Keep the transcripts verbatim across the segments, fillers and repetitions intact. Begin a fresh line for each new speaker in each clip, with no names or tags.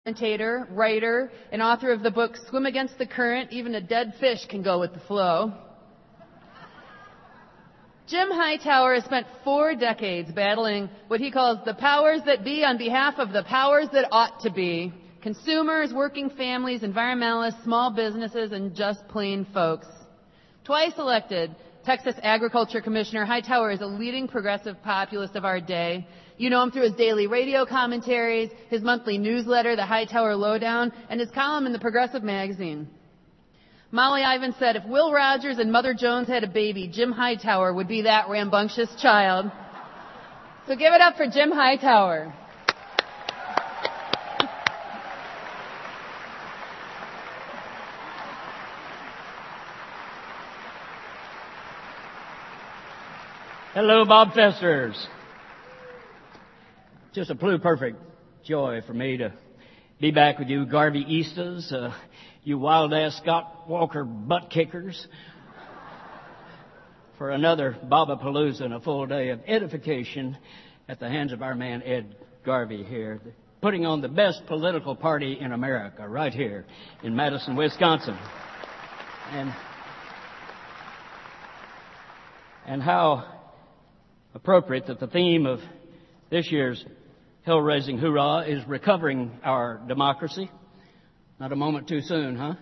Commentator, writer, and author of the book Swim Against the Current, Even a Dead Fish Can Go with the Flow. Jim Hightower has spent four decades battling what he calls the powers that be on behalf of the powers that ought to be. Consumers, working families, environmentalists, small businesses, and just plain folks. Twice elected Texas Agriculture Commissioner, Hightower is a leading progressive populist of our day. You know him through his daily radio commentaries, his monthly newsletter, the Hightower Lowdown, and his column in the Progressive magazine. Molly Ivins said, if Will Rogers and Mother Jones had a baby, Jim Hightower would be that rambunctious child. So give it up for Jim Hightower.
Hello, Bob Festers. Just a pluperfect joy for me to be back with you, Garvey Eastas, uh, you wild-ass Scott Walker butt kickers, for another Bobapalooza and a full day of edification at the hands of our man Ed Garvey here, putting on the best political party in America right here in Madison, Wisconsin. And, and how appropriate that the theme of this year's Hell-raising hoorah is recovering our democracy. Not a moment too soon, huh?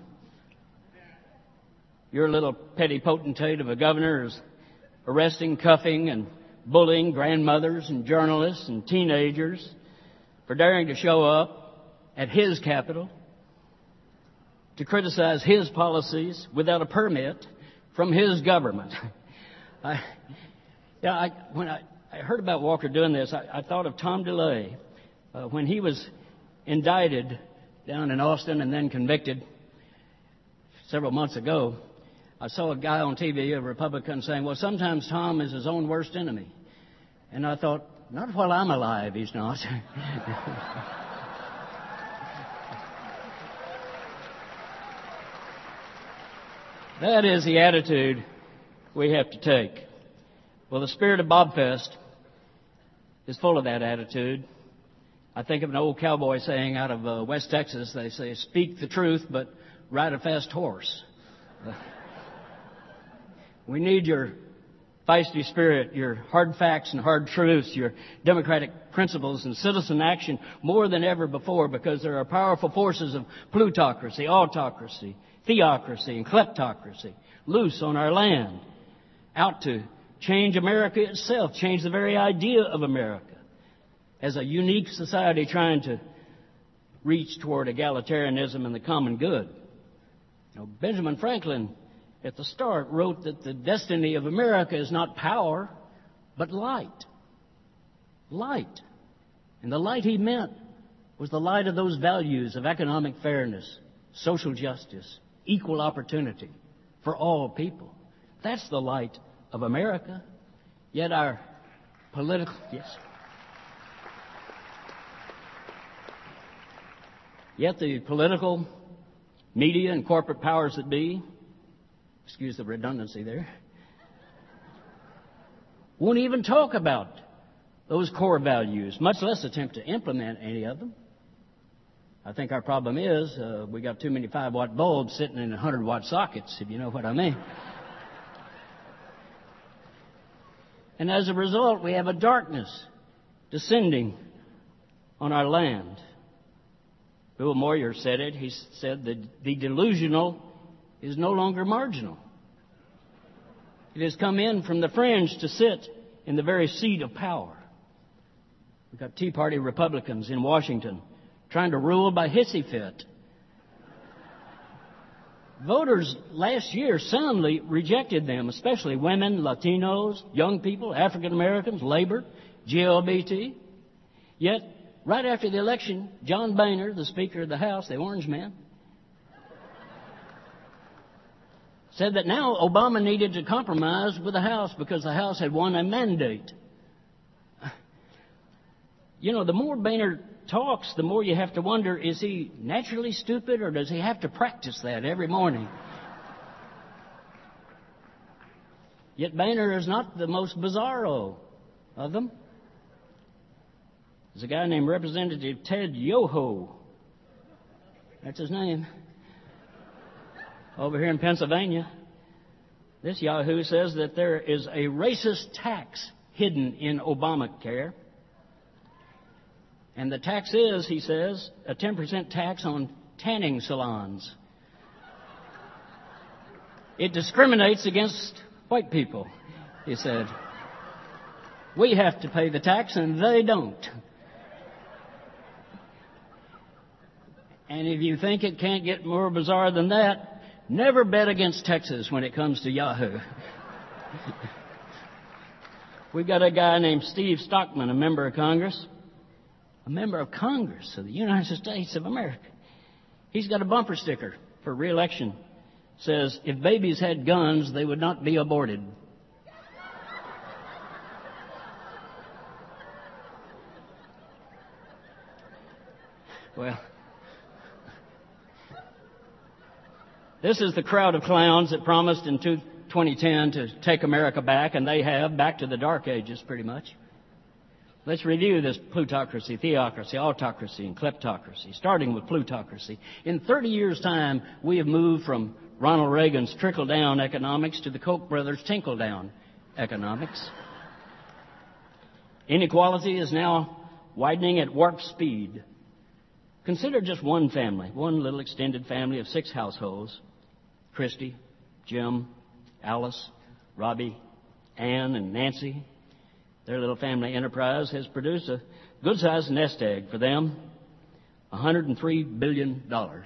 Your little petty potentate of a governor is arresting, cuffing, and bullying grandmothers and journalists and teenagers for daring to show up at his Capitol to criticize his policies without a permit from his government. I, yeah, I, when I... I heard about Walker doing this. I, I thought of Tom DeLay uh, when he was indicted down in Austin and then convicted several months ago. I saw a guy on T V, a Republican, saying, well, sometimes Tom is his own worst enemy. And I thought, not while I'm alive, he's not. That is the attitude we have to take. Well, the spirit of Bobfest is full of that attitude. I think of an old cowboy saying out of uh, West Texas. They say, speak the truth, but ride a fast horse. Uh, we need your feisty spirit, your hard facts and hard truths, your democratic principles and citizen action more than ever before, because there are powerful forces of plutocracy, autocracy, theocracy, and kleptocracy loose on our land, out to change America itself, change the very idea of America as a unique society trying to reach toward egalitarianism and the common good. You know, Benjamin Franklin at the start wrote that the destiny of America is not power, but light. Light. And the light he meant was the light of those values of economic fairness, social justice, equal opportunity for all people. That's the light of America. Yet our political, yes. Yet the political, media, and corporate powers that be, excuse the redundancy there, won't even talk about those core values, much less attempt to implement any of them. I think our problem is uh, we got too many five-watt bulbs sitting in one hundred watt sockets, if you know what I mean. And as a result, we have a darkness descending on our land. Bill Moyer said it. He said that the delusional is no longer marginal. It has come in from the fringe to sit in the very seat of power. We've got Tea Party Republicans in Washington trying to rule by hissy fit. Voters last year soundly rejected them, especially women, Latinos, young people, African Americans, labor, G L B T. Yet, right after the election, John Boehner, the Speaker of the House, the Orange Man, said that now Obama needed to compromise with the House because the House had won a mandate. You know, the more Boehner talks, the more you have to wonder, is he naturally stupid or does he have to practice that every morning? Yet Boehner is not the most bizarro of them. There's a guy named Representative Ted Yoho That's his name. Over here in Pennsylvania, this yahoo says that there is a racist tax hidden in Obamacare. And the tax is, he says, a ten percent tax on tanning salons. It discriminates against white people, he said. We have to pay the tax and they don't. And if you think it can't get more bizarre than that, never bet against Texas when it comes to Yahoo. We've got a guy named Steve Stockman, a member of Congress. A member of Congress of the United States of America. He's got a bumper sticker for re-election. Says, if babies had guns, they would not be aborted. Well, this is the crowd of clowns that promised in twenty ten to take America back, and they have, back to the dark ages pretty much. Let's review this plutocracy, theocracy, autocracy, and kleptocracy, starting with plutocracy. In thirty years' time, we have moved from Ronald Reagan's trickle-down economics to the Koch brothers' tinkle-down economics. Inequality is now widening at warp speed. Consider just one family, one little extended family of six households. Christy, Jim, Alice, Robbie, Ann, and Nancy. Their little family enterprise has produced a good-sized nest egg for them, one hundred three billion dollars.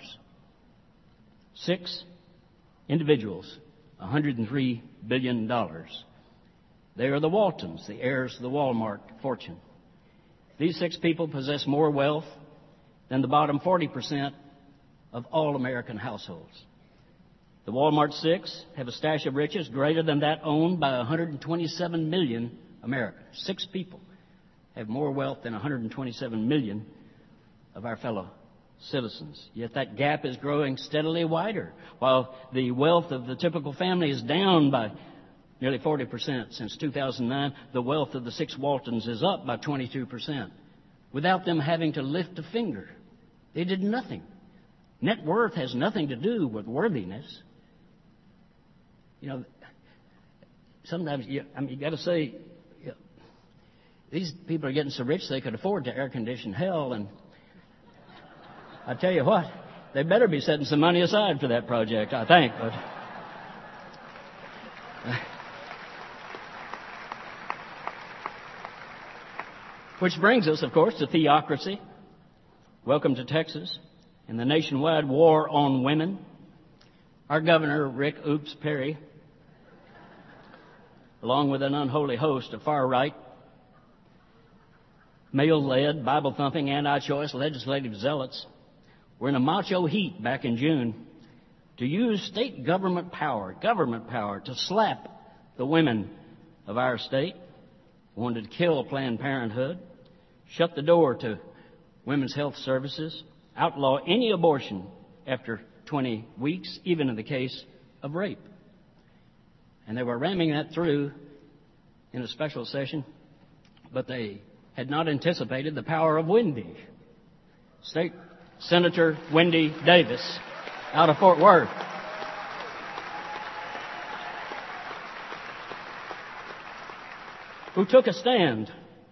Six individuals, one hundred three billion dollars. They are the Waltons, the heirs to the Walmart fortune. These six people possess more wealth than the bottom forty percent of all American households. The Walmart Six have a stash of riches greater than that owned by one hundred twenty-seven million Americans. Six people have more wealth than one hundred twenty-seven million of our fellow citizens. Yet that gap is growing steadily wider. While the wealth of the typical family is down by nearly forty percent since two thousand nine, the wealth of the six Waltons is up by twenty-two percent without them having to lift a finger. They did nothing. Net worth has nothing to do with worthiness. You know, sometimes you, I mean, you got to say, you know, these people are getting so rich they could afford to air condition hell, and I tell you what, they better be setting some money aside for that project, I think. But which brings us, of course, to theocracy. Welcome to Texas and the nationwide war on women. Our governor, Rick Oops Perry, along with an unholy host of far-right, male-led, Bible-thumping, anti-choice legislative zealots, were in a macho heat back in June to use state government power, government power, to slap the women of our state, wanted to kill Planned Parenthood, shut the door to women's health services, outlaw any abortion after twenty weeks, even in the case of rape. And they were ramming that through in a special session, but they had not anticipated the power of Wendy. State Senator Wendy Davis out of Fort Worth. Who took a stand.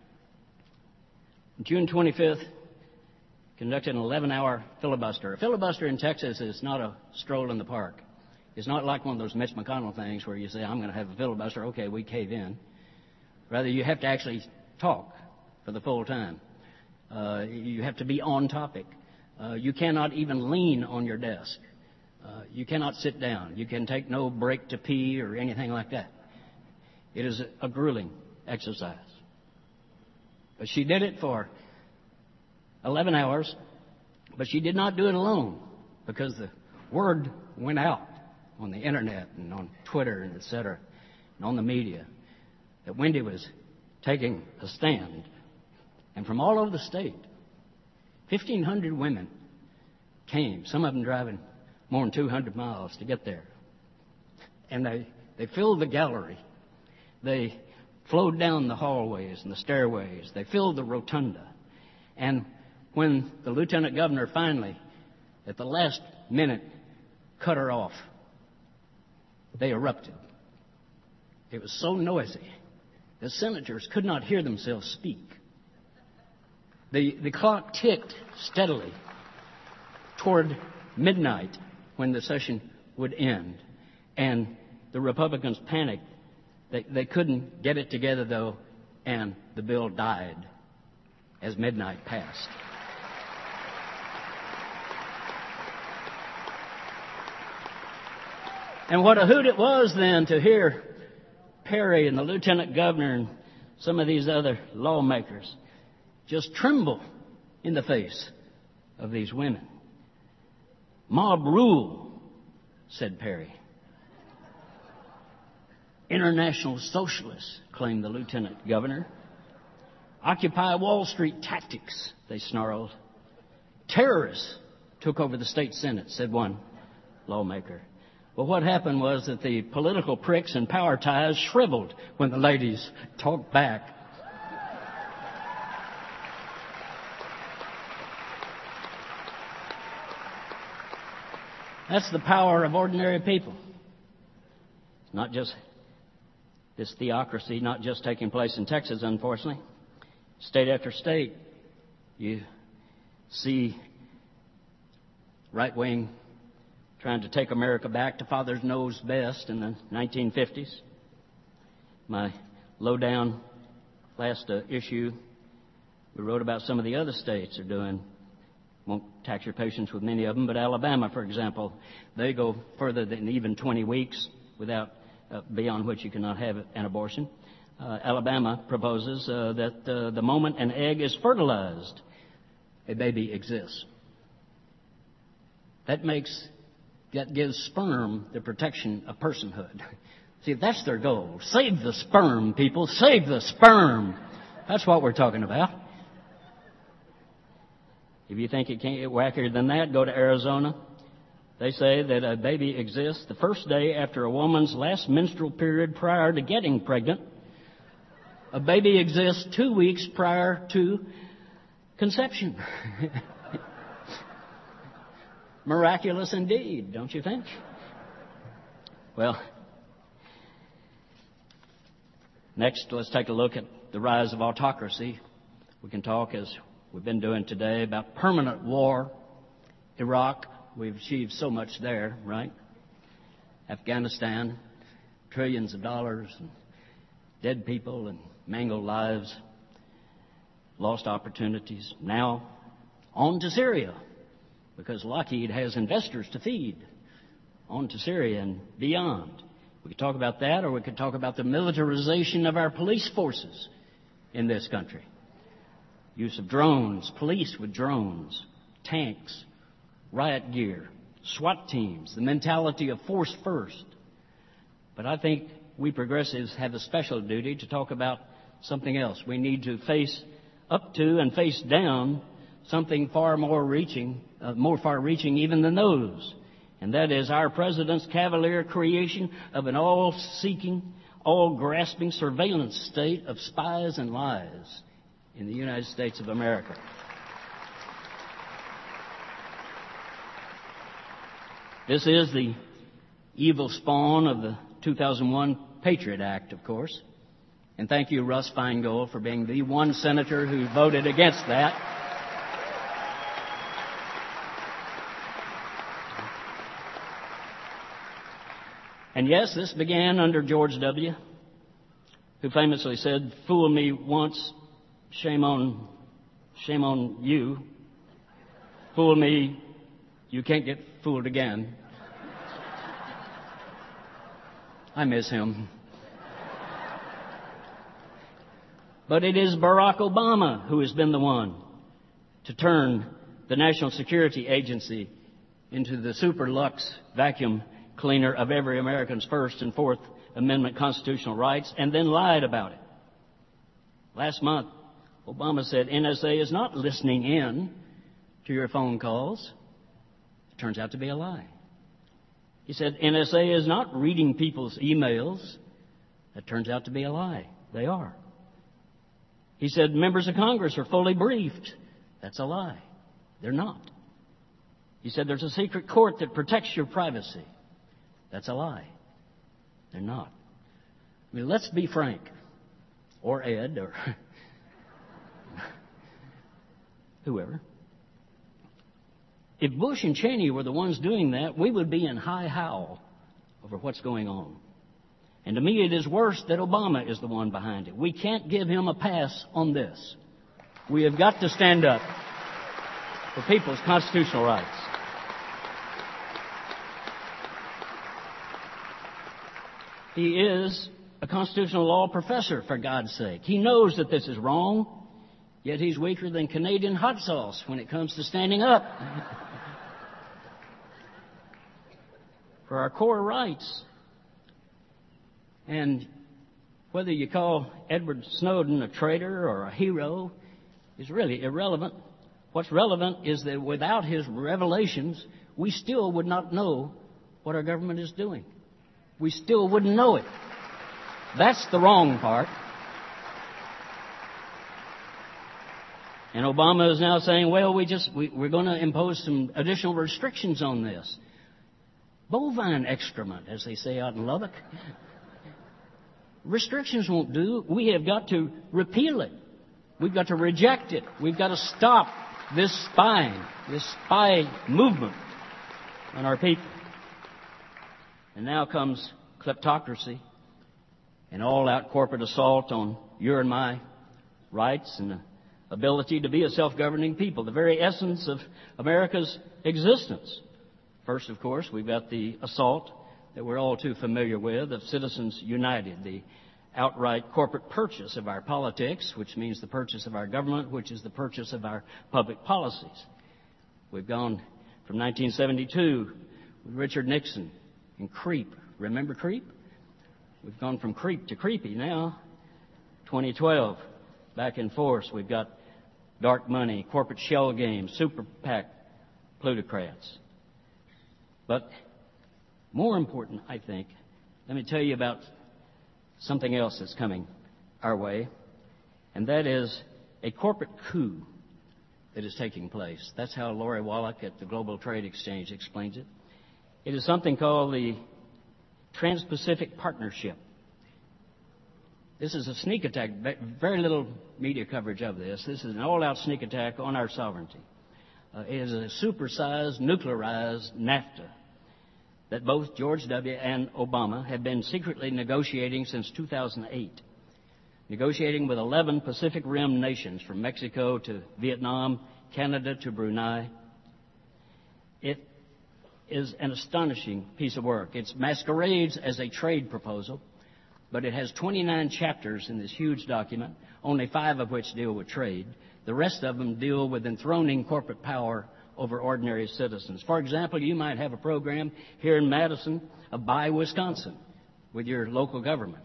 June twenty-fifth, conducted an eleven-hour filibuster. A filibuster in Texas is not a stroll in the park. It's not like one of those Mitch McConnell things where you say, I'm going to have a filibuster, okay, we cave in. Rather, you have to actually talk for the full time. Uh, you have to be on topic. Uh, you cannot even lean on your desk. Uh, you cannot sit down. You can take no break to pee or anything like that. It is a, a grueling exercise. But she did it for eleven hours, but she did not do it alone because the word went out on the internet and on Twitter and et cetera, and on the media that Wendy was taking a stand. And from all over the state, fifteen hundred women came, some of them driving more than two hundred miles to get there. And they, they filled the gallery. They flowed down the hallways and the stairways. They filled the rotunda. And when the lieutenant governor finally at the last minute cut her off. They erupted. It was so noisy, the senators could not hear themselves speak. The, the clock ticked steadily toward midnight when the session would end. And the Republicans panicked. They, they couldn't get it together, though, and the bill died as midnight passed. And what a hoot it was then to hear Perry and the lieutenant governor and some of these other lawmakers just tremble in the face of these women. Mob rule, said Perry. International socialists, claimed the lieutenant governor. Occupy Wall Street tactics, they snarled. Terrorists took over the state senate, said one lawmaker. Well, what happened was that the political pricks and power ties shriveled when the ladies talked back. That's the power of ordinary people. Not just this theocracy, not just taking place in Texas, unfortunately. State after state, you see right-wing trying to take America back to Father's Knows Best in the nineteen fifties. My lowdown last uh, issue, we wrote about some of the other states are doing. Won't tax your patience with many of them, but Alabama, for example, they go further than even twenty weeks without uh, beyond which you cannot have an abortion. Uh, Alabama proposes uh, that uh, the moment an egg is fertilized, a baby exists. That makes that gives sperm the protection of personhood. See, that's their goal. Save the sperm, people. Save the sperm. That's what we're talking about. If you think it can't get wackier than that, go to Arizona. They say that a baby exists the first day after a woman's last menstrual period prior to getting pregnant. A baby exists two weeks prior to conception. Miraculous indeed, don't you think? Well, next let's take a look at the rise of autocracy. We can talk, as we've been doing today, about permanent war. Iraq, we've achieved so much there, right? Afghanistan, trillions of dollars, and dead people and mangled lives, lost opportunities. Now, on to Syria, because Lockheed has investors to feed. On to Syria and beyond. We could talk about that, or we could talk about the militarization of our police forces in this country. Use of drones, police with drones, tanks, riot gear, SWAT teams, the mentality of force first. But I think we progressives have a special duty to talk about something else. We need to face up to and face down something far more reaching, uh, more far-reaching even than those. And that is our president's cavalier creation of an all-seeking, all-grasping surveillance state of spies and lies in the United States of America. This is the evil spawn of the two thousand one Patriot Act, of course. And thank you, Russ Feingold, for being the one senator who voted against that. And yes, this began under George W., who famously said, "Fool me once, shame on, shame on you. Fool me, you can't get fooled again." I miss him. But it is Barack Obama who has been the one to turn the National Security Agency into the super luxe vacuum cleaner of every American's First and Fourth Amendment constitutional rights, and then lied about it. Last month, Obama said N S A is not listening in to your phone calls. It turns out to be a lie. He said N S A is not reading people's emails. That turns out to be a lie. They are. He said members of Congress are fully briefed. That's a lie. They're not. He said there's a secret court that protects your privacy. That's a lie. They're not. I mean, let's be frank. Or Ed, or whoever. If Bush and Cheney were the ones doing that, we would be in high howl over what's going on. And to me, it is worse that Obama is the one behind it. We can't give him a pass on this. We have got to stand up for people's constitutional rights. He is a constitutional law professor, for God's sake. He knows that this is wrong, yet he's weaker than Canadian hot sauce when it comes to standing up for our core rights. And whether you call Edward Snowden a traitor or a hero is really irrelevant. What's relevant is that without his revelations, we still would not know what our government is doing. We still wouldn't know it. That's the wrong part. And Obama is now saying, well, we just, we, we're going to impose some additional restrictions on this. Bovine excrement, as they say out in Lubbock. Restrictions won't do. We have got to repeal it. We've got to reject it. We've got to stop this spying, this spy movement on our people. And now comes kleptocracy, an all-out corporate assault on your and my rights and the ability to be a self-governing people, the very essence of America's existence. First, of course, we've got the assault that we're all too familiar with of Citizens United, the outright corporate purchase of our politics, which means the purchase of our government, which is the purchase of our public policies. We've gone from nineteen seventy-two with Richard Nixon and CREEP. Remember CREEP? We've gone from CREEP to creepy now. twenty twelve, back in force. We've got dark money, corporate shell games, super PAC plutocrats. But more important, I think, let me tell you about something else that's coming our way, and that is a corporate coup that is taking place. That's how Lori Wallach at the Global Trade Exchange explains it. It is something called the Trans-Pacific Partnership. This is a sneak attack, very little media coverage of this. This is an all-out sneak attack on our sovereignty. Uh, it is a supersized, nuclearized NAFTA that both George W. and Obama have been secretly negotiating since two thousand eight. Negotiating with eleven Pacific Rim nations, from Mexico to Vietnam, Canada to Brunei. It is an astonishing piece of work. It masquerades as a trade proposal, but it has twenty-nine chapters in this huge document, only five of which deal with trade. The rest of them deal with enthroning corporate power over ordinary citizens. For example, you might have a program here in Madison, a Buy Wisconsin, with your local government,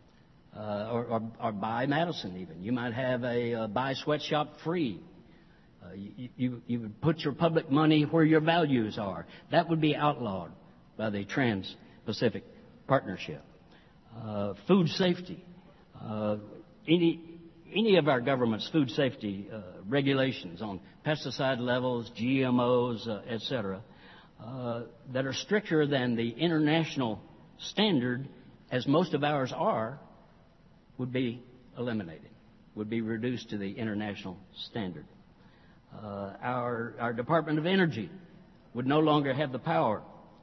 uh, or, or, or Buy Madison even. You might have a, a Buy Sweatshop Free. Uh, you, you, you would put your public money where your values are. That would be outlawed by the Trans-Pacific Partnership. Uh, food safety. Uh, any... Any of our government's food safety uh, regulations on pesticide levels, G M Os, uh, et cetera, uh, that are stricter than the international standard, as most of ours are, would be eliminated, would be reduced to the international standard. Uh, our, our Department of Energy would no longer have the power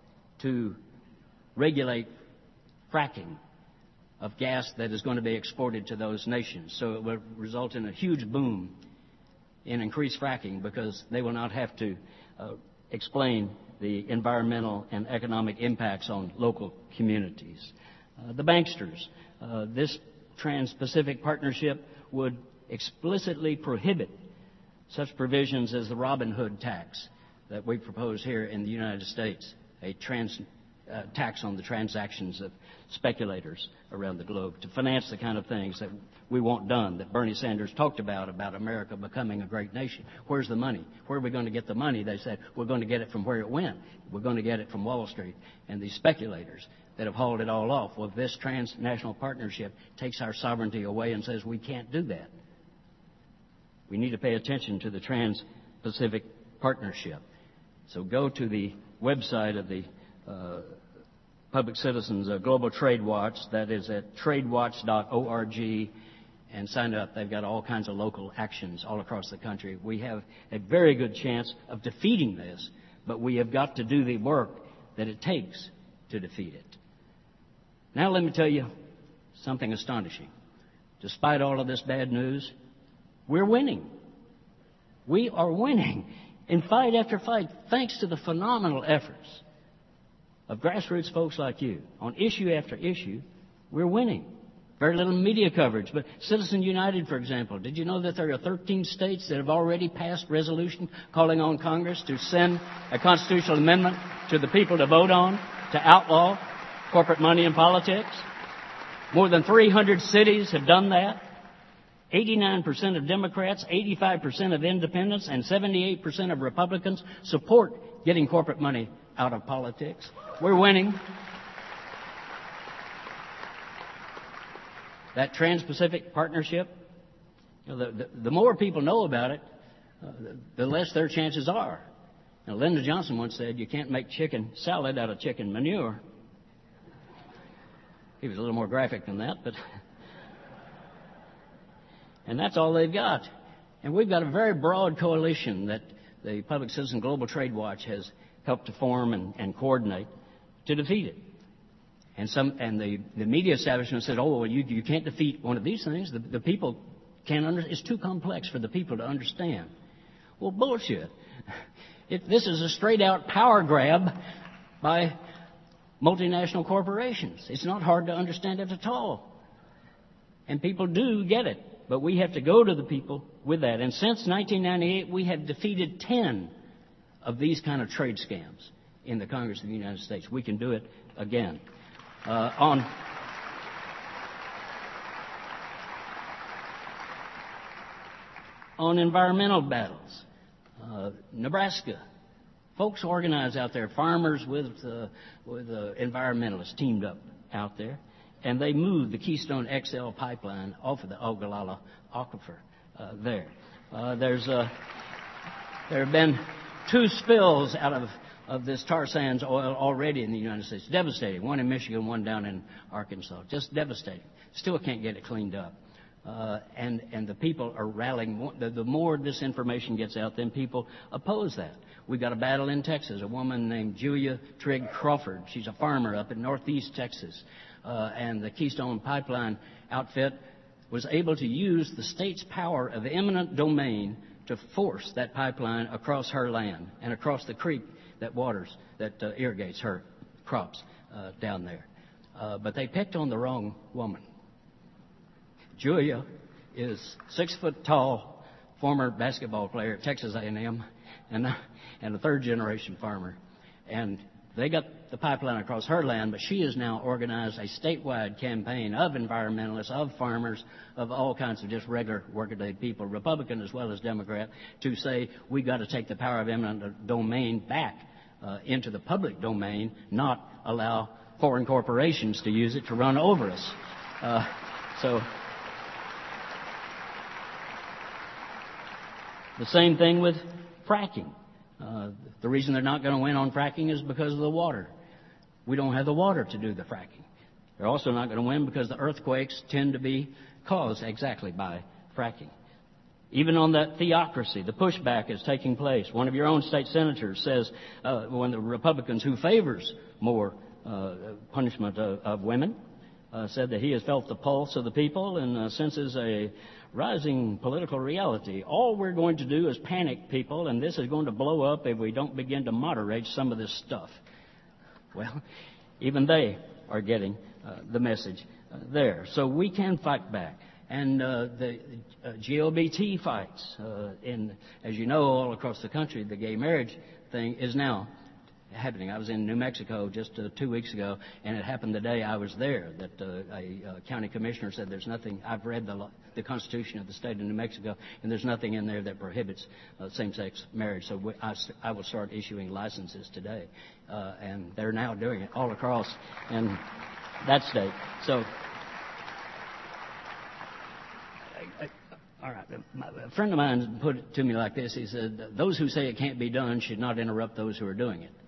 to regulate fracking of gas that is going to be exported to those nations. So it will result in a huge boom in increased fracking, because they will not have to uh, explain the environmental and economic impacts on local communities. Uh, the banksters. Uh, this Trans-Pacific Partnership would explicitly prohibit such provisions as the Robin Hood tax that we propose here in the United States, a trans Uh, tax on the transactions of speculators around the globe to finance the kind of things that we want done, that Bernie Sanders talked about, about America becoming a great nation. Where's the money? Where are we going to get the money? They said, we're going to get it from where it went. We're going to get it from Wall Street and these speculators that have hauled it all off. Well, this transnational partnership takes our sovereignty away and says we can't do that. We need to pay attention to the Trans-Pacific Partnership. So go to the website of the uh, Public Citizens uh, Global Trade Watch. That is at trade watch dot org, and sign up. They've got all kinds of local actions all across the country. We have a very good chance of defeating this, but we have got to do the work that it takes to defeat it. Now let me tell you something astonishing. Despite all of this bad news, we're winning. We are winning in fight after fight, thanks to the phenomenal efforts of grassroots folks like you. On issue after issue, we're winning. Very little media coverage. But Citizens United, for example, did you know that there are thirteen states that have already passed resolution calling on Congress to send a constitutional amendment to the people to vote on to outlaw corporate money in politics? More than three hundred cities have done that. eighty-nine percent of Democrats, eighty-five percent of independents, and seventy-eight percent of Republicans support getting corporate money out of politics. We're winning. That Trans-Pacific Partnership, you know, the, the, the more people know about it, uh, the, the less their chances are. Now, Lyndon Johnson once said, you can't make chicken salad out of chicken manure. He was a little more graphic than that, but... And that's all they've got. And we've got a very broad coalition that the Public Citizen Global Trade Watch has helped to form and, and coordinate to defeat it. And some and the, the media establishment said, oh, well, you, you can't defeat one of these things. The, the people can't under, it's too complex for the people to understand. Well, bullshit. It, this is a straight-out power grab by multinational corporations. It's not hard to understand it at all. And people do get it. But we have to go to the people with that. And since nineteen ninety-eight, we have defeated ten of these kind of trade scams in the Congress of the United States. We can do it again. Uh, on on environmental battles, uh, Nebraska, folks organized out there, farmers with uh, with uh, environmentalists teamed up out there. And they moved the Keystone X L pipeline off of the Ogallala Aquifer uh, there. Uh, there's uh, there have been two spills out of, of this tar sands oil already in the United States. Devastating. One in Michigan, one down in Arkansas. Just devastating. Still can't get it cleaned up. Uh, and, and the people are rallying. The, the more this information gets out, then people oppose that. We've got a battle in Texas. A woman named Julia Trigg Crawford. She's a farmer up in northeast Texas. Uh, and the Keystone Pipeline outfit was able to use the state's power of eminent domain to force that pipeline across her land and across the creek that waters, that uh, irrigates her crops uh, down there. Uh, but they picked on the wrong woman. Julia is six foot tall, former basketball player at Texas A and M, and, and a third generation farmer. And they got the pipeline across her land, but she has now organized a statewide campaign of environmentalists, of farmers, of all kinds of just regular workaday people, Republican as well as Democrat, to say we've got to take the power of eminent domain back uh, into the public domain, not allow foreign corporations to use it to run over us. Uh, so the same thing with fracking. Uh, the reason they're not going to win on fracking is because of the water. We don't have the water to do the fracking. They're also not going to win because the earthquakes tend to be caused exactly by fracking. Even on that theocracy, the pushback is taking place. One of your own state senators says, uh, one of the Republicans who favors more uh, punishment of, of women, uh, said that he has felt the pulse of the people and uh, senses a rising political reality. All we're going to do is panic people, and this is going to blow up if we don't begin to moderate some of this stuff. Well, even they are getting uh, the message uh, there. So we can fight back. And uh, the uh, G L B T fights, uh, in, as you know, all across the country, the gay marriage thing is now happening. I was in New Mexico just uh, two weeks ago, and it happened the day I was there that uh, a uh, county commissioner said there's nothing, I've read the, the Constitution of the state of New Mexico, and there's nothing in there that prohibits uh, same-sex marriage. So we, I, I will start issuing licenses today. Uh, and they're now doing it all across in that state. So All right. A friend of mine put it to me like this. He said, those who say it can't be done should not interrupt those who are doing it.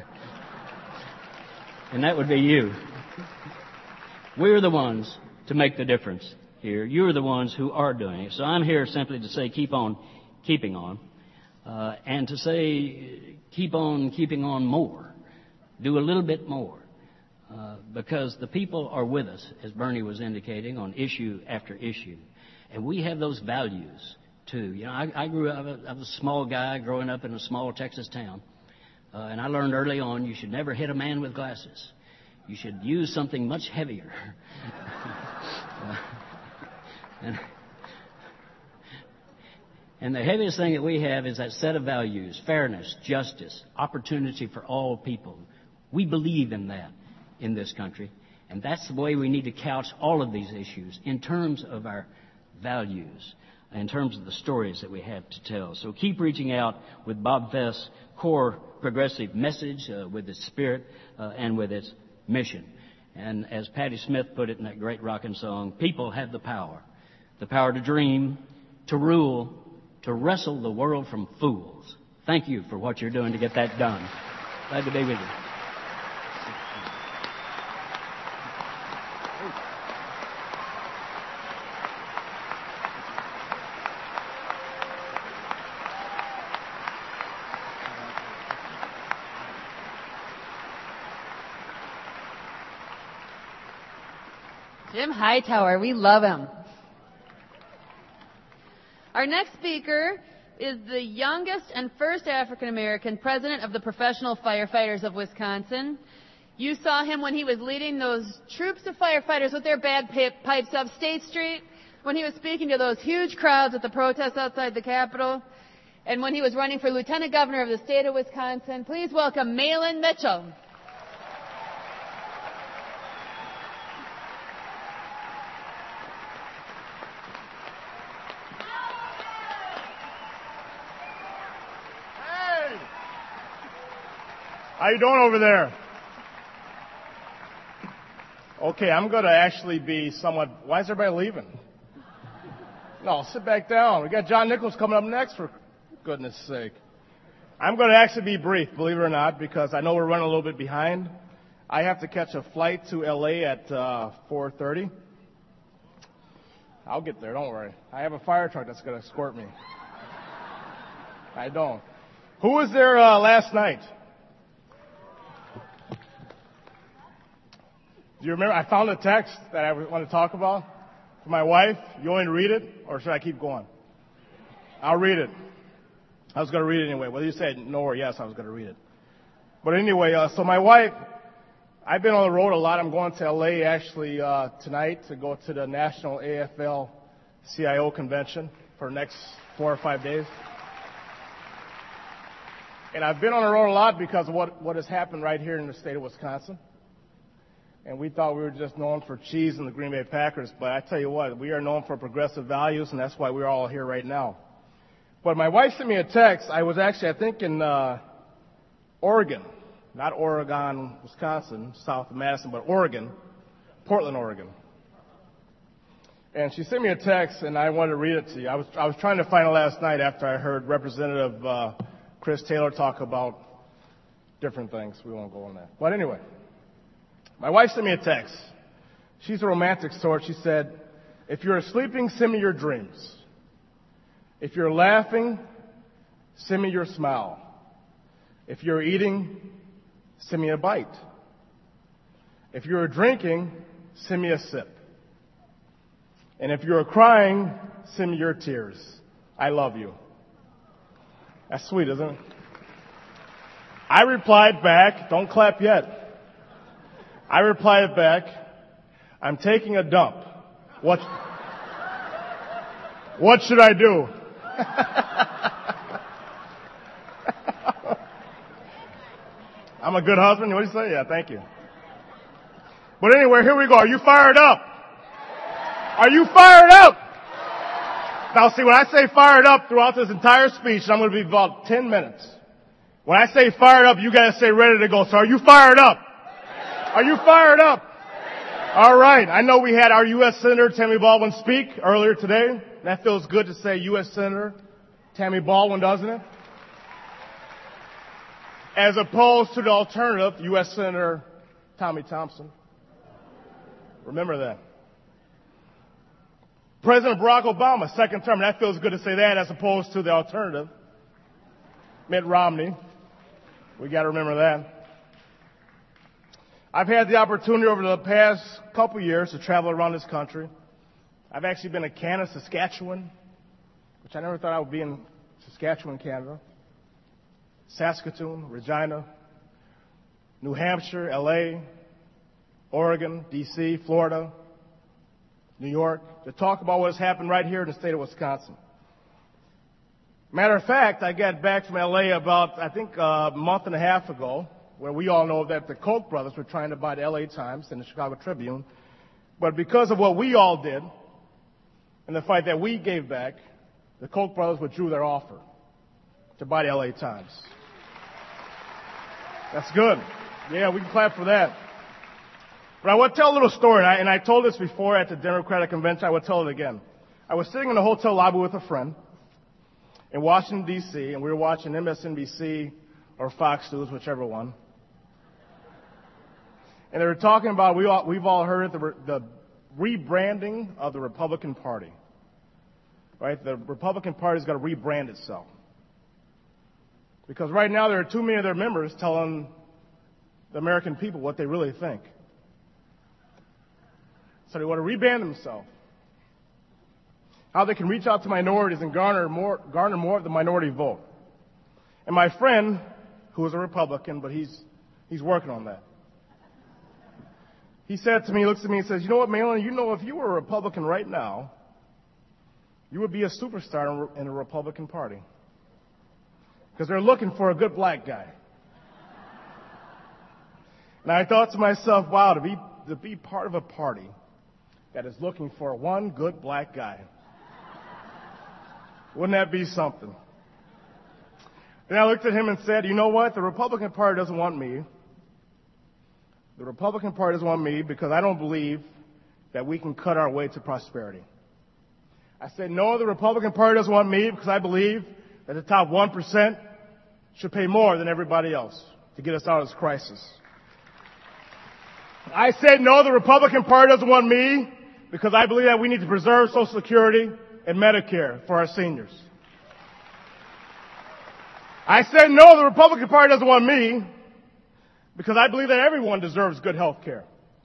And that would be you. We're the ones to make the difference here. You're the ones who are doing it. So I'm here simply to say keep on keeping on. Uh, and to say keep on keeping on more. Do a little bit more. Uh, because the people are with us, as Bernie was indicating, on issue after issue. And we have those values, too. You know, I, I grew up, I was a small guy growing up in a small Texas town. Uh, and I learned early on you should never hit a man with glasses. You should use something much heavier. uh, and, and the heaviest thing that we have is that set of values, fairness, justice, opportunity for all people. We believe in that in this country. And that's the way we need to couch all of these issues in terms of our values, in terms of the stories that we have to tell. So keep reaching out with Bob Fest's core progressive message, uh, with its spirit, uh, and with its mission. And as Patti Smith put it in that great rockin' song, people have the power. The power to dream, to rule, to wrestle the world from fools. Thank you for what you're doing to get that done. Glad to be with you.
Jim Hightower, we love him. Our next speaker is the youngest and first African American president of the Professional Firefighters of Wisconsin. You saw him when he was leading those troops of firefighters with their bagpipes up State Street, when he was speaking to those huge crowds at the protests outside the Capitol, and when he was running for Lieutenant Governor of the state of Wisconsin. Please welcome Mahlon Mitchell.
How you doing over there? Okay, I'm going to actually be somewhat... Why is everybody leaving? No, sit back down. We got John Nichols coming up next, for goodness sake. I'm going to actually be brief, believe it or not, because I know we're running a little bit behind. I have to catch a flight to L A at uh, four thirty. I'll get there, don't worry. I have a fire truck that's going to escort me. I don't. Who was there uh, last night? Do you remember? I found a text that I want to talk about for my wife. You want me to read it, or should I keep going? I'll read it. I was going to read it anyway. Whether you said no or yes, I was going to read it. But anyway, uh, so my wife, I've been on the road a lot. I'm going to L A actually uh, tonight to go to the National A F L C I O convention for the next four or five days. And I've been on the road a lot because of what, what has happened right here in the state of Wisconsin. And we thought we were just known for cheese and the Green Bay Packers, but I tell you what, we are known for progressive values, and that's why we're all here right now. But my wife sent me a text. I was actually, I think, in uh, Oregon, not Oregon, Wisconsin, south of Madison, but Oregon, Portland, Oregon. And she sent me a text, and I wanted to read it to you. I was I was trying to find it last night after I heard Representative uh, Chris Taylor talk about different things. We won't go on that. But anyway. My wife sent me a text. She's a romantic sort. She said, if you're sleeping, send me your dreams. If you're laughing, send me your smile. If you're eating, send me a bite. If you're drinking, send me a sip. And if you're crying, send me your tears. I love you. That's sweet, isn't it? I replied back, don't clap yet. I replied back, I'm taking a dump. What, what should I do? I'm a good husband. What do you say? Yeah, thank you. But anyway, here we go. Are you fired up? Are you fired up? Now see, when I say fired up throughout this entire speech, I'm going to be about ten minutes. When I say fired up, you guys say ready to go. So are you fired up? Are you fired up? All right. I know we had our U S Senator Tammy Baldwin speak earlier today. And that feels good to say U S Senator Tammy Baldwin, doesn't it? As opposed to the alternative, U S Senator Tommy Thompson. Remember that. President Barack Obama, second term. That feels good to say that as opposed to the alternative, Mitt Romney. We got to remember that. I've had the opportunity over the past couple years to travel around this country. I've actually been to Canada, Saskatchewan, which I never thought I would be in Saskatchewan, Canada, Saskatoon, Regina, New Hampshire, L A, Oregon, D C, Florida, New York, to talk about what has happened right here in the state of Wisconsin. Matter of fact, I got back from L A about, I think, a month and a half ago, where we all know that the Koch brothers were trying to buy the L A Times and the Chicago Tribune. But because of what we all did and the fight that we gave back, the Koch brothers withdrew their offer to buy the L A Times. That's good. Yeah, we can clap for that. But I want to tell a little story, and I, and I told this before at the Democratic Convention. I would tell it again. I was sitting in a hotel lobby with a friend in Washington, D C, and we were watching M S N B C or Fox News, whichever one. And they were talking about, we all, we've all heard the, the rebranding of the Republican Party. Right? The Republican Party's got to rebrand itself. Because right now there are too many of their members telling the American people what they really think. So they want to rebrand themselves. How they can reach out to minorities and garner more, garner more of the minority vote. And my friend, who is a Republican, but he's, he's working on that. He said to me, he looks at me and says, you know what, Malin, you know if you were a Republican right now, you would be a superstar in the Republican Party. Because they're looking for a good black guy. And I thought to myself, wow, to be, to be part of a party that is looking for one good black guy. Wouldn't that be something? Then I looked at him and said, you know what? The Republican Party doesn't want me. The Republican Party doesn't want me because I don't believe that we can cut our way to prosperity. I said, no, the Republican Party doesn't want me because I believe that the top one percent should pay more than everybody else to get us out of this crisis. I said, no, the Republican Party doesn't want me because I believe that we need to preserve Social Security and Medicare for our seniors. I said, no, the Republican Party doesn't want me because I believe that everyone deserves good health care.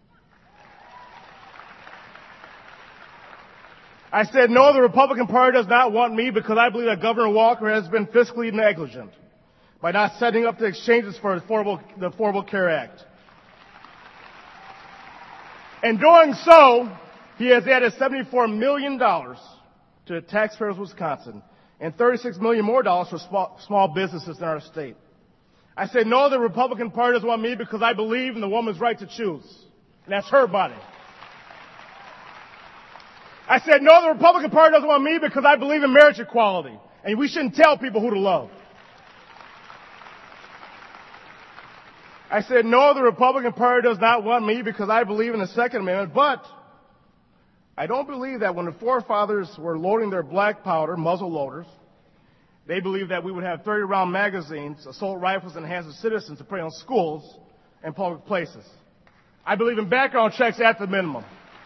I said, no, the Republican Party does not want me because I believe that Governor Walker has been fiscally negligent by not setting up the exchanges for affordable, the Affordable Care Act. In doing so, he has added seventy-four million dollars to the taxpayers of Wisconsin and thirty-six million dollars more dollars for small, small businesses in our state. I said, no, the Republican Party doesn't want me because I believe in the woman's right to choose. And that's her body. I said, no, the Republican Party doesn't want me because I believe in marriage equality. And we shouldn't tell people who to love. I said, no, the Republican Party does not want me because I believe in the Second Amendment, but I don't believe that when the forefathers were loading their black powder, muzzle loaders, they believed that we would have thirty round magazines, assault rifles, and hands of citizens to prey on schools and public places. I believe in background checks at the minimum.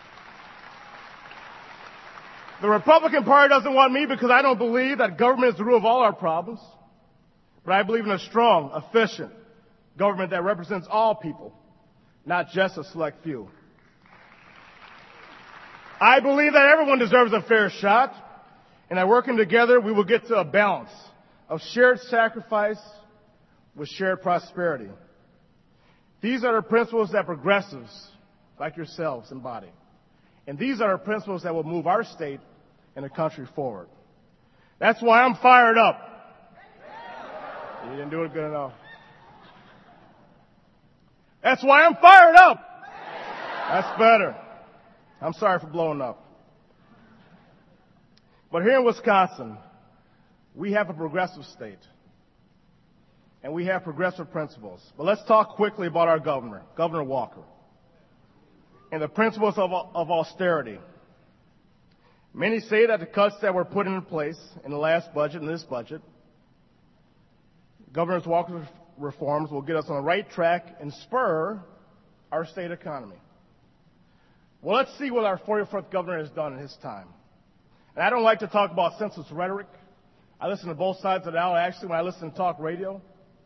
The Republican Party doesn't want me because I don't believe that government is the root of all our problems, but I believe in a strong, efficient government that represents all people, not just a select few. I believe that everyone deserves a fair shot, and that working together we will get to a balance of shared sacrifice with shared prosperity. These are the principles that progressives like yourselves embody. And these are the principles that will move our state and the country forward. That's why I'm fired up. You didn't do it good enough. That's why I'm fired up. That's better. I'm sorry for blowing up. But here in Wisconsin, we have a progressive state. And we have progressive principles. But let's talk quickly about our governor, Governor Walker, and the principles of, of austerity. Many say that the cuts that were put into place in the last budget and this budget, Governor Walker's reforms, will get us on the right track and spur our state economy. Well, let's see what our forty-fourth governor has done in his time. And I don't like to talk about senseless rhetoric. I listen to both sides of the aisle, actually, when I listen to talk radio.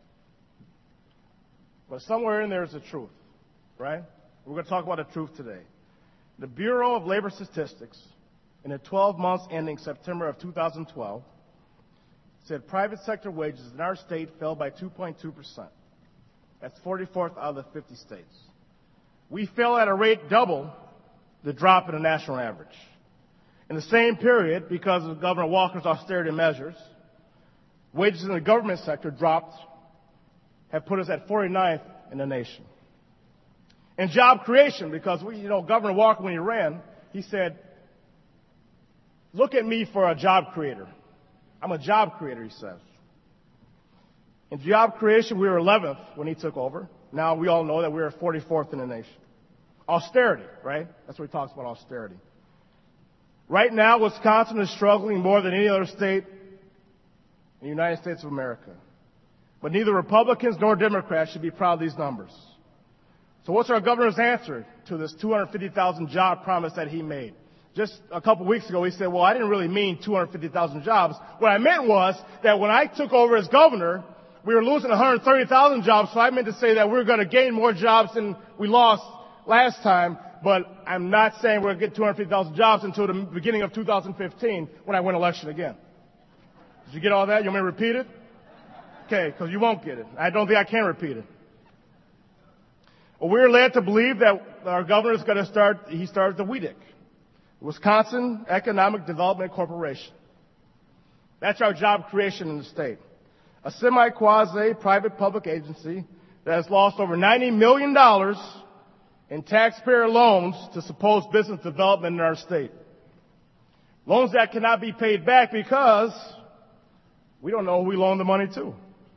But somewhere in there is the truth, right? We're going to talk about the truth today. The Bureau of Labor Statistics, in the twelve months ending September of two thousand twelve, said private sector wages in our state fell by two point two percent. That's forty-fourth out of the fifty states. We fell at a rate double the drop in the national average. In the same period, because of Governor Walker's austerity measures, wages in the government sector dropped, have put us at forty-ninth in the nation. In job creation, because we, you know, Governor Walker, when he ran, he said, look at me for a job creator. I'm a job creator, he says. In job creation, we were eleventh when he took over. Now we all know that we are forty-fourth in the nation. Austerity, right? That's what he talks about, austerity. Right now, Wisconsin is struggling more than any other state in the United States of America. But neither Republicans nor Democrats should be proud of these numbers. So what's our governor's answer to this two hundred fifty thousand job promise that he made? Just a couple weeks ago, he said, well, I didn't really mean two hundred fifty thousand jobs. What I meant was that when I took over as governor, we were losing one hundred thirty thousand jobs, so I meant to say that we were going to gain more jobs than we lost last time, but I'm not saying we're going to get two hundred fifty thousand jobs until the beginning of two thousand fifteen when I win election again. Did you get all that? You want me to repeat it? Okay, because you won't get it. I don't think I can repeat it. Well, we're led to believe that our governor is going to start, he started the W E D C, Wisconsin Economic Development Corporation. That's our job creation in the state. A semi-quasi private public agency that has lost over ninety million dollars in taxpayer loans to supposed business development in our state. Loans that cannot be paid back because we don't know who we loaned the money to.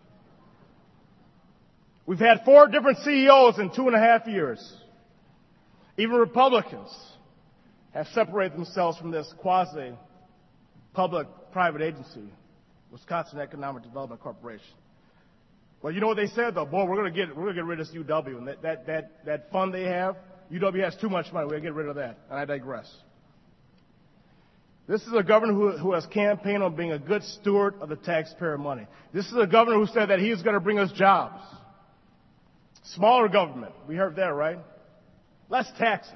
We've had four different C E Os in two and a half years. Even Republicans have separated themselves from this quasi-public-private agency, Wisconsin Economic Development Corporation. Well, you know what they said, though? Boy, we're going to get we're going to get rid of this U W, and that that that that fund they have, U W has too much money. We're going to get rid of that. And I digress. This is a governor who, who has campaigned on being a good steward of the taxpayer money. This is a governor who said that he's going to bring us jobs. Smaller government. We heard that, right? Less taxes.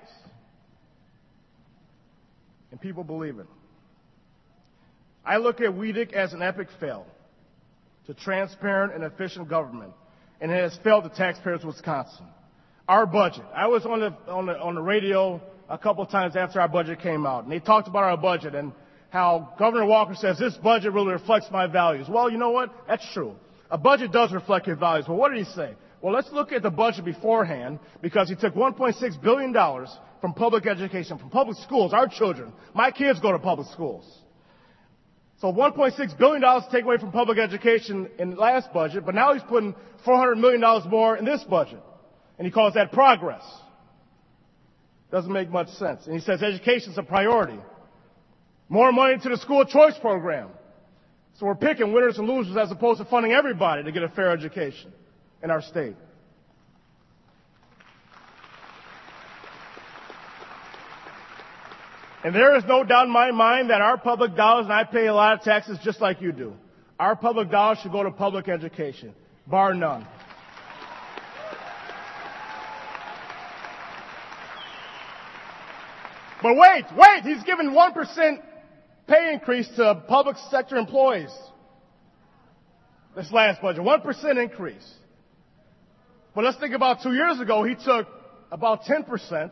And people believe it. I look at W E D C as an epic fail to transparent and efficient government, and it has failed the taxpayers of Wisconsin. Our budget. I was on the, on the, on the radio a couple of times after our budget came out, and they talked about our budget and how Governor Walker says this budget really reflects my values. Well, you know what? That's true. A budget does reflect your values. Well, what did he say? Well, let's look at the budget beforehand, because he took one point six billion dollars from public education, from public schools, our children. My kids go to public schools. So one point six billion dollars to take away from public education in the last budget, but now he's putting four hundred million dollars more in this budget. And he calls that progress. Doesn't make much sense. And he says education is a priority. More money to the school choice program. So we're picking winners and losers as opposed to funding everybody to get a fair education in our state. And there is no doubt in my mind that our public dollars, and I pay a lot of taxes just like you do, our public dollars should go to public education, bar none. But wait, wait, he's given one percent pay increase to public sector employees. This last budget, one percent increase. But let's think about two years ago, he took about ten percent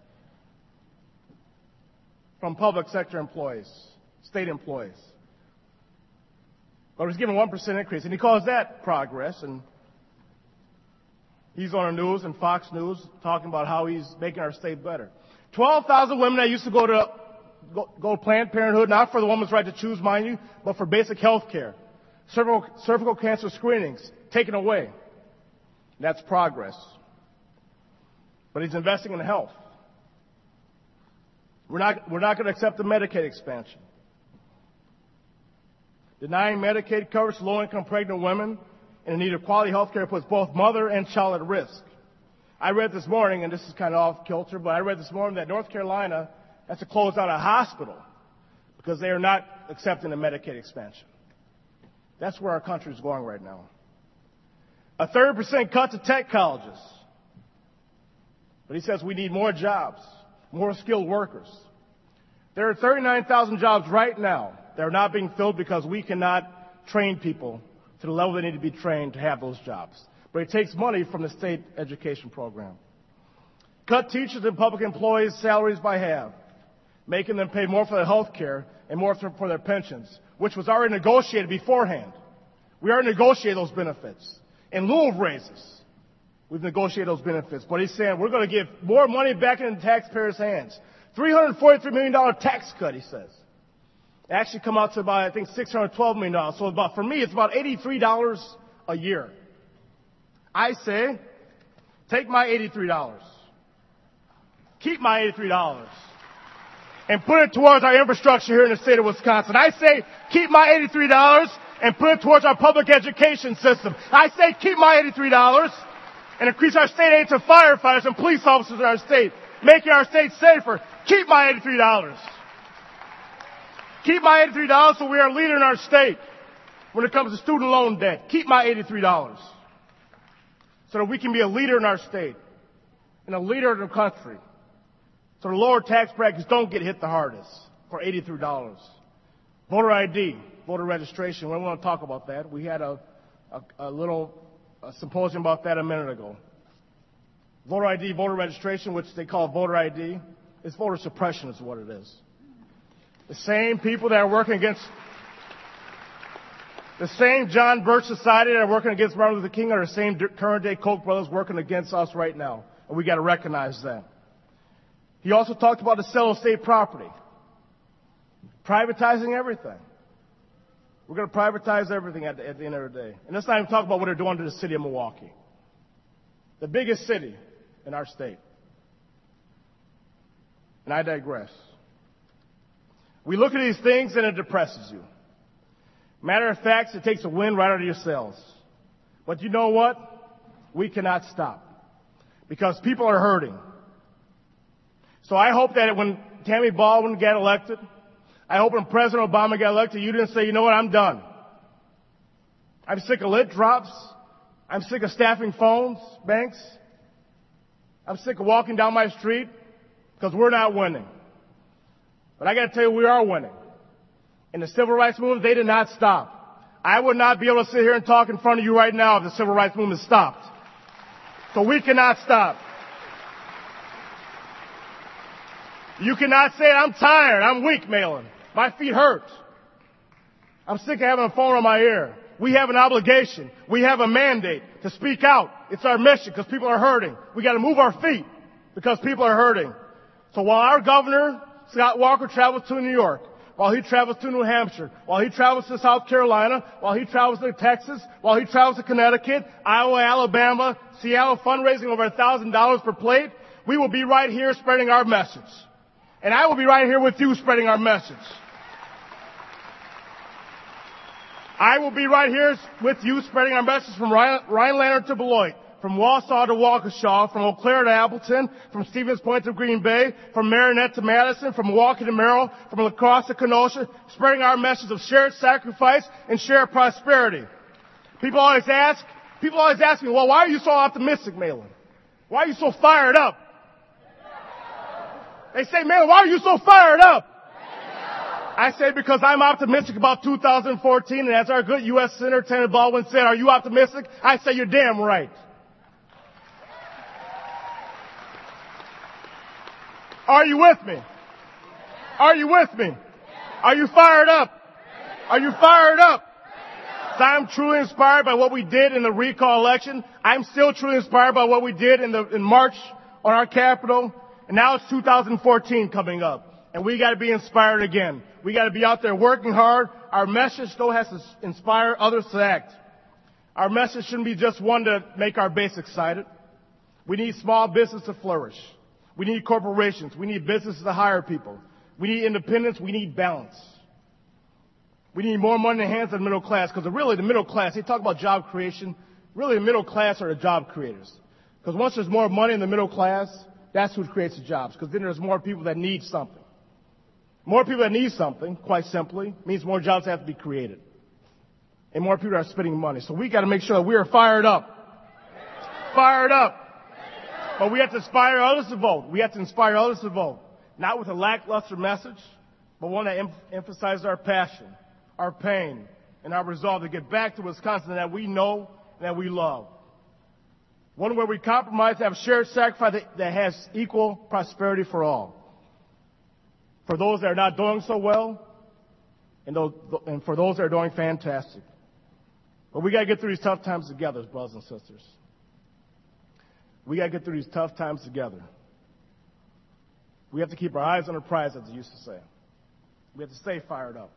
from public sector employees, state employees. But he's given one percent increase, and he calls that progress. And he's on the news and Fox News talking about how he's making our state better. twelve thousand women that used to go to go, go to Planned Parenthood, not for the woman's right to choose, mind you, but for basic health care. Cervical, cervical cancer screenings taken away. That's progress. But he's investing in health. We're not, we're not going to accept the Medicaid expansion. Denying Medicaid coverage to low-income pregnant women in need of quality health care puts both mother and child at risk. I read this morning, and this is kind of off kilter, but I read this morning that North Carolina has to close down a hospital because they are not accepting the Medicaid expansion. That's where our country is going right now. A thirty percent cut to tech colleges. But he says we need more jobs, more skilled workers. There are thirty-nine thousand jobs right now that are not being filled because we cannot train people to the level they need to be trained to have those jobs. But it takes money from the state education program. Cut teachers and public employees' salaries by half, making them pay more for their health care and more for their pensions, which was already negotiated beforehand. We already negotiated those benefits. In lieu of raises, we've negotiated those benefits. But he's saying we're going to give more money back into the taxpayers' hands. three hundred forty-three million dollars tax cut, he says. It actually come out to about, I think, six hundred twelve million dollars. So about, for me, it's about eighty-three dollars a year. I say, take my eighty-three dollars. Keep my eighty-three dollars. And put it towards our infrastructure here in the state of Wisconsin. I say, keep my eighty-three dollars and put it towards our public education system. I say, keep my eighty-three dollars and increase our state aid to firefighters and police officers in our state, making our state safer. Keep my eighty-three dollars. Keep my eighty-three dollars so we are a leader in our state when it comes to student loan debt. Keep my eighty-three dollars so that we can be a leader in our state and a leader in the country so the lower tax brackets don't get hit the hardest for eighty-three dollars. Voter I D, voter registration. We want to talk about that. We had a, a, a little a symposium about that a minute ago. Voter I D, voter registration, which they call voter I D, is voter suppression is what it is. The same people that are working against, the same John Birch Society that are working against Martin Luther King are the same current day Koch brothers working against us right now. And we got to recognize that. He also talked about the sale of state property. Privatizing everything. We're going to privatize everything at the, at the end of the day. And let's not even talk about what they're doing to the city of Milwaukee. The biggest city in our state. And I digress. We look at these things and it depresses you. Matter of fact, it takes a wind right out of your sails. But you know what? We cannot stop. Because people are hurting. So I hope that when Tammy Baldwin got elected, I hope when President Obama got elected, you didn't say, you know what, I'm done. I'm sick of lit drops. I'm sick of staffing phones, banks. I'm sick of walking down my street because we're not winning. But I got to tell you, we are winning. In the civil rights movement, they did not stop. I would not be able to sit here and talk in front of you right now if the civil rights movement stopped. So we cannot stop. You cannot say, I'm tired, I'm weak, Malin. My feet hurt. I'm sick of having a phone on my ear. We have an obligation. We have a mandate to speak out. It's our mission because people are hurting. We got to move our feet because people are hurting. So while our governor, Scott Walker, travels to New York, while he travels to New Hampshire, while he travels to South Carolina, while he travels to Texas, while he travels to Connecticut, Iowa, Alabama, Seattle, fundraising over one thousand dollars per plate, we will be right here spreading our message. And I will be right here with you spreading our message. I will be right here with you spreading our message from Rhinelander to Beloit, from Wausau to Waukesha, from Eau Claire to Appleton, from Stevens Point to Green Bay, from Marinette to Madison, from Milwaukee to Merrill, from La Crosse to Kenosha, spreading our message of shared sacrifice and shared prosperity. People always ask, people always ask me, well, why are you so optimistic, Malin? Why are you so fired up? They say, man, why are you so fired up? I say because I'm optimistic about two thousand fourteen, and as our good U S Senator Tammy Baldwin said, are you optimistic? I say you're damn right. Are you with me? Are you with me? Are you fired up? Are you fired up? So I'm truly inspired by what we did in the recall election. I'm still truly inspired by what we did in the in March on our Capitol. And now it's two thousand fourteen coming up. And we got to be inspired again. We got to be out there working hard. Our message still has to inspire others to act. Our message shouldn't be just one to make our base excited. We need small business to flourish. We need corporations. We need businesses to hire people. We need independence. We need balance. We need more money in the hands of the middle class, because really the middle class, they talk about job creation, really the middle class are the job creators. Because once there's more money in the middle class, that's who creates the jobs, because then there's more people that need something. More people that need something, quite simply, means more jobs have to be created. And more people are spending money. So we got to make sure that we are fired up. Fired up. But we have to inspire others to vote. We have to inspire others to vote. Not with a lackluster message, but one that em- emphasizes our passion, our pain, and our resolve to get back to Wisconsin that we know and that we love. One where we compromise to have shared sacrifice that, that has equal prosperity for all. For those that are not doing so well, and, those, and for those that are doing fantastic. But we got to get through these tough times together, brothers and sisters. We got to get through these tough times together. We have to keep our eyes on the prize, as they used to say. We have to stay fired up.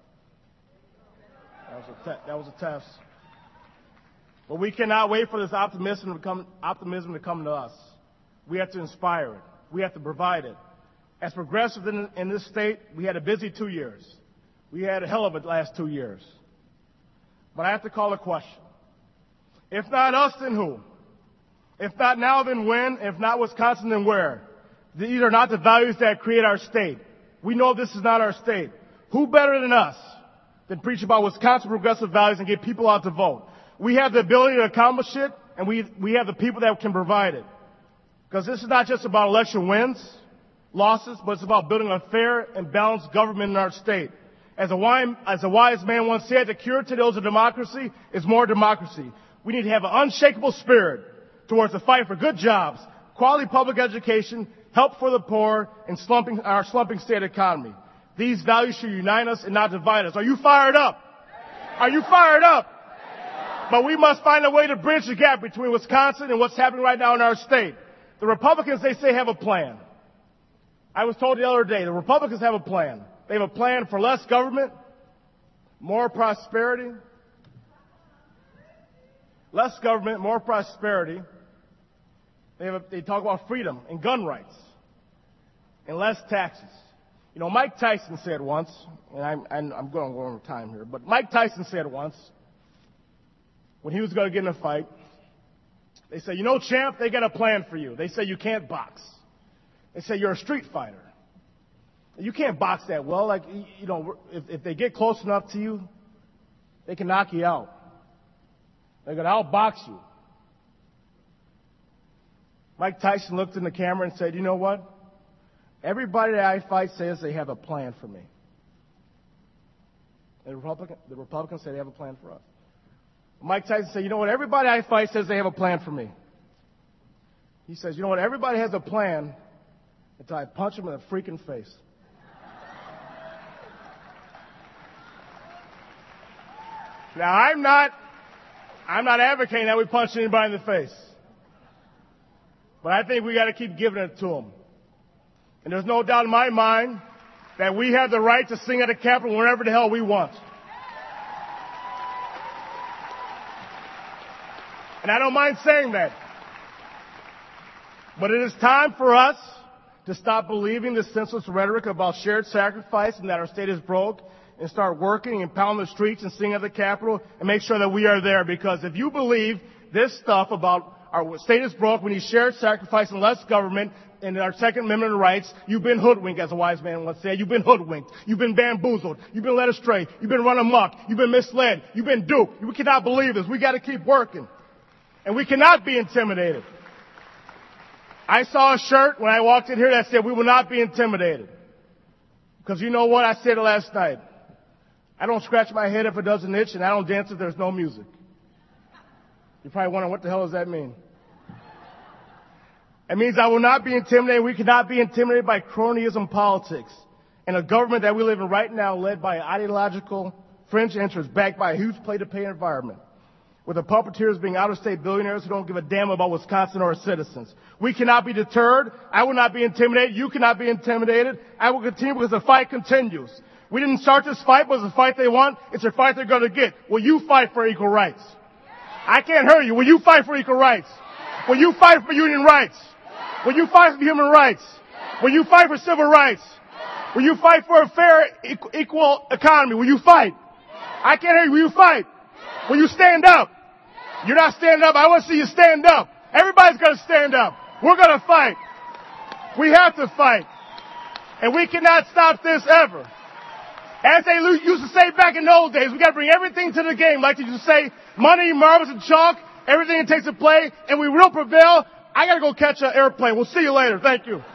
That was a, te- that was a test. But we cannot wait for this optimism to come, optimism to come to us. We have to inspire it. We have to provide it. As progressives in, in this state, we had a busy two years. We had a hell of a last two years. But I have to call a question. If not us, then who? If not now, then when? If not Wisconsin, then where? These are not the values that create our state. We know this is not our state. Who better than us than preach about Wisconsin progressive values and get people out to vote? We have the ability to accomplish it, and we, we have the people that can provide it. Because this is not just about election wins, losses, but it's about building a fair and balanced government in our state. As a, wise, as a wise man once said, the cure to those of democracy is more democracy. We need to have an unshakable spirit towards the fight for good jobs, quality public education, help for the poor, and slumping, our slumping state economy. These values should unite us and not divide us. Are you fired up? Are you fired up? But we must find a way to bridge the gap between Wisconsin and what's happening right now in our state. The Republicans, they say, have a plan. I was told the other day, the Republicans have a plan. They have a plan for less government, more prosperity, less government, more prosperity. They, have a, they talk about freedom and gun rights and less taxes. You know, Mike Tyson said once, and I'm, I'm going to go over time here, but Mike Tyson said once, when he was going to get in a fight, they said, you know, champ, they got a plan for you. They say you can't box. They say you're a street fighter. You can't box that well. Like, you know, if, if they get close enough to you, they can knock you out. They're going to outbox you. Mike Tyson looked in the camera and said, you know what? Everybody that I fight says they have a plan for me. And the Republican, the Republicans say they have a plan for us. Mike Tyson said, you know what? Everybody I fight says they have a plan for me. He says, you know what? Everybody has a plan until I punch them in the freaking face. Now, I'm not, I'm not advocating that we punch anybody in the face. But I think we got to keep giving it to them. And there's no doubt in my mind that we have the right to sing at the Capitol wherever the hell we want. And I don't mind saying that. But it is time for us to stop believing this senseless rhetoric about shared sacrifice and that our state is broke, and start working and pound the streets and sing at the Capitol and make sure that we are there. Because if you believe this stuff about our state is broke, we need shared sacrifice and less government and our Second Amendment rights, you've been hoodwinked, as a wise man once said. You've been hoodwinked. You've been bamboozled. You've been led astray. You've been run amok. You've been misled. You've been duped. We cannot believe this. We got to keep working. And we cannot be intimidated. I saw a shirt when I walked in here that said, we will not be intimidated. Because you know what? I said it last night. I don't scratch my head if it doesn't itch, and I don't dance if there's no music. You're probably wondering, what the hell does that mean? It means I will not be intimidated. We cannot be intimidated by cronyism politics and a government that we live in right now led by ideological fringe interests backed by a huge play-to-pay environment, with the puppeteers being out-of-state billionaires who don't give a damn about Wisconsin or its citizens. We cannot be deterred. I will not be intimidated. You cannot be intimidated. I will continue because the fight continues. We didn't start this fight, but it's a fight they want. It's a fight they're going to get. Will you fight for equal rights? I can't hear you. Will you fight for equal rights? Will you fight for union rights? Will you fight for human rights? Will you fight for civil rights? Will you fight for a fair, equal economy? Will you fight? I can't hear you. Will you fight? Will you stand up? You're not standing up. I want to see you stand up. Everybody's going to stand up. We're going to fight. We have to fight. And we cannot stop this ever. As they used to say back in the old days, we got to bring everything to the game. Like they used to say, money, marbles, and chalk, everything it takes to play, and we will prevail. I got to go catch an airplane. We'll see you later. Thank you.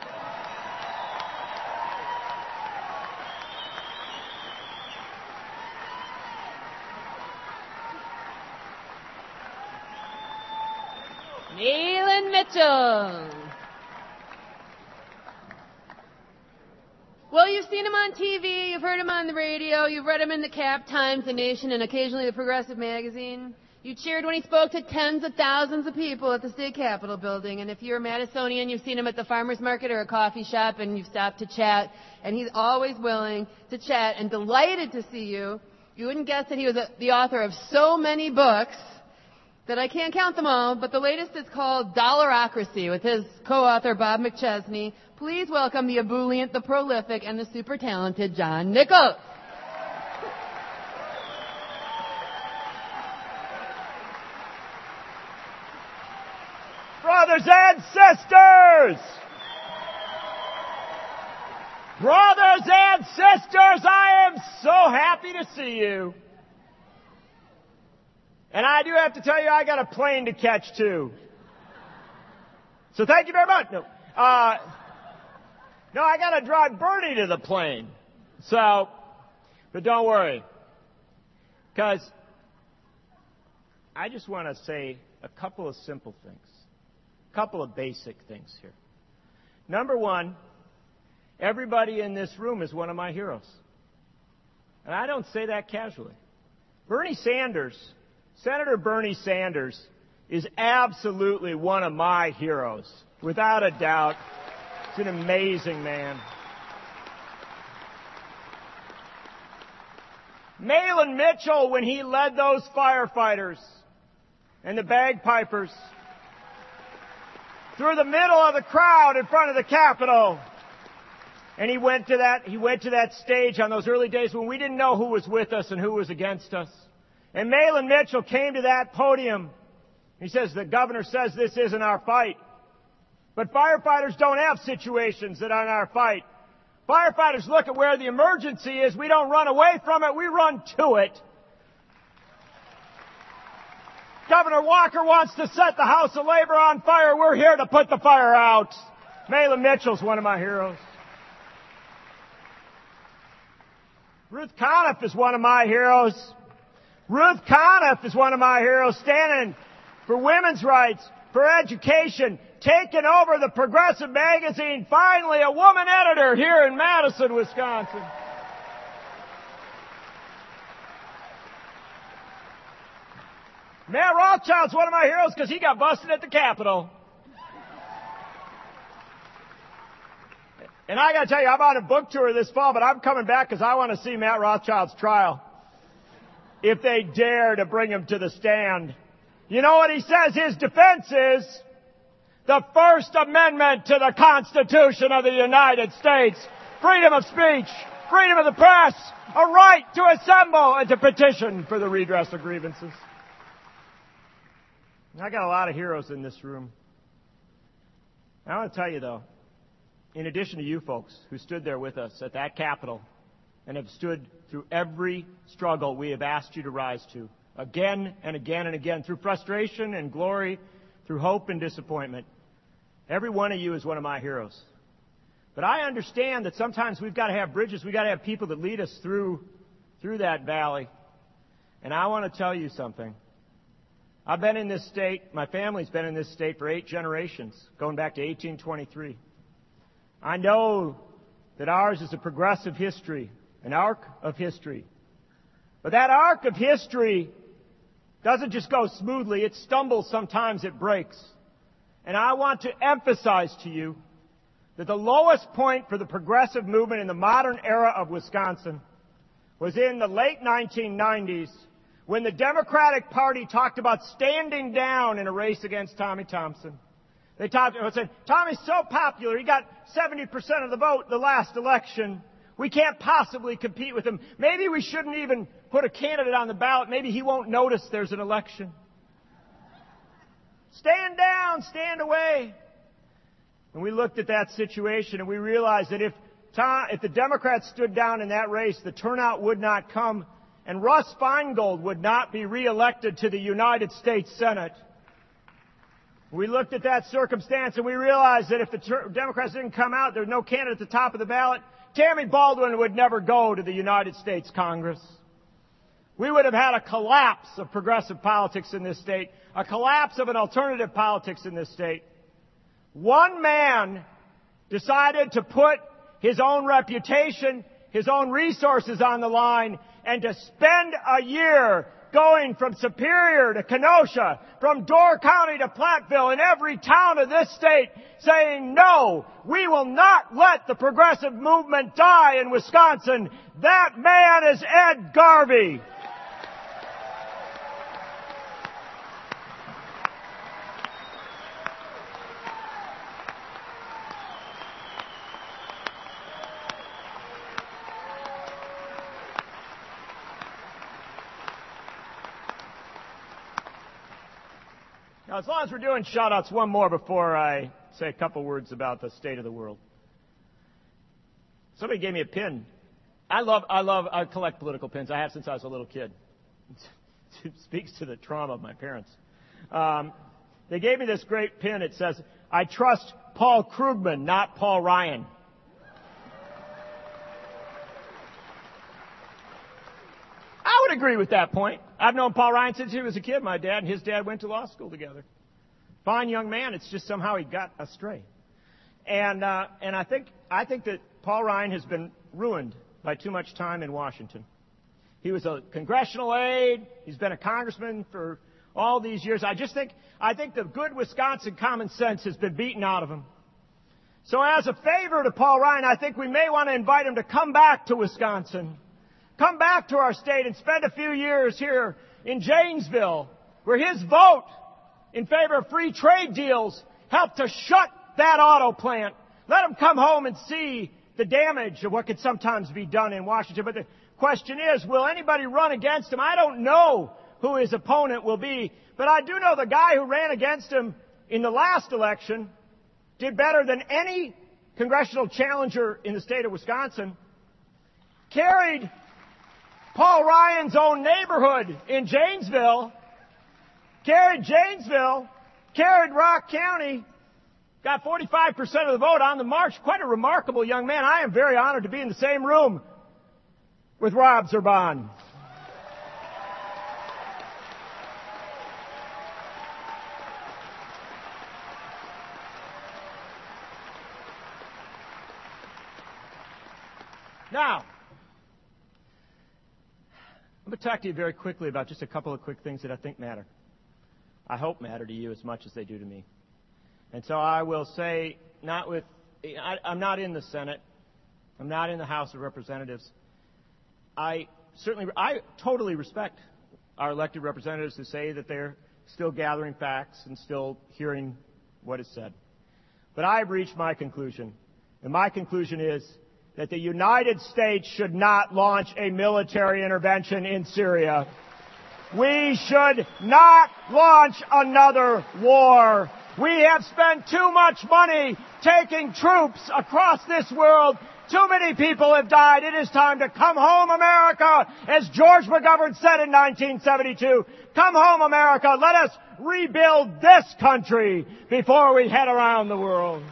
Mahlon Mitchell. Well, you've seen him on T V, you've heard him on the radio, you've read him in the Cap, Times, The Nation, and occasionally the Progressive magazine. You cheered when he spoke to tens of thousands of people at the state capitol building. And if you're a Madisonian, you've seen him at the farmer's market or a coffee shop, and you've stopped to chat. And he's always willing to chat and delighted to see you. You wouldn't guess that he was a, the author of so many books that I can't count them all, but the latest is called Dollarocracy with his co-author Bob McChesney. Please welcome the ebullient, the prolific, and the super talented John Nichols.
Brothers and sisters! Brothers and sisters, I am so happy to see you. And I do have to tell you, I got a plane to catch too. So thank you very much. No, uh, no, I got to drive Bernie to the plane. So, but don't worry, because I just want to say a couple of simple things, a couple of basic things here. Number one, everybody in this room is one of my heroes, and I don't say that casually. Bernie Sanders. Senator Bernie Sanders is absolutely one of my heroes, without a doubt. He's an amazing man. Mahlon Mitchell, when he led those firefighters and the bagpipers through the middle of the crowd in front of the Capitol, and he went to that, he went to that stage on those early days when we didn't know who was with us and who was against us. And Mahlon Mitchell came to that podium. He says, the governor says this isn't our fight. But firefighters don't have situations that aren't our fight. Firefighters look at where the emergency is. We don't run away from it. We run to it. Governor Walker wants to set the House of Labor on fire. We're here to put the fire out. Mahlon Mitchell's one of my heroes. Ruth Conniff is one of my heroes. Ruth Conniff is one of my heroes, standing for women's rights, for education, taking over the Progressive magazine, finally a woman editor here in Madison, Wisconsin. Matt Rothschild's one of my heroes because he got busted at the Capitol. And I got to tell you, I'm on a book tour this fall, but I'm coming back because I want to see Matt Rothschild's trial. If they dare to bring him to the stand. You know what he says his defense is? The First Amendment to the Constitution of the United States. Freedom of speech, freedom of the press, a right to assemble and to petition for the redress of grievances. I got a lot of heroes in this room. I want to tell you, though, in addition to you folks who stood there with us at that Capitol and have stood through every struggle we have asked you to rise to, again and again and again, through frustration and glory, through hope and disappointment. Every one of you is one of my heroes. But I understand that sometimes we've got to have bridges. We've got to have people that lead us through, through that valley. And I want to tell you something. I've been in this state, my family's been in this state for eight generations, going back to eighteen twenty-three. I know that ours is a progressive history, an arc of history. But that arc of history doesn't just go smoothly. It stumbles sometimes, it breaks. And I want to emphasize to you that the lowest point for the progressive movement in the modern era of Wisconsin was in the late nineteen nineties when the Democratic Party talked about standing down in a race against Tommy Thompson. They talked and said, Tommy's so popular, he got seventy percent of the vote the last election. We can't possibly compete with him. Maybe we shouldn't even put a candidate on the ballot. Maybe he won't notice there's an election. Stand down, stand away. And we looked at that situation and we realized that if Tom, if the Democrats stood down in that race, the turnout would not come, and Russ Feingold would not be reelected to the United States Senate. We looked at that circumstance and we realized that if the ter- Democrats didn't come out, there was no candidate at the top of the ballot, Tammy Baldwin would never go to the United States Congress. We would have had a collapse of progressive politics in this state, a collapse of an alternative politics in this state. One man decided to put his own reputation, his own resources on the line, and to spend a year going from Superior to Kenosha, from Door County to Platteville, in every town of this state, saying, no, we will not let the progressive movement die in Wisconsin. That man is Ed Garvey. Now, as long as we're doing shout-outs, one more before I say a couple words about the state of the world. Somebody gave me a pin. I love, I love, I collect political pins. I have since I was a little kid. It speaks to the trauma of my parents. Um, they gave me this great pin. It says, I trust Paul Krugman, not Paul Ryan. I would agree with that point. I've known Paul Ryan since he was a kid. My dad and his dad went to law school together. Fine young man. It's just somehow he got astray. And uh, and I think I think that Paul Ryan has been ruined by too much time in Washington. He was a congressional aide. He's been a congressman for all these years. I just think I think the good Wisconsin common sense has been beaten out of him. So as a favor to Paul Ryan, I think we may want to invite him to come back to Wisconsin. Come back to our state and spend a few years here in Janesville, where his vote in favor of free trade deals helped to shut that auto plant. Let him come home and see the damage of what could sometimes be done in Washington. But the question is, will anybody run against him? I don't know who his opponent will be, but I do know the guy who ran against him in the last election did better than any congressional challenger in the state of Wisconsin, carried Paul Ryan's own neighborhood in Janesville, carried Janesville, carried Rock County, got forty-five percent of the vote on the march. Quite a remarkable young man. I am very honored to be in the same room with Rob Zerban. Now, I'm going to talk to you very quickly about just a couple of quick things that I think matter. I hope matter to you as much as they do to me. And so I will say, not with, I, I'm not in the Senate. I'm not in the House of Representatives. I certainly, I totally respect our elected representatives who say that they're still gathering facts and still hearing what is said. But I have reached my conclusion. And my conclusion is that the United States should not launch a military intervention in Syria. We should not launch another war. We have spent too much money taking troops across this world. Too many people have died. It is time to come home, America, as George McGovern said in nineteen seventy-two. Come home, America. Let us rebuild this country before we head around the world.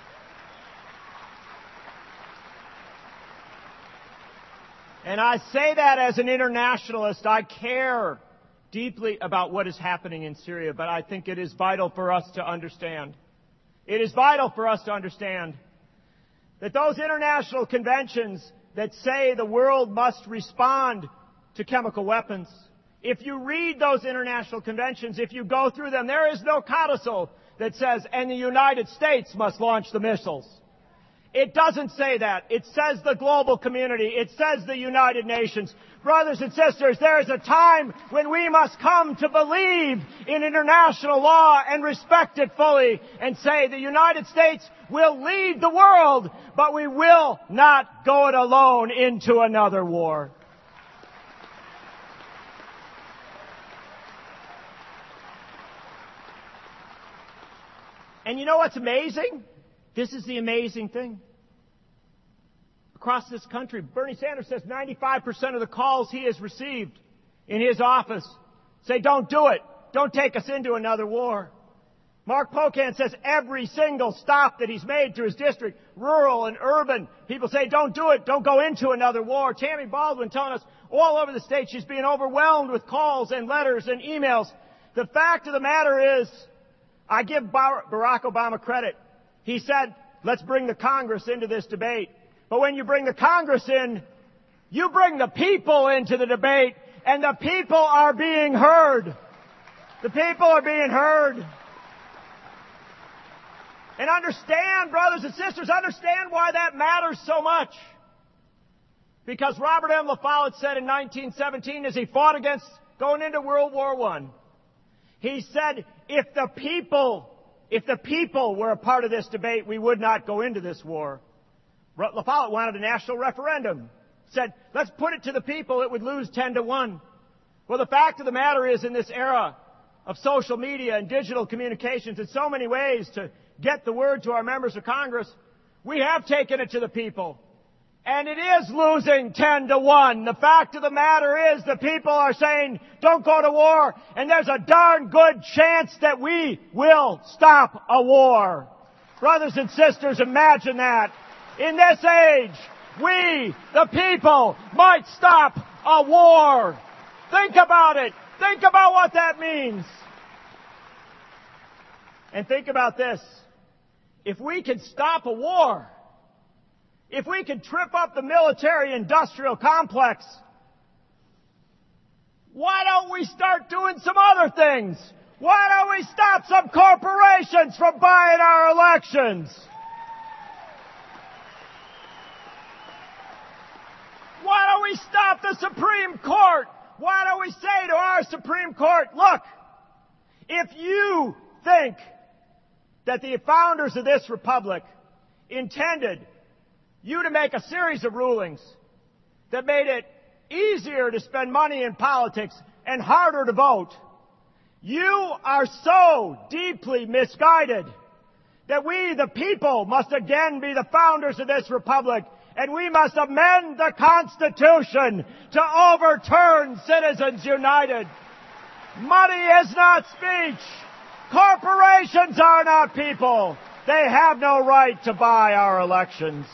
And I say that as an internationalist. I care deeply about what is happening in Syria, but I think it is vital for us to understand. It is vital for us to understand that those international conventions that say the world must respond to chemical weapons, if you read those international conventions, if you go through them, there is no codicil that says, and the United States must launch the missiles. It doesn't say that. It says the global community. It says the United Nations. Brothers and sisters, there is a time when we must come to believe in international law and respect it fully and say the United States will lead the world, but we will not go it alone into another war. And you know what's amazing? This is the amazing thing. Across this country, Bernie Sanders says ninety-five percent of the calls he has received in his office say, don't do it. Don't take us into another war. Mark Pocan says every single stop that he's made through his district, rural and urban, people say, don't do it. Don't go into another war. Tammy Baldwin telling us all over the state she's being overwhelmed with calls and letters and emails. The fact of the matter is, I give Barack Obama credit. He said, let's bring the Congress into this debate. But when you bring the Congress in, you bring the people into the debate, and the people are being heard. The people are being heard. And understand, brothers and sisters, understand why that matters so much. Because Robert M. La Follette said in nineteen seventeen, as he fought against going into World War One, he said, if the people, if the people were a part of this debate, we would not go into this war. La Follette wanted a national referendum. Said, let's put it to the people, it would lose ten to one. Well, the fact of the matter is, in this era of social media and digital communications, in so many ways to get the word to our members of Congress, we have taken it to the people. And it is losing ten to one. The fact of the matter is, the people are saying, don't go to war. And there's a darn good chance that we will stop a war. Brothers and sisters, imagine that. In this age, we, the people, might stop a war. Think about it. Think about what that means. And think about this. If we can stop a war, if we can trip up the military-industrial complex, why don't we start doing some other things? Why don't we stop some corporations from buying our elections? Why don't we stop the Supreme Court? Why don't we say to our Supreme Court, look, if you think that the founders of this republic intended you to make a series of rulings that made it easier to spend money in politics and harder to vote, you are so deeply misguided that we, the people, must again be the founders of this republic, and we must amend the Constitution to overturn Citizens United. Money is not speech. Corporations are not people. They have no right to buy our elections.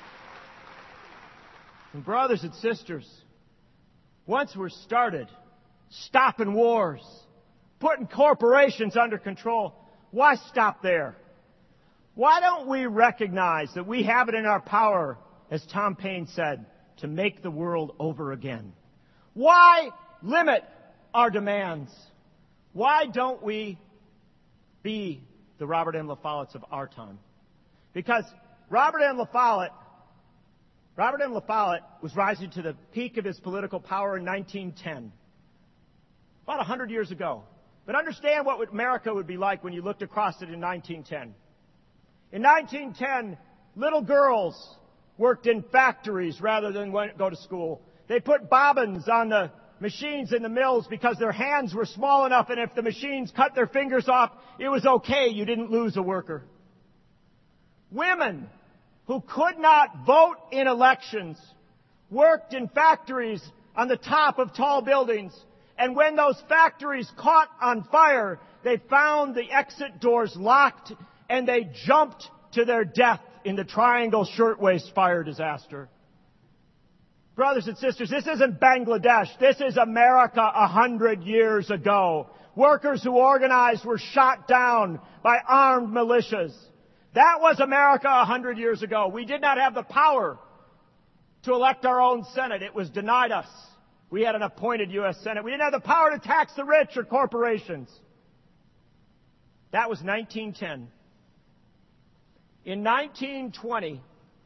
And brothers and sisters, once we're started stopping wars, putting corporations under control, why stop there? Why don't we recognize that we have it in our power, as Tom Paine said, to make the world over again? Why limit our demands? Why don't we be the Robert M. La Follettes of our time? Because Robert M. La Follette, Robert M. La Follette was rising to the peak of his political power in nineteen ten, about one hundred years ago. But understand what America would be like when you looked across it in nineteen ten. In nineteen ten, little girls worked in factories rather than go to school. They put bobbins on the machines in the mills because their hands were small enough, and if the machines cut their fingers off, it was okay. You didn't lose a worker. Women who could not vote in elections worked in factories on the top of tall buildings. And when those factories caught on fire, they found the exit doors locked, and they jumped to their death in the Triangle Shirtwaist fire disaster. Brothers and sisters, this isn't Bangladesh. This is America a hundred years ago. Workers who organized were shot down by armed militias. That was America a hundred years ago. We did not have the power to elect our own Senate. It was denied us. We had an appointed U S Senate. We didn't have the power to tax the rich or corporations. That was nineteen ten. In nineteen twenty,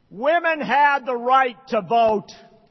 women had the right to vote.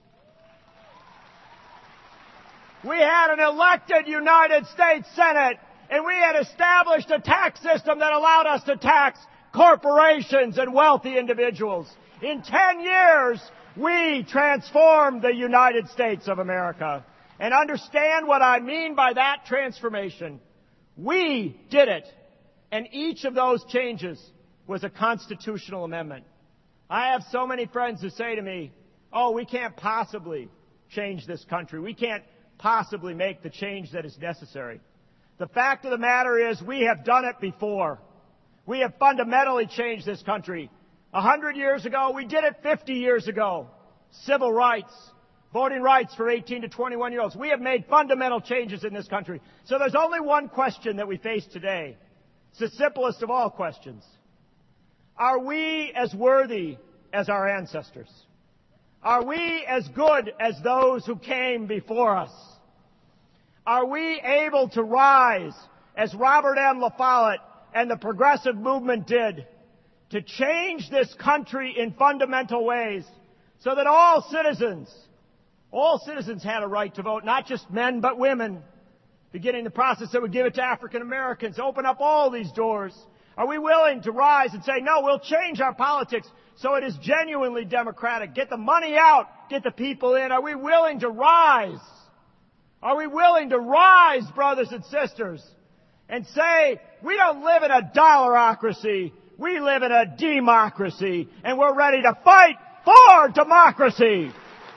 We had an elected United States Senate, and we had established a tax system that allowed us to tax corporations and wealthy individuals. In ten years, we transformed the United States of America. And understand what I mean by that transformation. We did it. And each of those changes was a constitutional amendment. I have so many friends who say to me, oh, we can't possibly change this country. We can't possibly make the change that is necessary. The fact of the matter is we have done it before. We have fundamentally changed this country. A hundred years ago, we did it fifty years ago. Civil rights, voting rights for eighteen to twenty-one-year-olds. We have made fundamental changes in this country. So there's only one question that we face today. It's the simplest of all questions. Are we as worthy as our ancestors? Are we as good as those who came before us? Are we able to rise, as Robert M. La Follette and the progressive movement did, to change this country in fundamental ways so that all citizens, all citizens had a right to vote, not just men but women, beginning the process that would give it to African Americans, open up all these doors? Are we willing to rise and say, no, we'll change our politics so it is genuinely democratic? Get the money out, get the people in. Are we willing to rise? Are we willing to rise, brothers and sisters, and say, we don't live in a dollarocracy, we live in a democracy, and we're ready to fight for democracy?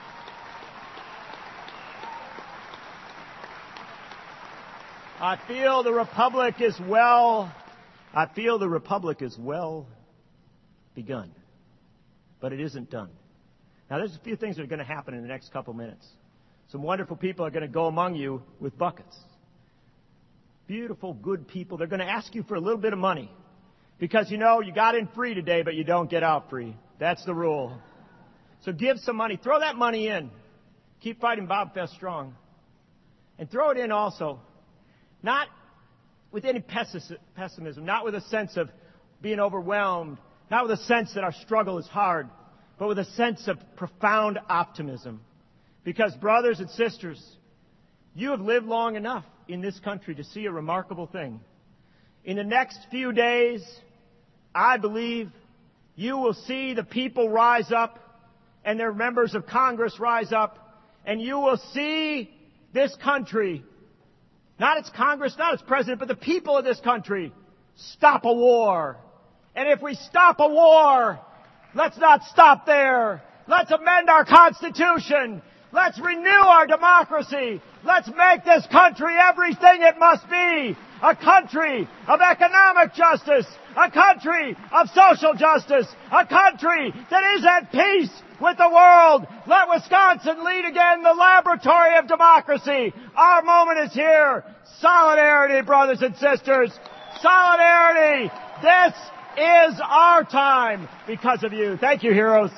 I feel the Republic is well, I feel the Republic is well begun, but it isn't done. Now, there's a few things that are going to happen in the next couple minutes. Some wonderful people are going to go among you with buckets. Beautiful, good people. They're going to ask you for a little bit of money. Because, you know, you got in free today, but you don't get out free. That's the rule. So give some money. Throw that money in. Keep fighting BobFest strong. And throw it in also, not with any pessimism, not with a sense of being overwhelmed, not with a sense that our struggle is hard, but with a sense of profound optimism. Because, brothers and sisters, you have lived long enough in this country to see a remarkable thing. In the next few days, I believe you will see the people rise up and their members of Congress rise up, and you will see this country, not its Congress, not its president, but the people of this country, stop a war. And if we stop a war, let's not stop there. Let's amend our Constitution. Let's renew our democracy. Let's make this country everything it must be. A country of economic justice. A country of social justice. A country that is at peace with the world. Let Wisconsin lead again the laboratory of democracy. Our moment is here. Solidarity, brothers and sisters. Solidarity. This is our time because of you. Thank you, heroes.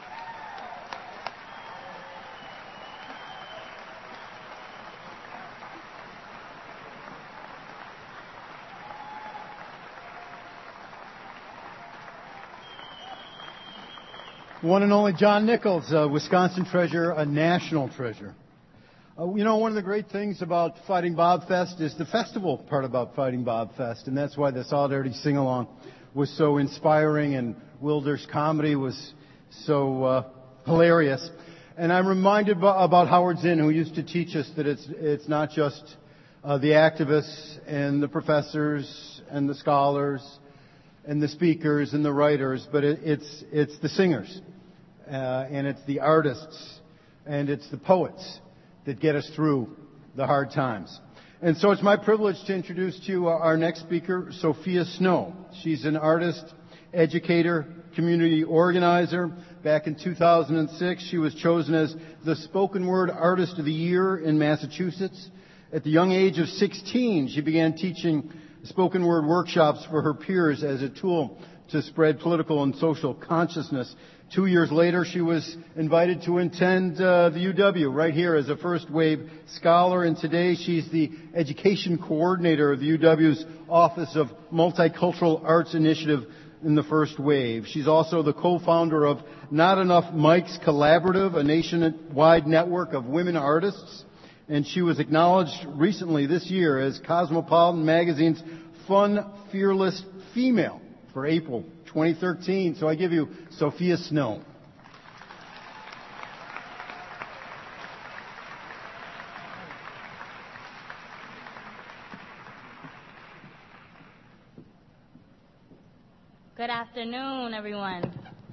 One and only John Nichols, a Wisconsin treasure, a national treasure. Uh, you know, one of the great things about Fighting BobFest is the festival part about Fighting BobFest, and that's why the Solidarity Sing-Along was so inspiring, and Wilder's comedy was so uh, hilarious. And I'm reminded about Howard Zinn, who used to teach us that it's it's not just uh, the activists and the professors and the scholars and the speakers and the writers, but it, it's it's the singers, uh, and it's the artists, and it's the poets that get us through the hard times. And so it's my privilege to introduce to you our next speaker, Sophia Snow. She's an artist, educator, community organizer. Back in two thousand six, she was chosen as the Spoken Word Artist of the Year in Massachusetts. At the young age of sixteen, she began teaching spoken word workshops for her peers as a tool to spread political and social consciousness. Two years later, she was invited to attend uh, the U W right here as a first wave scholar, and today she's the education coordinator of the U W's Office of Multicultural Arts Initiative in the first wave. She's also the co-founder of Not Enough Mics Collaborative, a nationwide network of women artists. And she was acknowledged recently this year as Cosmopolitan Magazine's Fun Fearless Female for April twenty thirteen. So I give you Sophia Snow.
Good afternoon, everyone.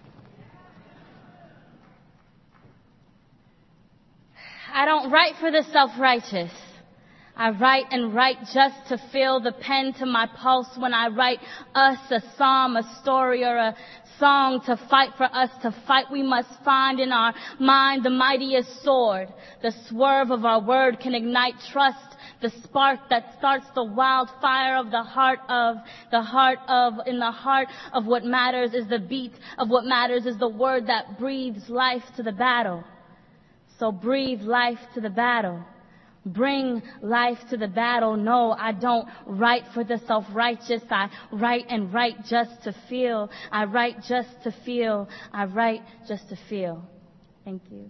I don't write for the self-righteous. I write and write just to feel the pen to my pulse. When I write us a psalm, a story, or a song to fight for us to fight, we must find in our mind the mightiest sword. The swerve of our word can ignite trust. The spark that starts the wildfire of the heart of, the heart of, in the heart of what matters is the beat of what matters is the word that breathes life to the battle. So breathe life to the battle. Bring life to the battle. No, I don't write for the self-righteous. I write and write just to feel. I write just to feel. I write just to feel. Thank you.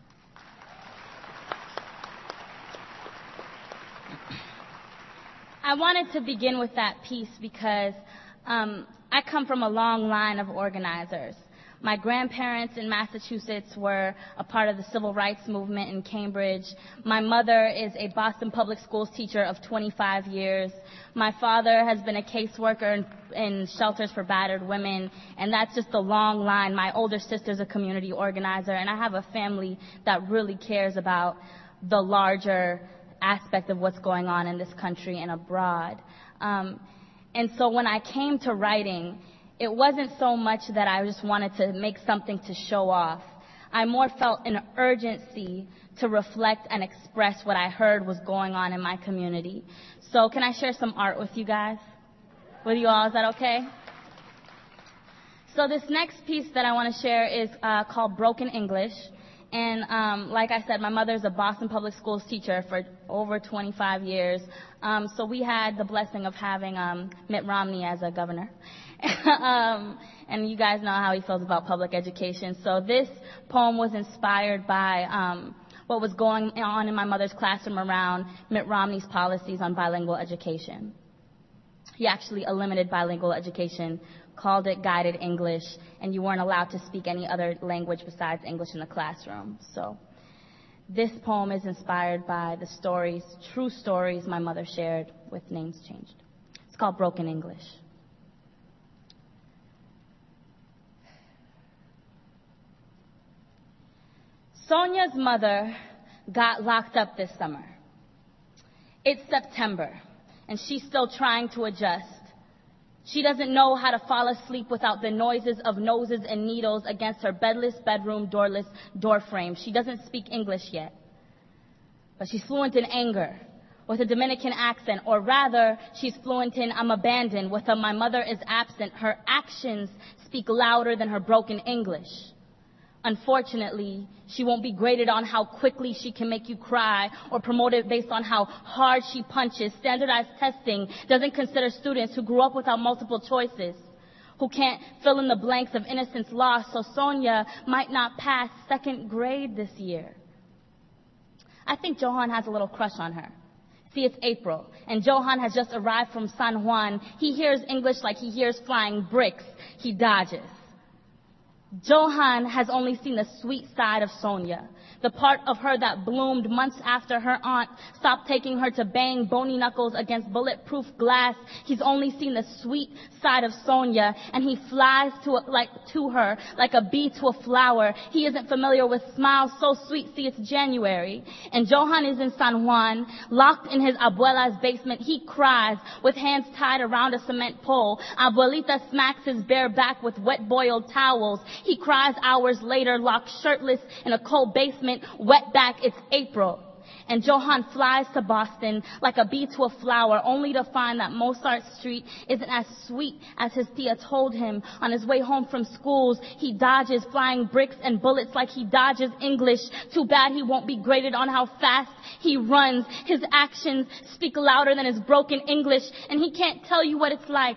I wanted to begin with that piece because um, I come from a long line of organizers. My grandparents in Massachusetts were a part of the civil rights movement in Cambridge. My mother is a Boston Public Schools teacher of twenty-five years. My father has been a caseworker in, in shelters for battered women, and that's just a long line. My older sister's a community organizer, and I have a family that really cares about the larger aspect of what's going on in this country and abroad. Um, and so when I came to writing, it wasn't so much that I just wanted to make something to show off. I more felt an urgency to reflect and express what I heard was going on in my community. So can I share some art with you guys? With you all, is that okay? So this next piece that I want to share is uh, called Broken English. And um, like I said, my mother's a Boston Public Schools teacher for over twenty-five years. Um, so we had the blessing of having um, Mitt Romney as a governor. um, and you guys know how he feels about public education. So this poem was inspired by um, what was going on in my mother's classroom around Mitt Romney's policies on bilingual education. He actually eliminated bilingual education, called it guided English, and you weren't allowed to speak any other language besides English in the classroom. So this poem is inspired by the stories, true stories my mother shared with names changed. It's called Broken English. Sonia's mother got locked up this summer. It's September, and she's still trying to adjust. She doesn't know how to fall asleep without the noises of noses and needles against her bedless bedroom doorless door frame. She doesn't speak English yet, but she's fluent in anger with a Dominican accent, or rather, she's fluent in I'm abandoned with a my mother is absent. Her actions speak louder than her broken English. Unfortunately, she won't be graded on how quickly she can make you cry or promoted based on how hard she punches. Standardized testing doesn't consider students who grew up without multiple choices, who can't fill in the blanks of innocence lost, so Sonia might not pass second grade this year. I think Johan has a little crush on her. See, it's April, and Johan has just arrived from San Juan. He hears English like he hears flying bricks. He dodges. Johan has only seen the sweet side of Sonia, the part of her that bloomed months after her aunt stopped taking her to bang bony knuckles against bulletproof glass. He's only seen the sweet side of Sonia, and he flies to like to her like a bee to a flower. He isn't familiar with smiles so sweet. See, it's January, and Johan is in San Juan, locked in his abuela's basement. He cries with hands tied around a cement pole. Abuelita smacks his bare back with wet boiled towels. He cries hours later, locked shirtless in a cold basement, wet back. It's April. And Johan flies to Boston like a bee to a flower, only to find that Mozart Street isn't as sweet as his tia told him. On his way home from schools, he dodges flying bricks and bullets like he dodges English. Too bad he won't be graded on how fast he runs. His actions speak louder than his broken English, and he can't tell you what it's like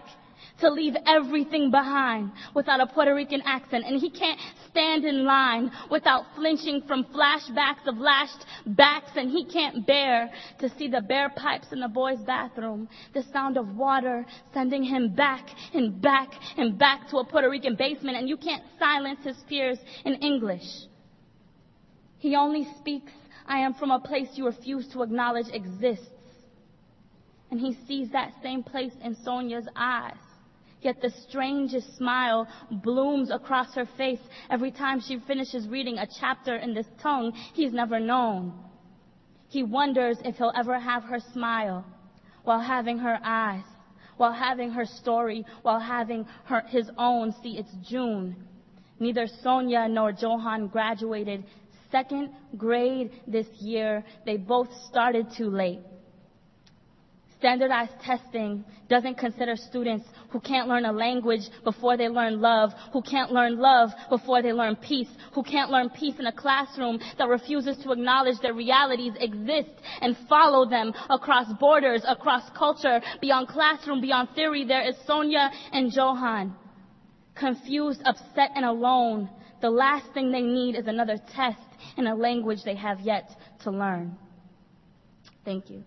to leave everything behind without a Puerto Rican accent. And he can't stand in line without flinching from flashbacks of lashed backs. And he can't bear to see the bare pipes in the boys' bathroom, the sound of water sending him back and back and back to a Puerto Rican basement. And you can't silence his peers in English. He only speaks, "I am from a place you refuse to acknowledge exists." And he sees that same place in Sonia's eyes. Yet the strangest smile blooms across her face every time she finishes reading a chapter in this tongue he's never known. He wonders if he'll ever have her smile while having her eyes, while having her story, while having her, his own. See, it's June. Neither Sonia nor Johan graduated second grade this year. They both started too late. Standardized testing doesn't consider students who can't learn a language before they learn love, who can't learn love before they learn peace, who can't learn peace in a classroom that refuses to acknowledge their realities exist and follow them across borders, across culture, beyond classroom, beyond theory. There is Sonia and Johan, confused, upset, and alone. The last thing they need is another test in a language they have yet to learn. Thank you.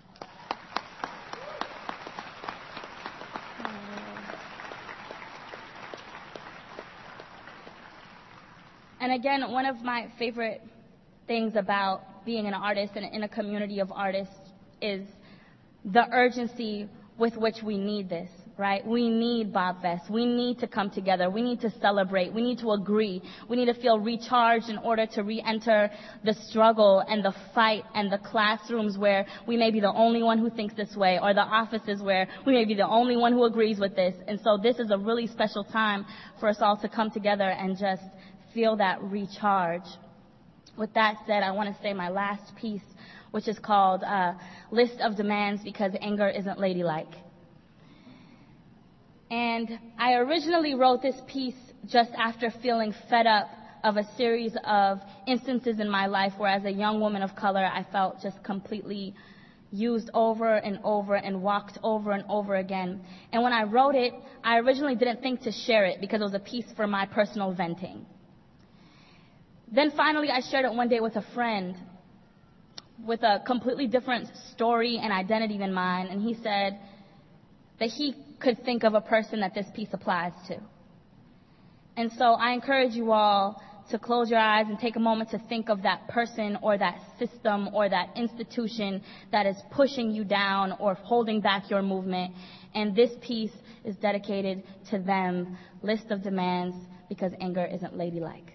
And again, one of my favorite things about being an artist and in a community of artists is the urgency with which we need this, right? We need BobFest. We need to come together. We need to celebrate. We need to agree. We need to feel recharged in order to re-enter the struggle and the fight and the classrooms where we may be the only one who thinks this way, or the offices where we may be the only one who agrees with this. And so this is a really special time for us all to come together and just feel that recharge. With that said, I want to say my last piece, which is called uh, List of Demands Because Anger Isn't Ladylike. And I originally wrote this piece just after feeling fed up of a series of instances in my life where, as a young woman of color, I felt just completely used over and over and walked over and over again. And when I wrote it, I originally didn't think to share it because it was a piece for my personal venting. Then finally, I shared it one day with a friend with a completely different story and identity than mine, and he said that he could think of a person that this piece applies to. And so I encourage you all to close your eyes and take a moment to think of that person or that system or that institution that is pushing you down or holding back your movement. And this piece is dedicated to them. List of Demands Because Anger Isn't Ladylike.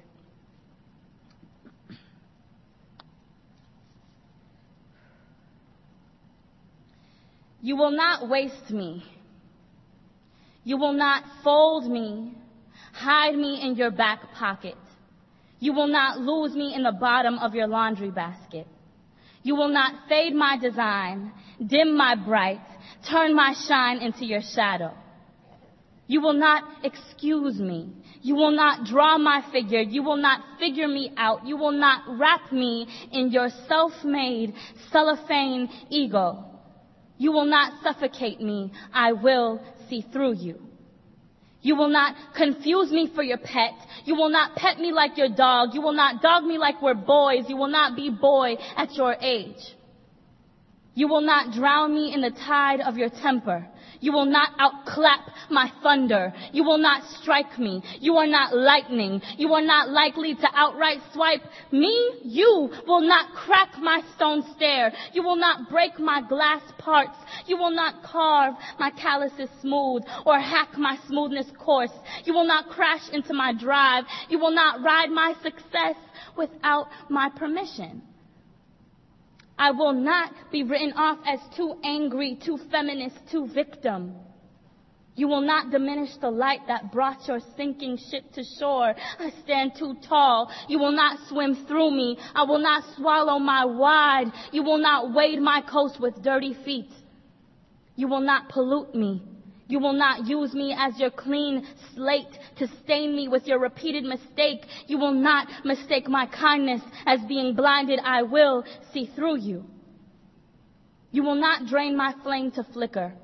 You will not waste me. You will not fold me, hide me in your back pocket. You will not lose me in the bottom of your laundry basket. You will not fade my design, dim my bright, turn my shine into your shadow. You will not excuse me. You will not draw my figure. You will not figure me out. You will not wrap me in your self-made cellophane ego. You will not suffocate me. I will see through you. You will not confuse me for your pet. You will not pet me like your dog. You will not dog me like we're boys. You will not be boy at your age. You will not drown me in the tide of your temper. You will not outclap my thunder. You will not strike me. You are not lightning. You are not likely to outright swipe me. You will not crack my stone stair. You will not break my glass parts. You will not carve my calluses smooth or hack my smoothness coarse. You will not crash into my drive. You will not ride my success without my permission. I will not be written off as too angry, too feminist, too victim. You will not diminish the light that brought your sinking ship to shore. I stand too tall. You will not swim through me. I will not swallow my wide. You will not wade my coast with dirty feet. You will not pollute me. You will not use me as your clean slate to stain me with your repeated mistake. You will not mistake my kindness as being blinded. I will see through you. You will not drain my flame to flicker.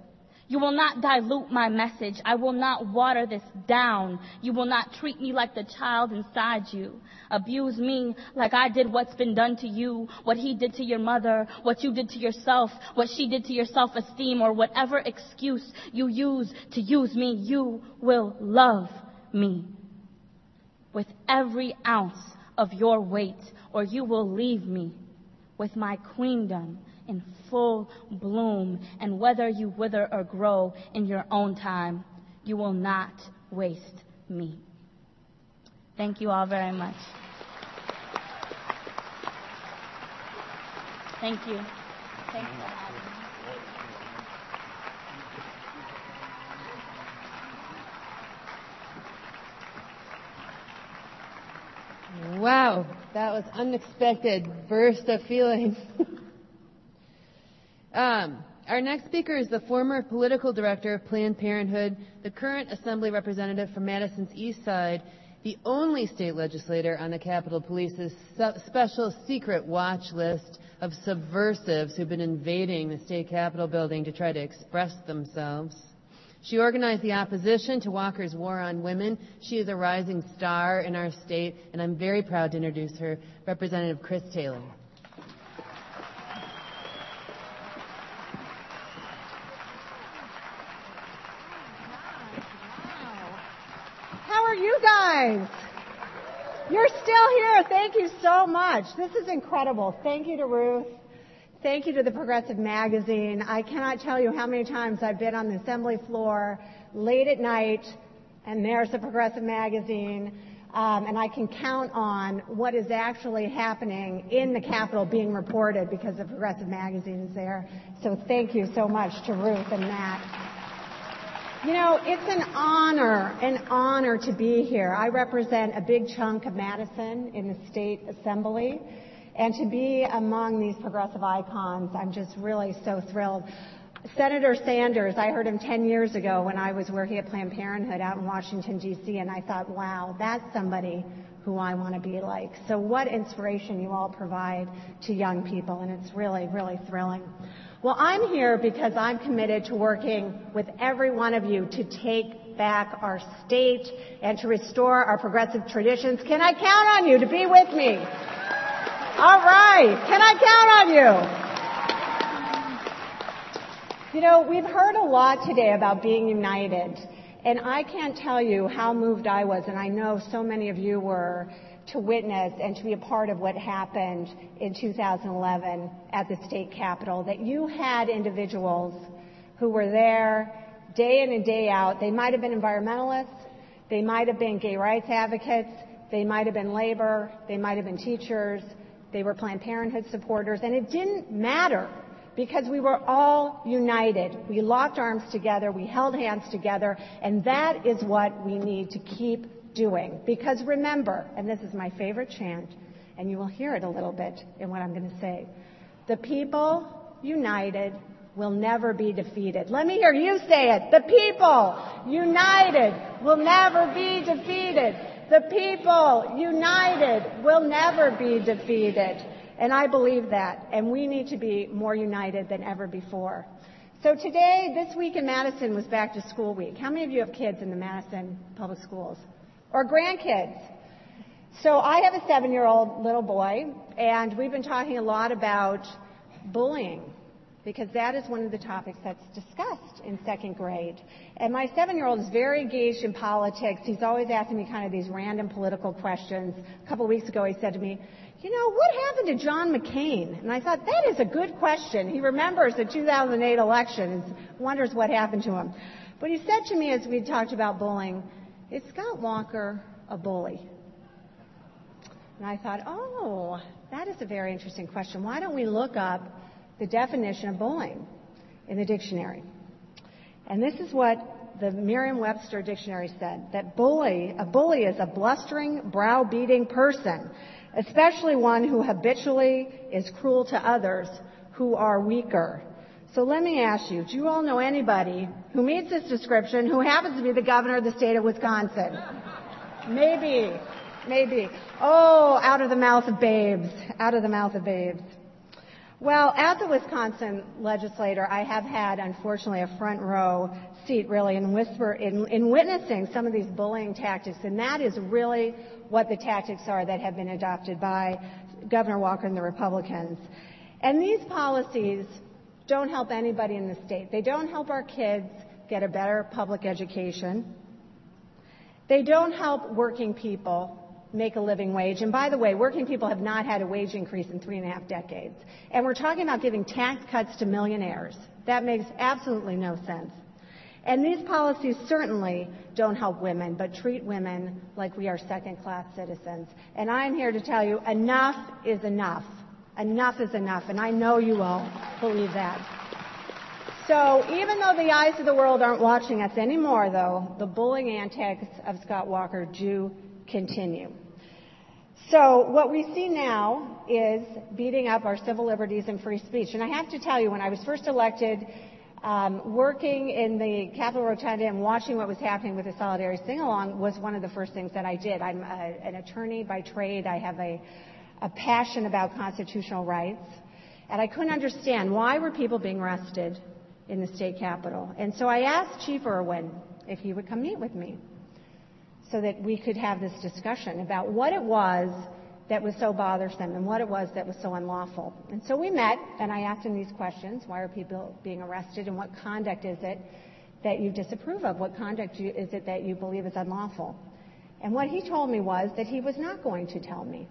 You will not dilute my message. I will not water this down. You will not treat me like the child inside you. Abuse me like I did what's been done to you, what he did to your mother, what you did to yourself, what she did to your self-esteem, or whatever excuse you use to use me. You will love me with every ounce of your weight, or you will leave me with my queendom in full bloom, and whether you wither or grow in your own time, you will not waste me. Thank you all very much. Thank you. Thanks for having
me. Wow, that was unexpected burst of feeling. Um, our next speaker is the former political director of Planned Parenthood, the current assembly representative from Madison's East Side, the only state legislator on the Capitol Police's su- special secret watch list of subversives who've been invading the state Capitol building to try to express themselves. She organized the opposition to Walker's war on women. She is a rising star in our state, and I'm very proud to introduce her, Representative Chris Taylor.
You guys, you're still here. Thank you so much. This is incredible. Thank you to Ruth. Thank you to the Progressive Magazine. I cannot tell you how many times I've been on the assembly floor late at night, and there's the Progressive Magazine, um, and I can count on what is actually happening in the Capitol being reported because the Progressive Magazine is there. So thank you so much to Ruth and Matt. You know, it's an honor, an honor to be here. I represent a big chunk of Madison in the state assembly, and to be among these progressive icons, I'm just really so thrilled. Senator Sanders, I heard him ten years ago when I was working at Planned Parenthood out in Washington, D C, and I thought, wow, that's somebody who I want to be like. So what inspiration you all provide to young people, and it's really, really thrilling. Well, I'm here because I'm committed to working with every one of you to take back our state and to restore our progressive traditions. Can I count on you to be with me? All right. Can I count on you? You know, we've heard a lot today about being united, and I can't tell you how moved I was, and I know so many of you were, to witness and to be a part of what happened in two thousand eleven at the state capitol, that you had individuals who were there day in and day out. They might have been environmentalists, they might have been gay rights advocates, they might have been labor, they might have been teachers, they were Planned Parenthood supporters, and it didn't matter because we were all united. We locked arms together, we held hands together, and that is what we need to keep doing. Because remember, and this is my favorite chant, and you will hear it a little bit in what I'm going to say, the people united will never be defeated. Let me hear you say it. The people united will never be defeated. The people united will never be defeated. And I believe that, and we need to be more united than ever before. So today, this week in Madison was back to school week. How many of you have kids in the Madison Public Schools? Or grandkids? So I have a seven-year-old little boy, and we've been talking a lot about bullying, because that is one of the topics that's discussed in second grade. And my seven-year-old is very engaged in politics. He's always asking me kind of these random political questions. A couple of weeks ago, he said to me, you know, what happened to John McCain? And I thought, that is a good question. He remembers the two thousand eight election and wonders what happened to him. But he said to me as we talked about bullying, is Scott Walker a bully? And I thought, oh, that is a very interesting question. Why don't we look up the definition of bullying in the dictionary? And this is what the Merriam-Webster dictionary said, that bully, a bully is a blustering, browbeating person, especially one who habitually is cruel to others who are weaker. So let me ask you, do you all know anybody who meets this description who happens to be the governor of the state of Wisconsin? Maybe, maybe. Oh, out of the mouth of babes, out of the mouth of babes. Well, as a Wisconsin legislator, I have had, unfortunately, a front row seat, really, in, whisper, in, in witnessing some of these bullying tactics, and that is really what the tactics are that have been adopted by Governor Walker and the Republicans. And these policies don't help anybody in the state. They don't help our kids get a better public education. They don't help working people make a living wage. And by the way, working people have not had a wage increase in three and a half decades. And we're talking about giving tax cuts to millionaires. That makes absolutely no sense. And these policies certainly don't help women, but treat women like we are second-class citizens. And I'm here to tell you, enough is enough. Enough is enough, and I know you all believe that. So even though the eyes of the world aren't watching us anymore, though, the bullying antics of Scott Walker do continue. So what we see now is beating up our civil liberties and free speech. And I have to tell you, when I was first elected, um, working in the Capitol Rotunda and watching what was happening with the Solidarity Sing-Along was one of the first things that I did. I'm a, an attorney by trade. I have a, a passion about constitutional rights. And I couldn't understand why were people being arrested in the state capitol. And so I asked Chief Irwin if he would come meet with me, so that we could have this discussion about what it was that was so bothersome and what it was that was so unlawful. And so we met, and I asked him these questions. Why are people being arrested, and what conduct is it that you disapprove of? What conduct is it that you believe is unlawful? And what he told me was that he was not going to tell me,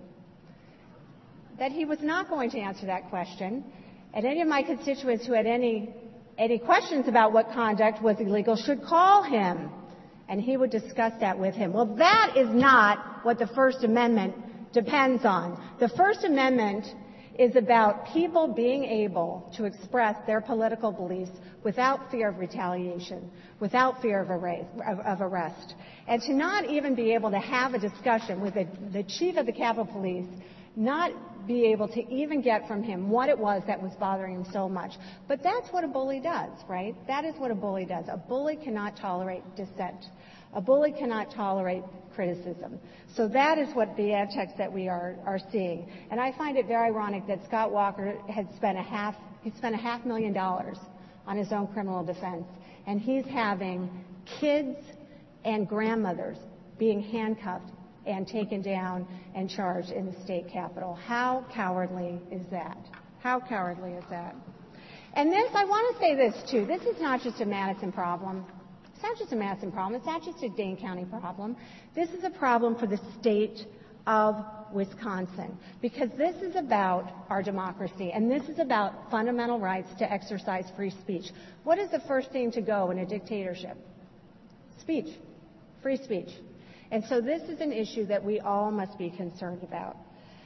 that he was not going to answer that question. And any of my constituents who had any, any questions about what conduct was illegal should call him, and he would discuss that with him. Well, that is not what the First Amendment depends on. The First Amendment is about people being able to express their political beliefs without fear of retaliation, without fear of arrest, and to not even be able to have a discussion with the, the chief of the Capitol Police, not be able to even get from him what it was that was bothering him so much. But that's what a bully does, right? That is what a bully does. A bully cannot tolerate dissent. A bully cannot tolerate criticism. So that is what the antics that we are, are seeing. And I find it very ironic that Scott Walker had spent a half, he spent a half million dollars on his own criminal defense, and he's having kids and grandmothers being handcuffed and taken down and charged in the state capitol. How cowardly is that? How cowardly is that? And this, I want to say this too, this is not just a Madison problem. It's not just a Madison problem. It's not just a Dane County problem. This is a problem for the state of Wisconsin, because this is about our democracy, and this is about fundamental rights to exercise free speech. What is the first thing to go in a dictatorship? Speech. Free speech. And so this is an issue that we all must be concerned about.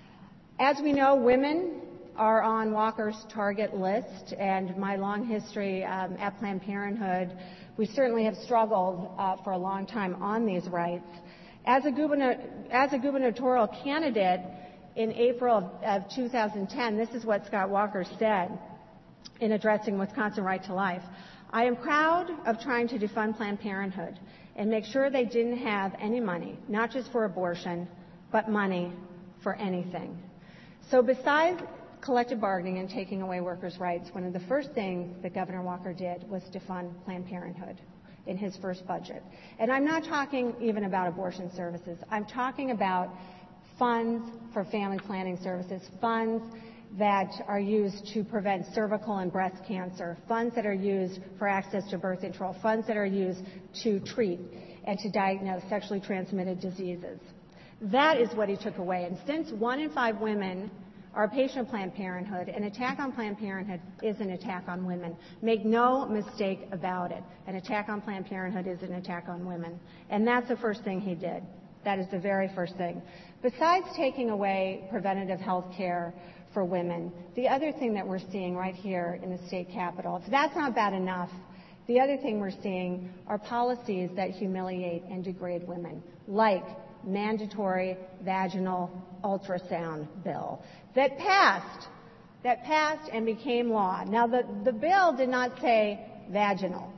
As we know, women are on Walker's target list, and my long history um, at Planned Parenthood, we certainly have struggled uh, for a long time on these rights. As a, guberna- as a gubernatorial candidate in April of, of two thousand ten, this is what Scott Walker said in addressing Wisconsin Right to Life. I am proud of trying to defund Planned Parenthood and make sure they didn't have any money, not just for abortion, but money for anything. So besides collective bargaining and taking away workers' rights, one of the first things that Governor Walker did was defund Planned Parenthood in his first budget. And I'm not talking even about abortion services. I'm talking about funds for family planning services, funds that are used to prevent cervical and breast cancer, funds that are used for access to birth control, funds that are used to treat and to diagnose sexually transmitted diseases. That is what he took away. And since one in five women are a patient of Planned Parenthood, an attack on Planned Parenthood is an attack on women. Make no mistake about it. An attack on Planned Parenthood is an attack on women. And that's the first thing he did. That is the very first thing. Besides taking away preventative health care for women, the other thing that we're seeing right here in the state capitol, if that's not bad enough, the other thing we're seeing are policies that humiliate and degrade women, like mandatory vaginal ultrasound bill that passed, that passed and became law. Now, the, the bill did not say vaginal,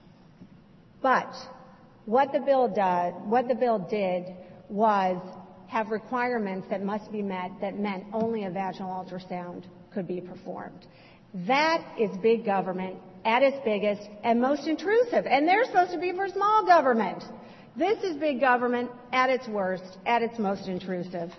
but what the bill does, what the bill did was have requirements that must be met that meant only a vaginal ultrasound could be performed. That is big government at its biggest and most intrusive. And they're supposed to be for small government. This is big government at its worst, at its most intrusive.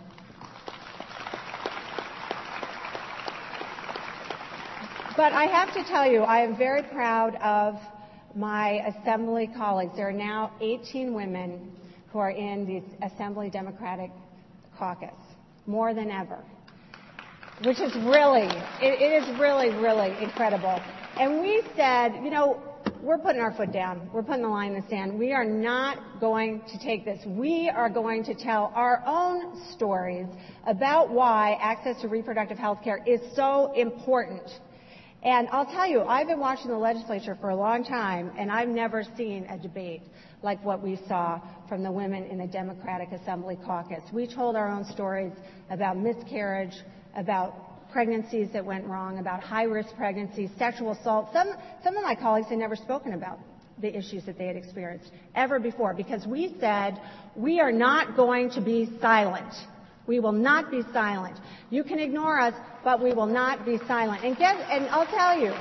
But I have to tell you, I am very proud of my Assembly colleagues. There are now eighteen women who are in the Assembly Democratic Caucus, more than ever, which is really, it, it is really, really incredible. And we said, you know, we're putting our foot down. We're putting the line in the sand. We are not going to take this. We are going to tell our own stories about why access to reproductive health care is so important. And I'll tell you, I've been watching the legislature for a long time, and I've never seen a debate like what we saw from the women in the Democratic Assembly Caucus. We told our own stories about miscarriage, about pregnancies that went wrong, about high-risk pregnancies, sexual assault. Some, some of my colleagues had never spoken about the issues that they had experienced ever before, because we said we are not going to be silent. We will not be silent. You can ignore us, but we will not be silent. And, guess, and I'll tell you,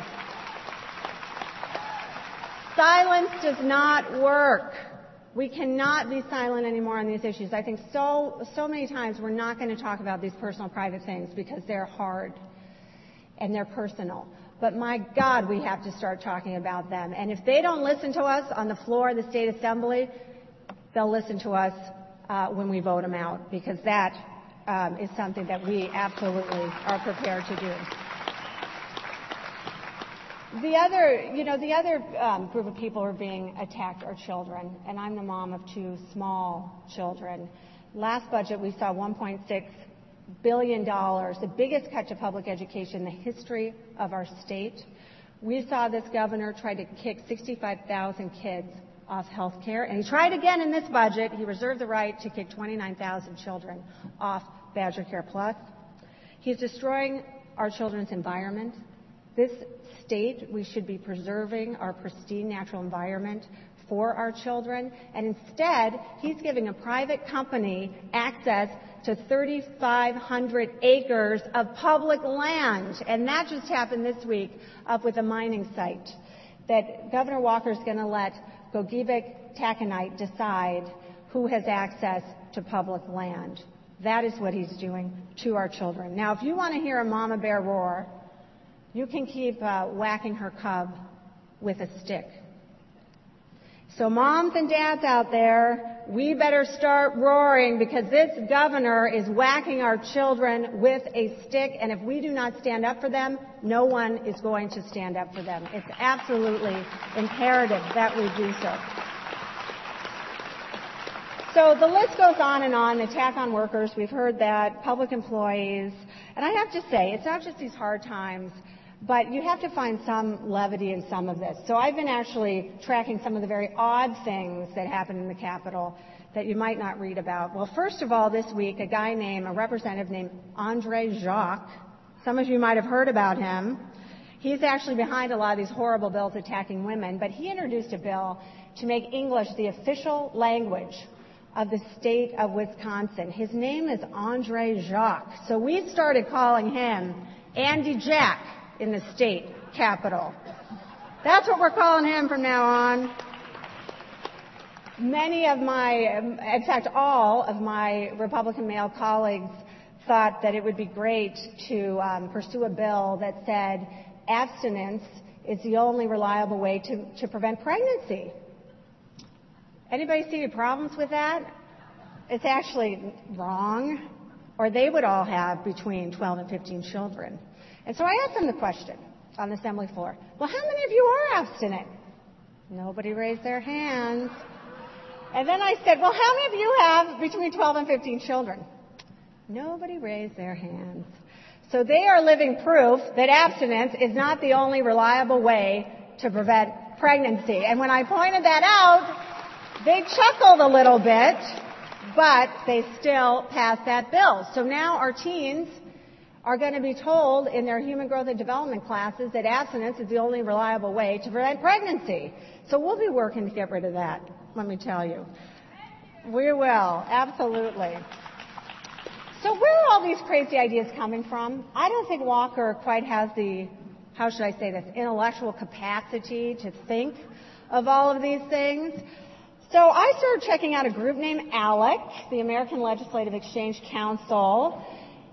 silence does not work. We cannot be silent anymore on these issues. I think so, so many times we're not going to talk about these personal, private things because they're hard and they're personal. But my God, we have to start talking about them. And if they don't listen to us on the floor of the State Assembly, they'll listen to us uh, when we vote them out, because that um, is something that we absolutely are prepared to do. The other, you know, the other um, group of people who are being attacked are children, and I'm the mom of two small children. Last budget, we saw one point six billion dollars, the biggest cut to public education in the history of our state. We saw this governor try to kick sixty-five thousand kids off health care, and he tried again in this budget. He reserved the right to kick twenty-nine thousand children off Badger Care Plus. He's destroying our children's environment. This state, we should be preserving our pristine natural environment for our children, and instead, he's giving a private company access to three thousand five hundred acres of public land. And that just happened this week up with a mining site that Governor Walker is going to let Gogebic Taconite decide who has access to public land. That is what he's doing to our children. Now, if you want to hear a mama bear roar, you can keep uh, whacking her cub with a stick. So moms and dads out there, we better start roaring, because this governor is whacking our children with a stick, and if we do not stand up for them, no one is going to stand up for them. It's absolutely imperative that we do so. So the list goes on and on. Attack on workers, we've heard that, public employees. And I have to say, it's not just these hard times, but you have to find some levity in some of this. So I've been actually tracking some of the very odd things that happen in the Capitol that you might not read about. Well, first of all, this week, a guy named, a representative named Andre Jacques, some of you might have heard about him. He's actually behind a lot of these horrible bills attacking women, but he introduced a bill to make English the official language of the state of Wisconsin. His name is Andre Jacques. So we started calling him Andy Jack in the state capitol. That's what we're calling him from now on. Many of my, in fact, all of my Republican male colleagues thought that it would be great to um, pursue a bill that said abstinence is the only reliable way to, to prevent pregnancy. Anybody see any problems with that? It's actually wrong, or they would all have between twelve and fifteen children. And so I asked them the question on the assembly floor, well, how many of you are abstinent? Nobody raised their hands. And then I said, well, how many of you have between twelve and fifteen children? Nobody raised their hands. So they are living proof that abstinence is not the only reliable way to prevent pregnancy. And when I pointed that out, they chuckled a little bit, but they still passed that bill. So now our teens are going to be told in their human growth and development classes that abstinence is the only reliable way to prevent pregnancy. So we'll be working to get rid of that, let me tell you. We will, absolutely. So where are all these crazy ideas coming from? I don't think Walker quite has the, how should I say this, intellectual capacity to think of all of these things. So I started checking out a group named ALEC, the American Legislative Exchange Council.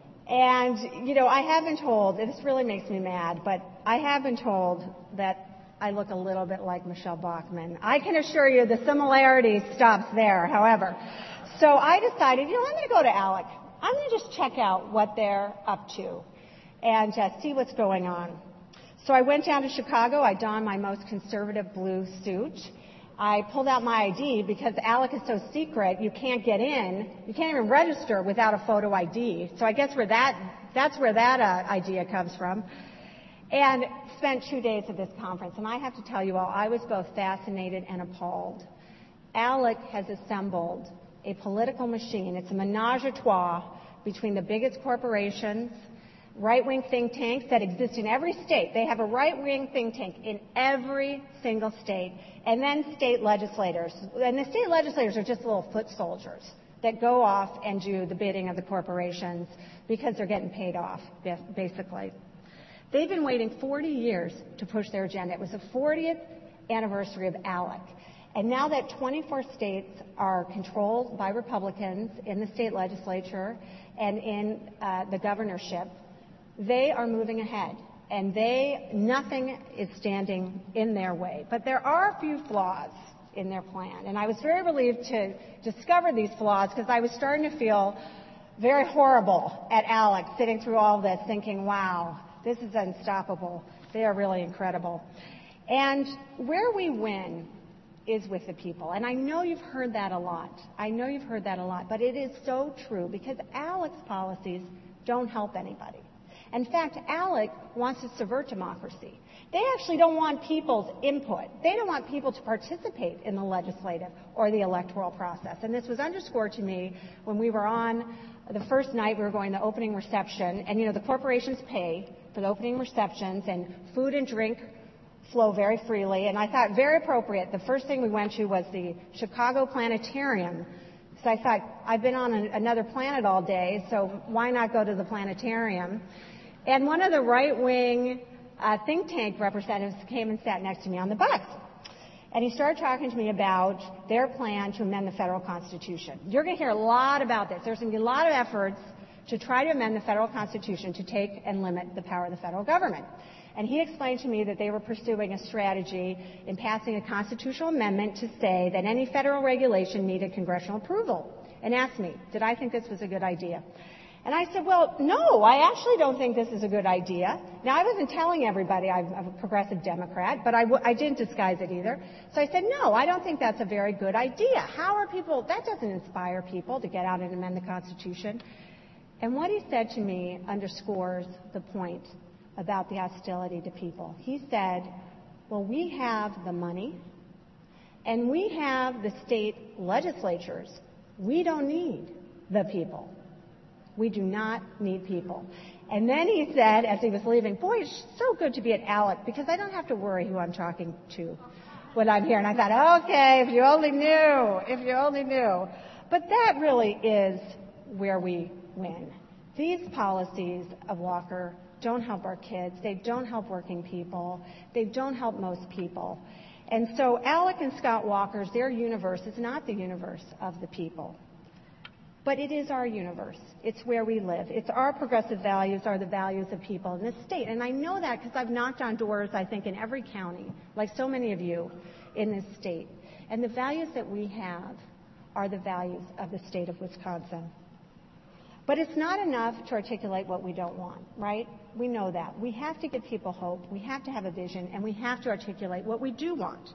And, you know, I have been told, this really makes me mad, but I have been told that I look a little bit like Michelle Bachmann. I can assure you the similarity stops there, however. So I decided, you know, I'm going to go to ALEC. I'm going to just check out what they're up to and uh, see what's going on. So I went down to Chicago. I donned my most conservative blue suit. I pulled out my I D because ALEC is so secret, you can't get in. You can't even register without a photo I D. So I guess where that, that's where that uh, idea comes from. And spent two days at this conference. And I have to tell you all, I was both fascinated and appalled. ALEC has assembled a political machine. It's a menage a trois between the biggest corporations, right-wing think tanks that exist in every state. They have a right-wing think tank in every single state, and then state legislators. And the state legislators are just little foot soldiers that go off and do the bidding of the corporations because they're getting paid off, basically. They've been waiting forty years to push their agenda. It was the fortieth anniversary of ALEC. And now that twenty-four states are controlled by Republicans in the state legislature and in uh, the governorship, they are moving ahead. And they, nothing is standing in their way. But there are a few flaws in their plan. And I was very relieved to discover these flaws because I was starting to feel very horrible at ALEC, sitting through all this thinking, wow, this is unstoppable. They are really incredible. And where we win is with the people. And I know you've heard that a lot. I know you've heard that a lot. But it is so true because ALEC's policies don't help anybody. In fact, ALEC wants to subvert democracy. They actually don't want people's input. They don't want people to participate in the legislative or the electoral process. And this was underscored to me when we were on the first night we were going to the opening reception. And, you know, the corporations pay for the opening receptions, and food and drink flow very freely. And I thought very appropriate. The first thing we went to was the Chicago Planetarium. So I thought, I've been on a, another planet all day, so why not go to the planetarium? And one of the right-wing uh, think tank representatives came and sat next to me on the bus. And he started talking to me about their plan to amend the federal Constitution. You're going to hear a lot about this. There's going to be a lot of efforts to try to amend the federal Constitution to take and limit the power of the federal government. And he explained to me that they were pursuing a strategy in passing a constitutional amendment to say that any federal regulation needed congressional approval, and asked me, did I think this was a good idea? And I said, well, no, I actually don't think this is a good idea. Now, I wasn't telling everybody I'm a progressive Democrat, but I, w- I didn't disguise it either. So I said, no, I don't think that's a very good idea. How are people, that doesn't inspire people to get out and amend the Constitution. And what he said to me underscores the point about the hostility to people. He said, well, we have the money and we have the state legislatures. We don't need the people. We do not need people. And then he said, as he was leaving, boy, it's so good to be at ALEC because I don't have to worry who I'm talking to when I'm here. And I thought, okay, if you only knew, if you only knew. But that really is where we win. These policies of Walker don't help our kids. They don't help working people. They don't help most people. And so ALEC and Scott Walker's, their universe is not the universe of the people. But it is our universe. It's where we live. It's our progressive values are the values of people in this state. And I know that because I've knocked on doors, I think, in every county, like so many of you in this state. And the values that we have are the values of the state of Wisconsin. But it's not enough to articulate what we don't want, right? We know that. We have to give people hope. We have to have a vision, and we have to articulate what we do want.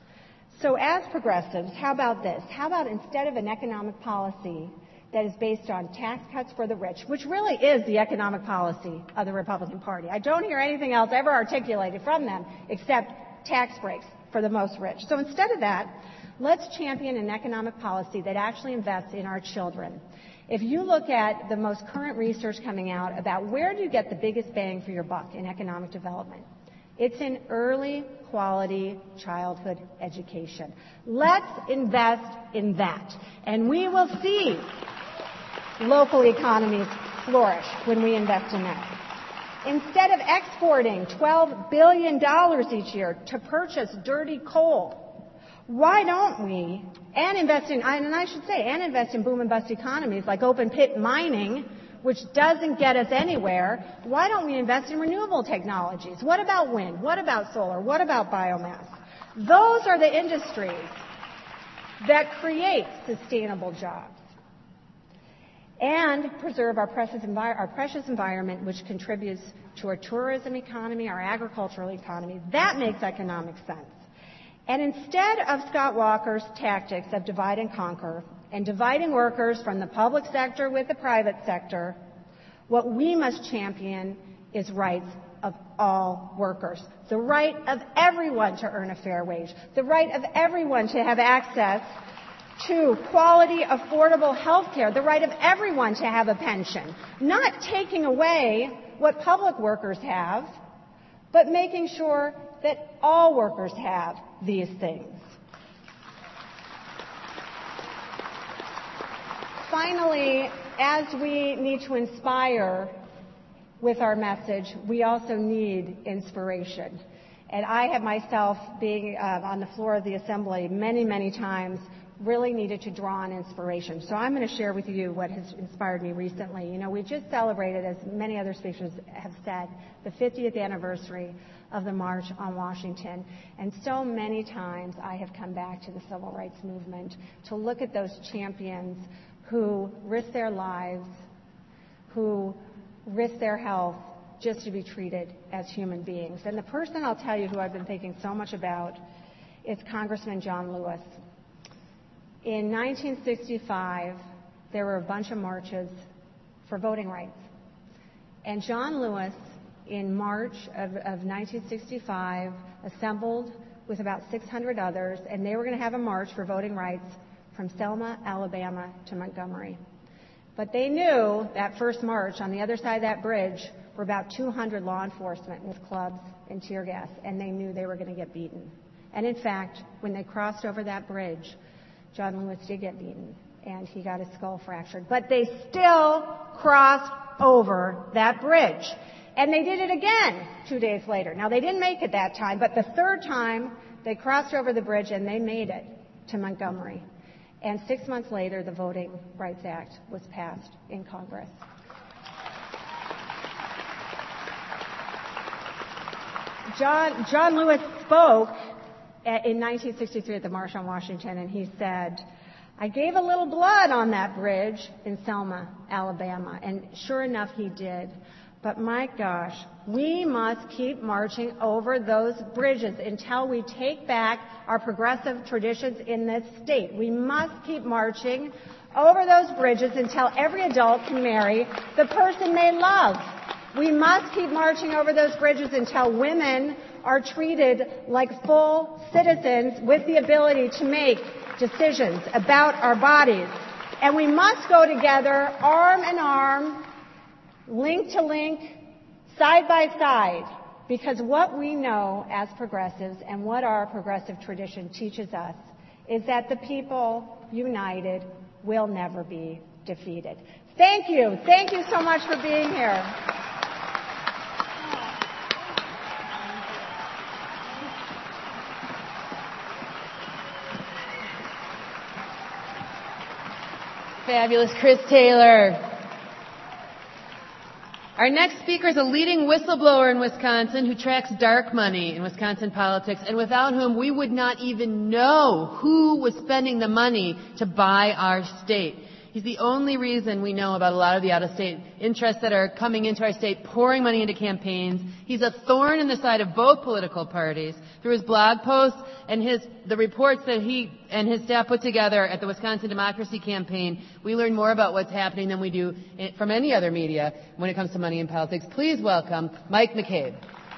So as progressives, how about this? How about instead of an economic policy that is based on tax cuts for the rich, which really is the economic policy of the Republican Party. I don't hear anything else ever articulated from them except tax breaks for the most rich. So instead of that, let's champion an economic policy that actually invests in our children. If you look at the most current research coming out about where do you get the biggest bang for your buck in economic development, it's in early quality childhood education. Let's invest in that, and we will see local economies flourish when we invest in that. Instead of exporting twelve billion dollars each year to purchase dirty coal, why don't we, and invest in, and I should say, and invest in boom and bust economies like open pit mining, which doesn't get us anywhere, why don't we invest in renewable technologies? What about wind? What about solar? What about biomass? Those are the industries that create sustainable jobs and preserve our precious, envi- our precious environment, which contributes to our tourism economy, our agricultural economy. That makes economic sense. And instead of Scott Walker's tactics of divide and conquer and dividing workers from the public sector with the private sector, what we must champion is rights of all workers. The right of everyone to earn a fair wage. The right of everyone to have access to quality, affordable health care. The right of everyone to have a pension. Not taking away what public workers have, but making sure that all workers have these things. Finally, as we need to inspire with our message, we also need inspiration. And I have myself, being uh, on the floor of the Assembly many, many times, really needed to draw on inspiration. So I'm going to share with you what has inspired me recently. You know, we just celebrated, as many other speakers have said, the fiftieth anniversary of the March on Washington. And so many times I have come back to the civil rights movement to look at those champions who risked their lives, who risked their health just to be treated as human beings. And the person I'll tell you who I've been thinking so much about is Congressman John Lewis. In nineteen sixty-five, there were a bunch of marches for voting rights. And John Lewis, in March of, of nineteen sixty-five, assembled with about six hundred others, and they were going to have a march for voting rights from Selma, Alabama to Montgomery. But they knew that first march, on the other side of that bridge, were about two hundred law enforcement with clubs and tear gas, and they knew they were going to get beaten. And in fact, when they crossed over that bridge, John Lewis did get beaten, and he got his skull fractured. But they still crossed over that bridge. And they did it again two days later. Now, they didn't make it that time, but the third time, they crossed over the bridge, and they made it to Montgomery. And six months later, the Voting Rights Act was passed in Congress. John, John Lewis spoke in nineteen sixty-three at the March on Washington, and he said, I gave a little blood on that bridge in Selma, Alabama. And sure enough, he did. But my gosh, we must keep marching over those bridges until we take back our progressive traditions in this state. We must keep marching over those bridges until every adult can marry the person they love. We must keep marching over those bridges until women are treated like full citizens with the ability to make decisions about our bodies. And we must go together, arm in arm, link to link, side by side, because what we know as progressives and what our progressive tradition teaches us is that the people united will never be defeated. Thank you. Thank you so much for being here.
Fabulous, Chris Taylor. Our next speaker is a leading whistleblower in Wisconsin who tracks dark money in Wisconsin politics and without whom we would not even know who was spending the money to buy our state. He's the only reason we know about a lot of the out-of-state interests that are coming into our state, pouring money into campaigns. He's a thorn in the side of both political parties. Through his blog posts and his the reports that he and his staff put together at the Wisconsin Democracy Campaign, we learn more about what's happening than we do from any other media when it comes to money in politics. Please welcome Mike McCabe.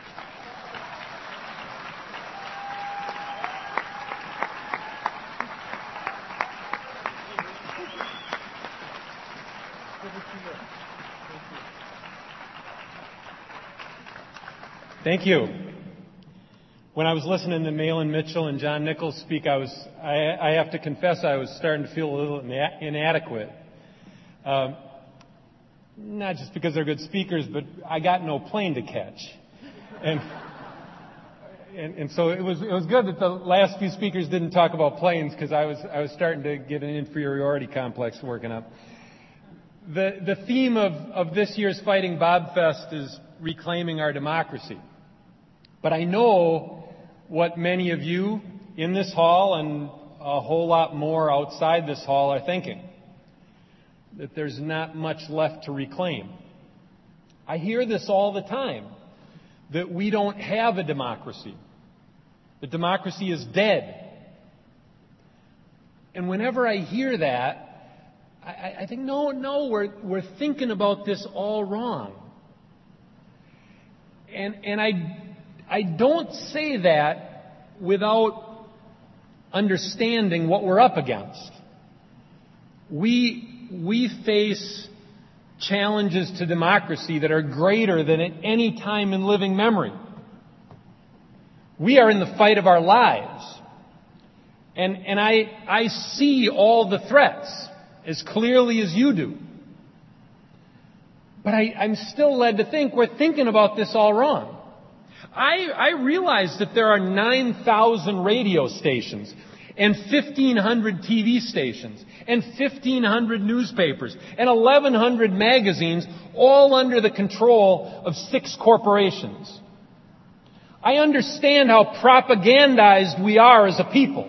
Thank you. When I was listening to Mahlon Mitchell and John Nichols speak, I was—I I have to confess I was starting to feel a little ina- inadequate. Um, not just because they're good speakers, but I got no plane to catch. And, and, and so it was, it was good that the last few speakers didn't talk about planes, because I was, I was starting to get an inferiority complex working up. The, the theme of, of this year's Fighting Bob Fest is reclaiming our democracy. But I know what many of you in this hall and a whole lot more outside this hall are thinking. That there's not much left to reclaim. I hear this all the time, that we don't have a democracy. That democracy is dead. And whenever I hear that, I, I think, no, no, we're, we're thinking about this all wrong. And, and I, I don't say that without understanding what we're up against. We We face challenges to democracy that are greater than at any time in living memory. We are in the fight of our lives. And, and I, I see all the threats as clearly as you do. But I, I'm still led to think we're thinking about this all wrong. I, I realize that there are nine thousand radio stations and fifteen hundred T V stations, and fifteen hundred newspapers, and eleven hundred magazines, all under the control of six corporations. I understand how propagandized we are as a people.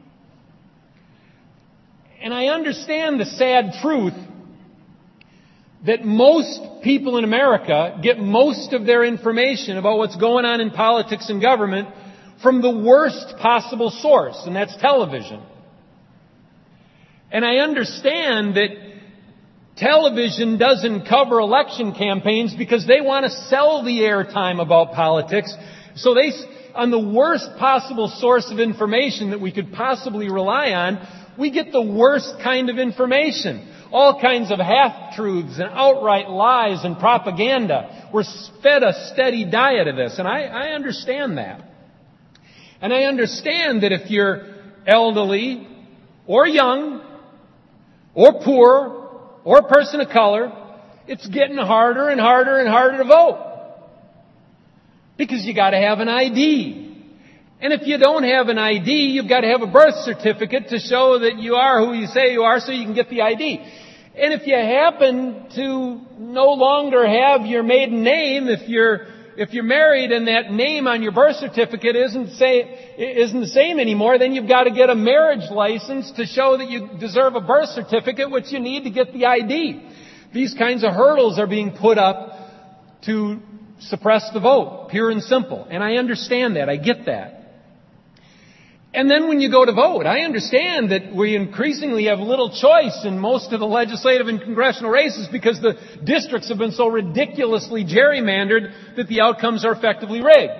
And I understand the sad truth that most people in America get most of their information about what's going on in politics and government from the worst possible source, and that's television. And I understand that television doesn't cover election campaigns because they want to sell the airtime about politics. So they, on the worst possible source of information that we could possibly rely on, we get the worst kind of information. All kinds of half-truths and outright lies and propaganda. We're fed a steady diet of this, and I, I understand that. And I understand that if you're elderly or young or poor or a person of color, it's getting harder and harder and harder to vote. Because you got to have an I D. And if you don't have an I D, you've got to have a birth certificate to show that you are who you say you are so you can get the I D. And if you happen to no longer have your maiden name, if you're If you're married and that name on your birth certificate isn't say, isn't the same anymore, then you've got to get a marriage license to show that you deserve a birth certificate, which you need to get the I D. These kinds of hurdles are being put up to suppress the vote, pure and simple. And I understand that. I get that. And then when you go to vote, I understand that we increasingly have little choice in most of the legislative and congressional races because the districts have been so ridiculously gerrymandered that the outcomes are effectively rigged.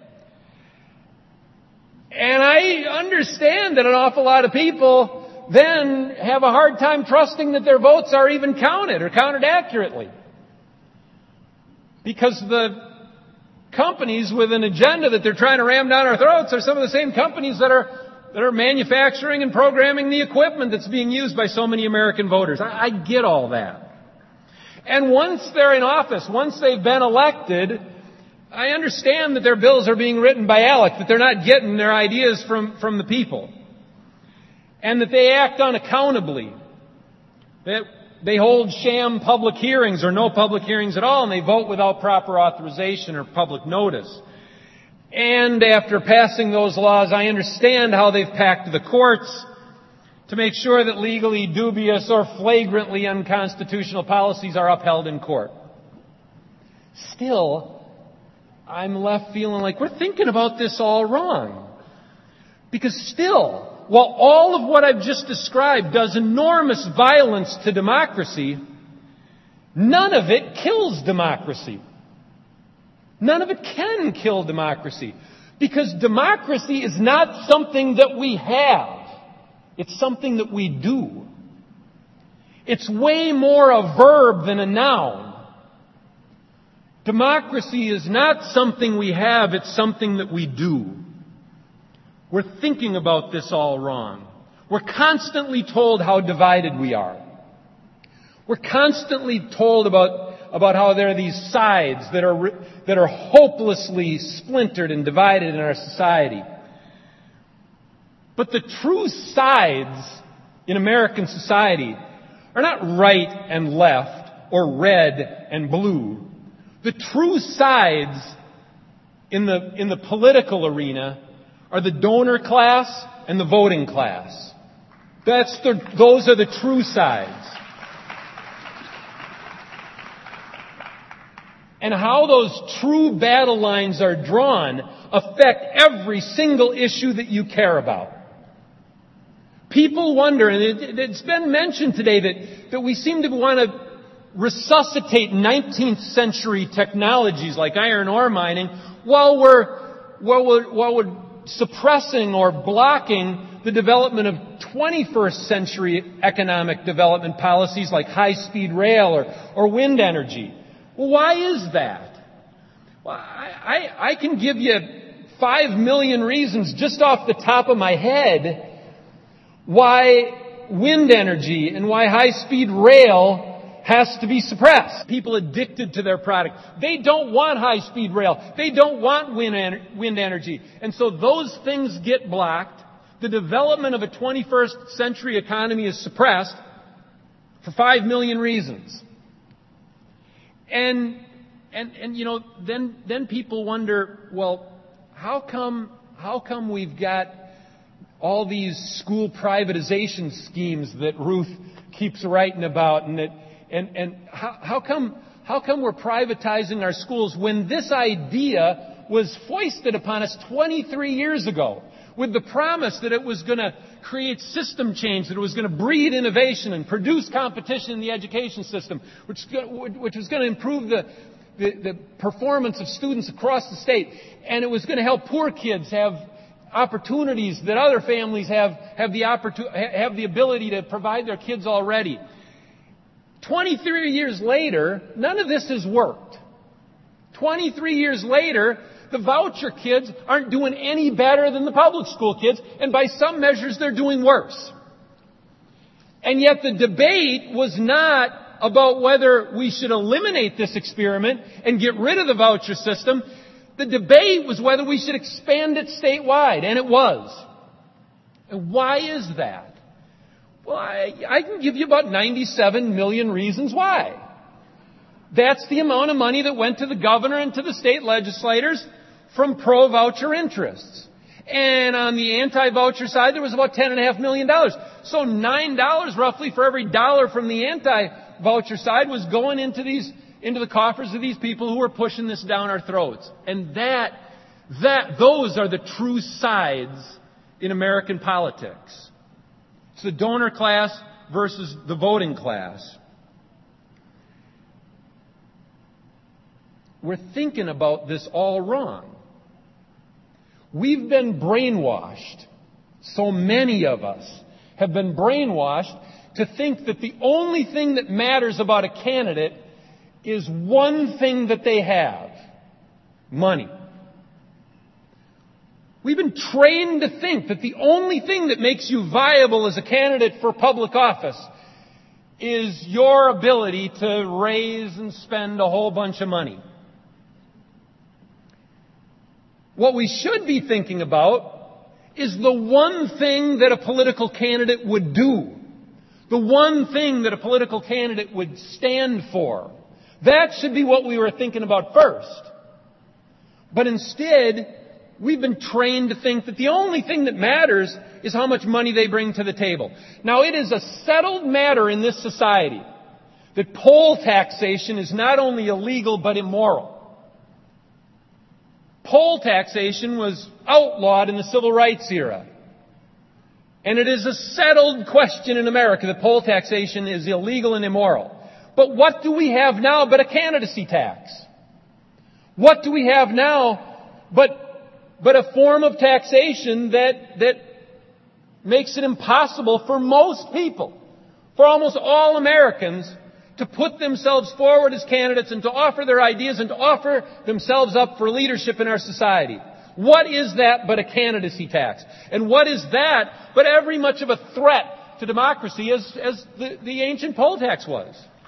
And I understand that an awful lot of people then have a hard time trusting that their votes are even counted or counted accurately. Because the companies with an agenda that they're trying to ram down our throats are some of the same companies that are that are manufacturing and programming the equipment that's being used by so many American voters. I, I get all that. And once they're in office, once they've been elected, I understand that their bills are being written by ALEC, that they're not getting their ideas from, from the people. And that they act unaccountably. That they hold sham public hearings or no public hearings at all, and they vote without proper authorization or public notice. And after passing those laws, I understand how they've packed the courts to make sure that legally dubious or flagrantly unconstitutional policies are upheld in court. Still, I'm left feeling like we're thinking about this all wrong. Because still, while all of what I've just described does enormous violence to democracy, none of it kills democracy. None of it can kill democracy. Because democracy is not something that we have. It's something that we do. It's way more a verb than a noun. Democracy is not something we have, it's something that we do. We're thinking about this all wrong. We're constantly told how divided we are. We're constantly told about, about how there are these sides that are, that are hopelessly splintered and divided in our society. But the true sides in American society are not right and left or red and blue. The true sides in the, in the political arena are the donor class and the voting class. That's the, those are the true sides. And how those true battle lines are drawn affect every single issue that you care about. People wonder, and it, it's been mentioned today that, that we seem to want to resuscitate nineteenth century technologies like iron ore mining while we're, while we're, while we're suppressing or blocking the development of twenty-first century economic development policies like high-speed rail or, or wind energy. Well, why is that? Well, I, I, I can give you five million reasons just off the top of my head why wind energy and why high-speed rail has to be suppressed. People addicted to their product. They don't want high-speed rail. They don't want wind, en- wind energy. And so those things get blocked. The development of a twenty-first century economy is suppressed for five million reasons. And, and, and, you know, then, then people wonder, well, how come, how come we've got all these school privatization schemes that Ruth keeps writing about, and that, and, and how, how come, how come we're privatizing our schools when this idea was foisted upon us twenty-three years ago with the promise that it was going to create system change, that it was going to breed innovation and produce competition in the education system, which, which was going to improve the, the, the performance of students across the state, and it was going to help poor kids have opportunities that other families have, have the opportu- have the ability to provide their kids already. twenty-three years later, none of this has worked. twenty-three years later, the voucher kids aren't doing any better than the public school kids, and by some measures they're doing worse. And yet the debate was not about whether we should eliminate this experiment and get rid of the voucher system. The debate was whether we should expand it statewide, and it was. And why is that? Well, I, I can give you about ninety-seven million reasons why. That's the amount of money that went to the governor and to the state legislators from pro-voucher interests. And on the anti-voucher side, there was about ten point five million dollars. So nine dollars roughly for every dollar from the anti-voucher side was going into these into the coffers of these people who were pushing this down our throats. And that, that, those are the true sides in American politics. It's the donor class versus the voting class. We're thinking about this all wrong. We've been brainwashed. So many of us have been brainwashed to think that the only thing that matters about a candidate is one thing that they have: money. We've been trained to think that the only thing that makes you viable as a candidate for public office is your ability to raise and spend a whole bunch of money. What we should be thinking about is the one thing that a political candidate would do. The one thing that a political candidate would stand for. That should be what we were thinking about first. But instead, we've been trained to think that the only thing that matters is how much money they bring to the table. Now, it is a settled matter in this society that poll taxation is not only illegal but immoral. Poll taxation was outlawed in the civil rights era. And it is a settled question in America that poll taxation is illegal and immoral. But what do we have now but a candidacy tax? What do we have now but, but a form of taxation that, that makes it impossible for most people, for almost all Americans, to put themselves forward as candidates and to offer their ideas and to offer themselves up for leadership in our society? What is that but a candidacy tax? And what is that but every much of a threat to democracy as, as the, the ancient poll tax was?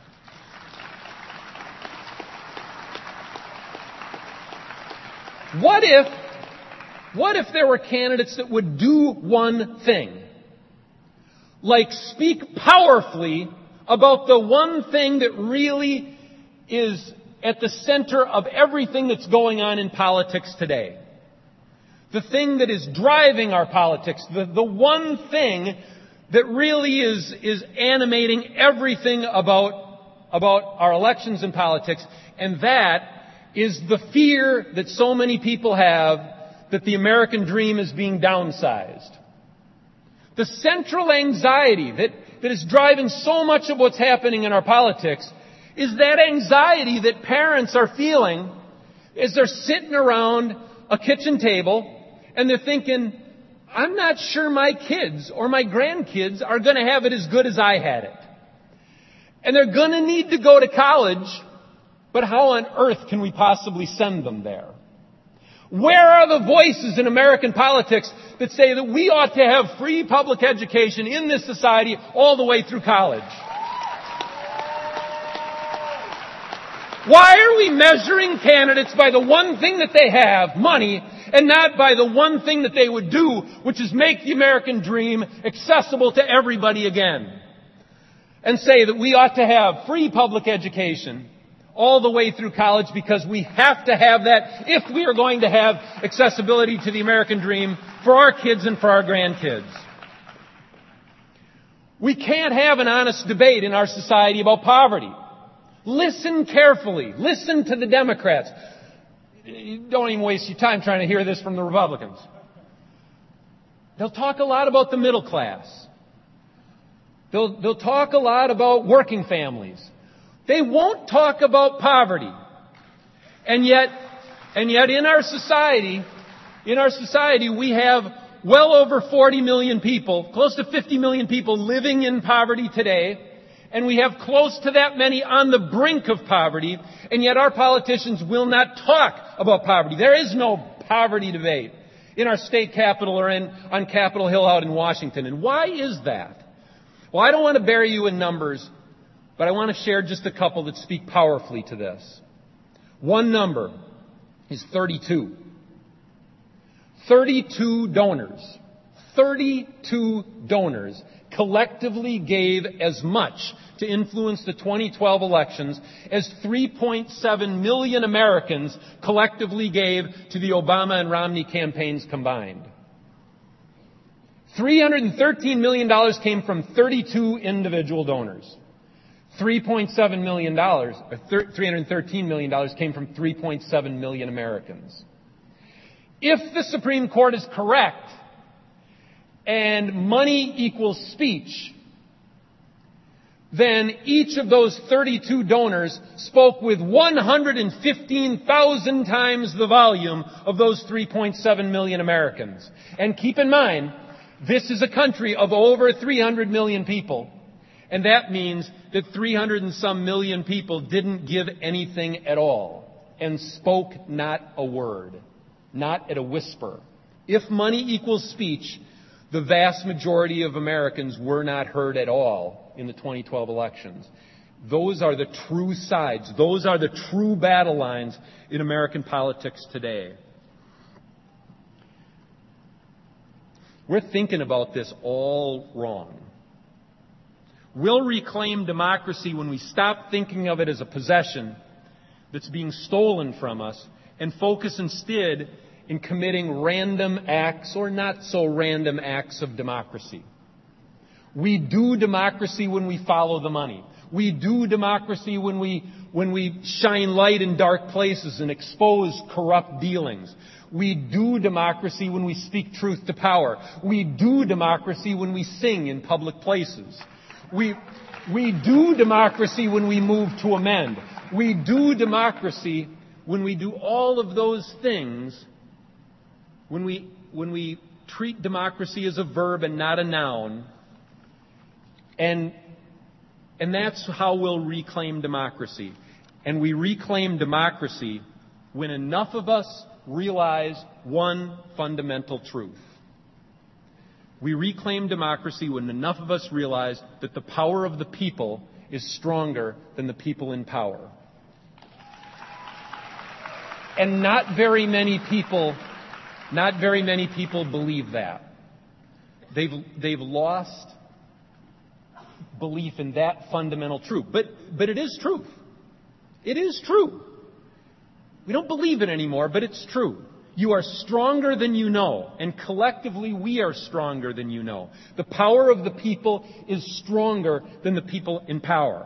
What if, what if there were candidates that would do one thing? Like speak powerfully about the one thing that really is at the center of everything that's going on in politics today. The thing that is driving our politics, the, the one thing that really is, is animating everything about, about our elections and politics, and that is the fear that so many people have that the American dream is being downsized. The central anxiety that, that is driving so much of what's happening in our politics is that anxiety that parents are feeling as they're sitting around a kitchen table and they're thinking, I'm not sure my kids or my grandkids are going to have it as good as I had it. And they're going to need to go to college, but how on earth can we possibly send them there? Where are the voices in American politics that say that we ought to have free public education in this society all the way through college? Why are we measuring candidates by the one thing that they have, money, and not by the one thing that they would do, which is make the American dream accessible to everybody again? And say that we ought to have free public education all the way through college because we have to have that if we are going to have accessibility to the American dream for our kids and for our grandkids. We can't have an honest debate in our society about poverty. Listen carefully. Listen to the Democrats. Don't even waste your time trying to hear this from the Republicans. They'll talk a lot about the middle class. They'll, they'll talk a lot about working families. They won't talk about poverty. And yet, and yet in our society, in our society, we have well over forty million people, close to fifty million people living in poverty today. And we have close to that many on the brink of poverty. And yet our politicians will not talk about poverty. There is no poverty debate in our state capitol or in, on Capitol Hill out in Washington. And why is that? Well, I don't want to bury you in numbers, but I want to share just a couple that speak powerfully to this. One number is thirty-two. thirty-two donors. thirty-two donors collectively gave as much to influence the twenty twelve elections as three point seven million Americans collectively gave to the Obama and Romney campaigns combined. three hundred thirteen million dollars came from thirty-two individual donors. three point seven million dollars, or three hundred thirteen million dollars came from three point seven million Americans. If the Supreme Court is correct and money equals speech, then each of those thirty-two donors spoke with one hundred fifteen thousand times the volume of those three point seven million Americans. And keep in mind, this is a country of over three hundred million people. And that means that three hundred and some million people didn't give anything at all and spoke not a word, not at a whisper. If money equals speech, the vast majority of Americans were not heard at all in the twenty twelve elections. Those are the true sides. Those are the true battle lines in American politics today. We're thinking about this all wrong. We'll reclaim democracy when we stop thinking of it as a possession that's being stolen from us and focus instead in committing random acts or not so random acts of democracy. We do democracy when we follow the money. We do democracy when we, when we shine light in dark places and expose corrupt dealings. We do democracy when we speak truth to power. We do democracy when we sing in public places. We, we do democracy when we move to amend. We do democracy when we do all of those things, when we, when we treat democracy as a verb and not a noun. And, and that's how we'll reclaim democracy. And we reclaim democracy when enough of us realize one fundamental truth. We reclaim democracy when enough of us realize that the power of the people is stronger than the people in power. And not very many people, not very many people believe that. They've, they've lost belief in that fundamental truth. But, but it is truth. It is true. We don't believe it anymore, but it's true. You are stronger than you know, and collectively we are stronger than you know. The power of the people is stronger than the people in power.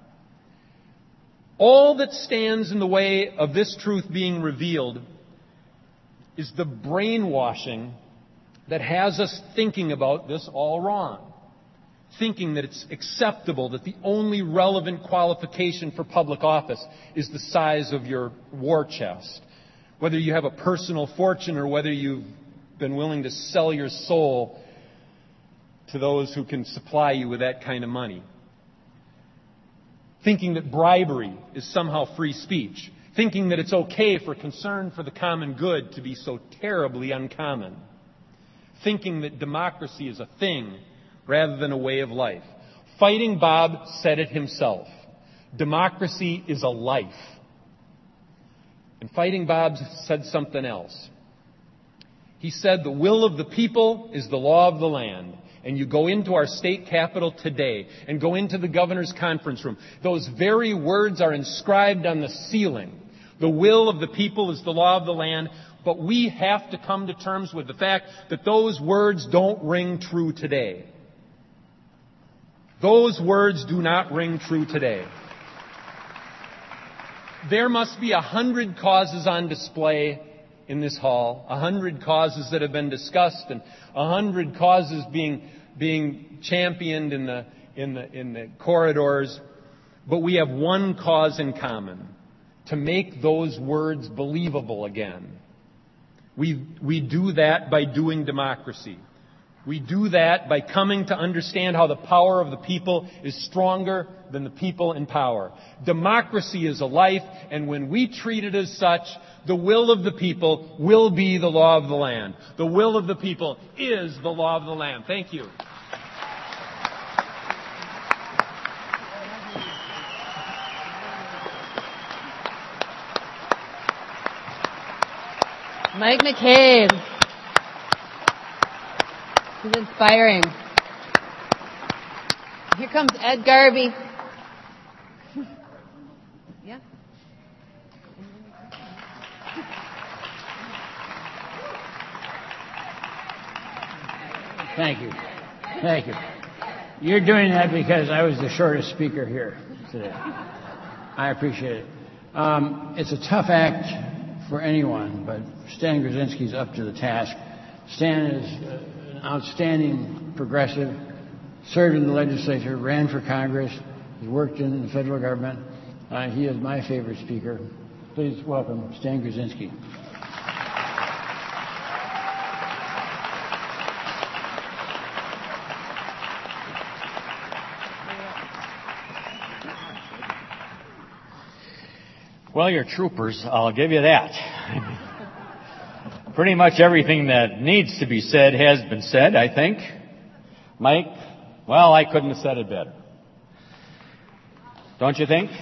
All that stands in the way of this truth being revealed is the brainwashing that has us thinking about this all wrong. Thinking that it's acceptable, that the only relevant qualification for public office is the size of your war chest. Whether you have a personal fortune or whether you've been willing to sell your soul to those who can supply you with that kind of money. Thinking that bribery is somehow free speech. Thinking that it's okay for concern for the common good to be so terribly uncommon. Thinking that democracy is a thing rather than a way of life. Fighting Bob said it himself. Democracy is a life. And Fighting Bob said something else. He said the will of the people is the law of the land. And you go into our state capitol today and go into the governor's conference room. Those very words are inscribed on the ceiling. The will of the people is the law of the land. But we have to come to terms with the fact that those words don't ring true today. Those words do not ring true today. There must be a hundred causes on display in this hall, a hundred causes that have been discussed, and a hundred causes being being championed in the in the in the corridors. But we have one cause in common: to make those words believable again. We we do that by doing democracy. We do that by coming to understand how the power of the people is stronger than the people in power. Democracy is a life, and when we treat it as such, the will of the people will be the law of the land. The will of the people is the law of the land. Thank you.
Mike McCabe. This is inspiring. Here comes Ed Garvey. Yeah.
Thank you. Thank you. You're doing that because I was the shortest speaker here today. I appreciate it. Um, it's a tough act for anyone, but Stan Grzinski's up to the task. Stan is uh, an outstanding progressive, served in the legislature, ran for Congress, has worked in the federal government. Uh, he is my favorite speaker. Please welcome Stan Grzinski.
Well, you're troopers, I'll give you that. Pretty much everything that needs to be said has been said, I think. Mike, well, I couldn't have said it better. Don't you think?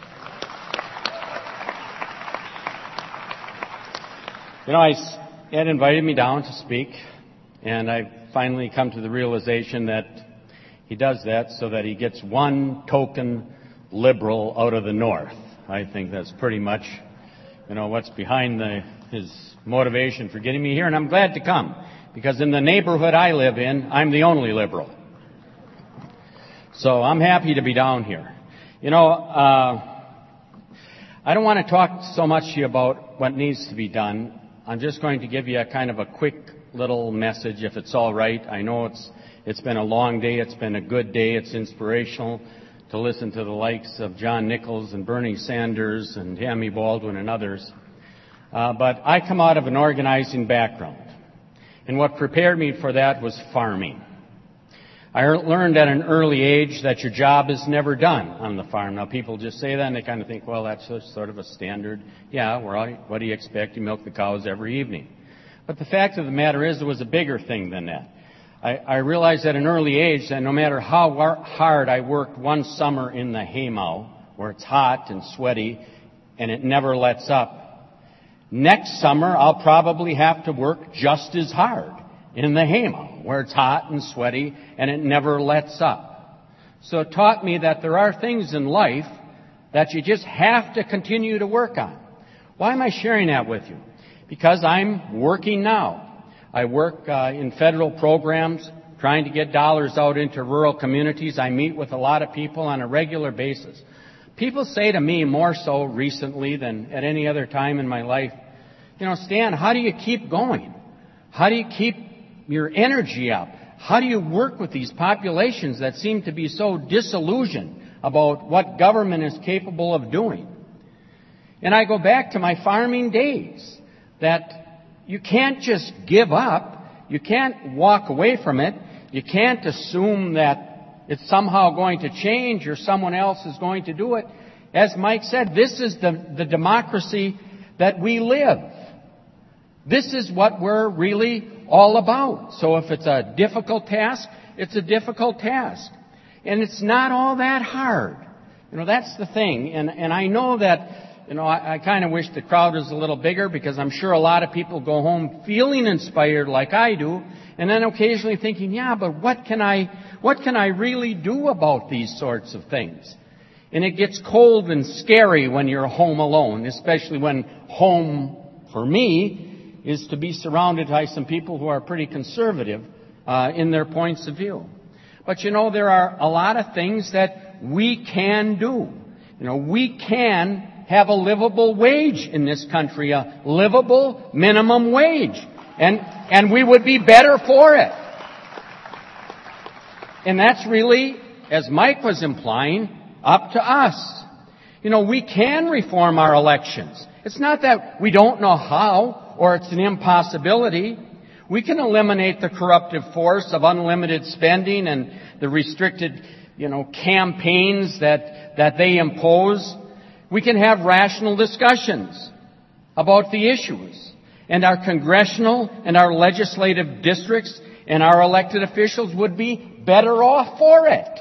You know, I, Ed invited me down to speak, and I've finally come to the realization that he does that so that he gets one token liberal out of the North. I think that's pretty much, you know, what's behind the, his motivation for getting me here. And I'm glad to come, because in the neighborhood I live in, I'm the only liberal. So I'm happy to be down here. You know, uh, I don't want to talk so much to you about what needs to be done. I'm just going to give you a kind of a quick little message, if it's all right. I know it's it's been a long day. It's been a good day. It's inspirational to listen to the likes of John Nichols and Bernie Sanders and Tammy Baldwin and others. Uh, but I come out of an organizing background. And what prepared me for that was farming. I learned at an early age that your job is never done on the farm. Now, people just say that and they kind of think, well, that's just sort of a standard. Yeah, well, what do you expect? You milk the cows every evening. But the fact of the matter is, there was a bigger thing than that. I, I realized at an early age that no matter how war- hard I worked one summer in the haymow, where it's hot and sweaty, and it never lets up, Next summer, I'll probably have to work just as hard in the haymow, where it's hot and sweaty and it never lets up. So it taught me that there are things in life that you just have to continue to work on. Why am I sharing that with you? Because I'm working now. I work uh, in federal programs, trying to get dollars out into rural communities. I meet with a lot of people on a regular basis. People say to me more so recently than at any other time in my life, you know, Stan, how do you keep going? How do you keep your energy up? How do you work with these populations that seem to be so disillusioned about what government is capable of doing? And I go back to my farming days, that you can't just give up. You can't walk away from it. You can't assume that it's somehow going to change or someone else is going to do it. As Mike said, this is the, the democracy that we live. This is what we're really all about. So if it's a difficult task, it's a difficult task. And it's not all that hard. You know, that's the thing. And, and I know that, you know, I, I kind of wish the crowd was a little bigger, because I'm sure a lot of people go home feeling inspired like I do, and then occasionally thinking, yeah, but what can I, what can I really do about these sorts of things? And it gets cold and scary when you're home alone, especially when home, for me, is to be surrounded by some people who are pretty conservative uh, in their points of view. But you know, there are a lot of things that we can do. You know, we can have a livable wage in this country, a livable minimum wage. And, and we would be better for it. And that's really, as Mike was implying, up to us. You know, we can reform our elections. It's not that we don't know how, or it's an impossibility. We can eliminate the corruptive force of unlimited spending and the restricted, you know, campaigns that, that they impose. We can have rational discussions about the issues. And our congressional and our legislative districts and our elected officials would be better off for it.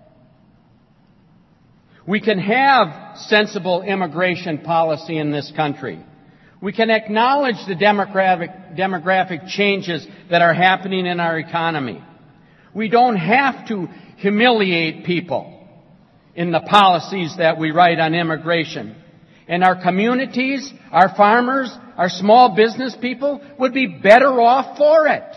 We can have sensible immigration policy in this country. We can acknowledge the demographic, demographic changes that are happening in our economy. We don't have to humiliate people in the policies that we write on immigration. And our communities, our farmers, our small business people would be better off for it.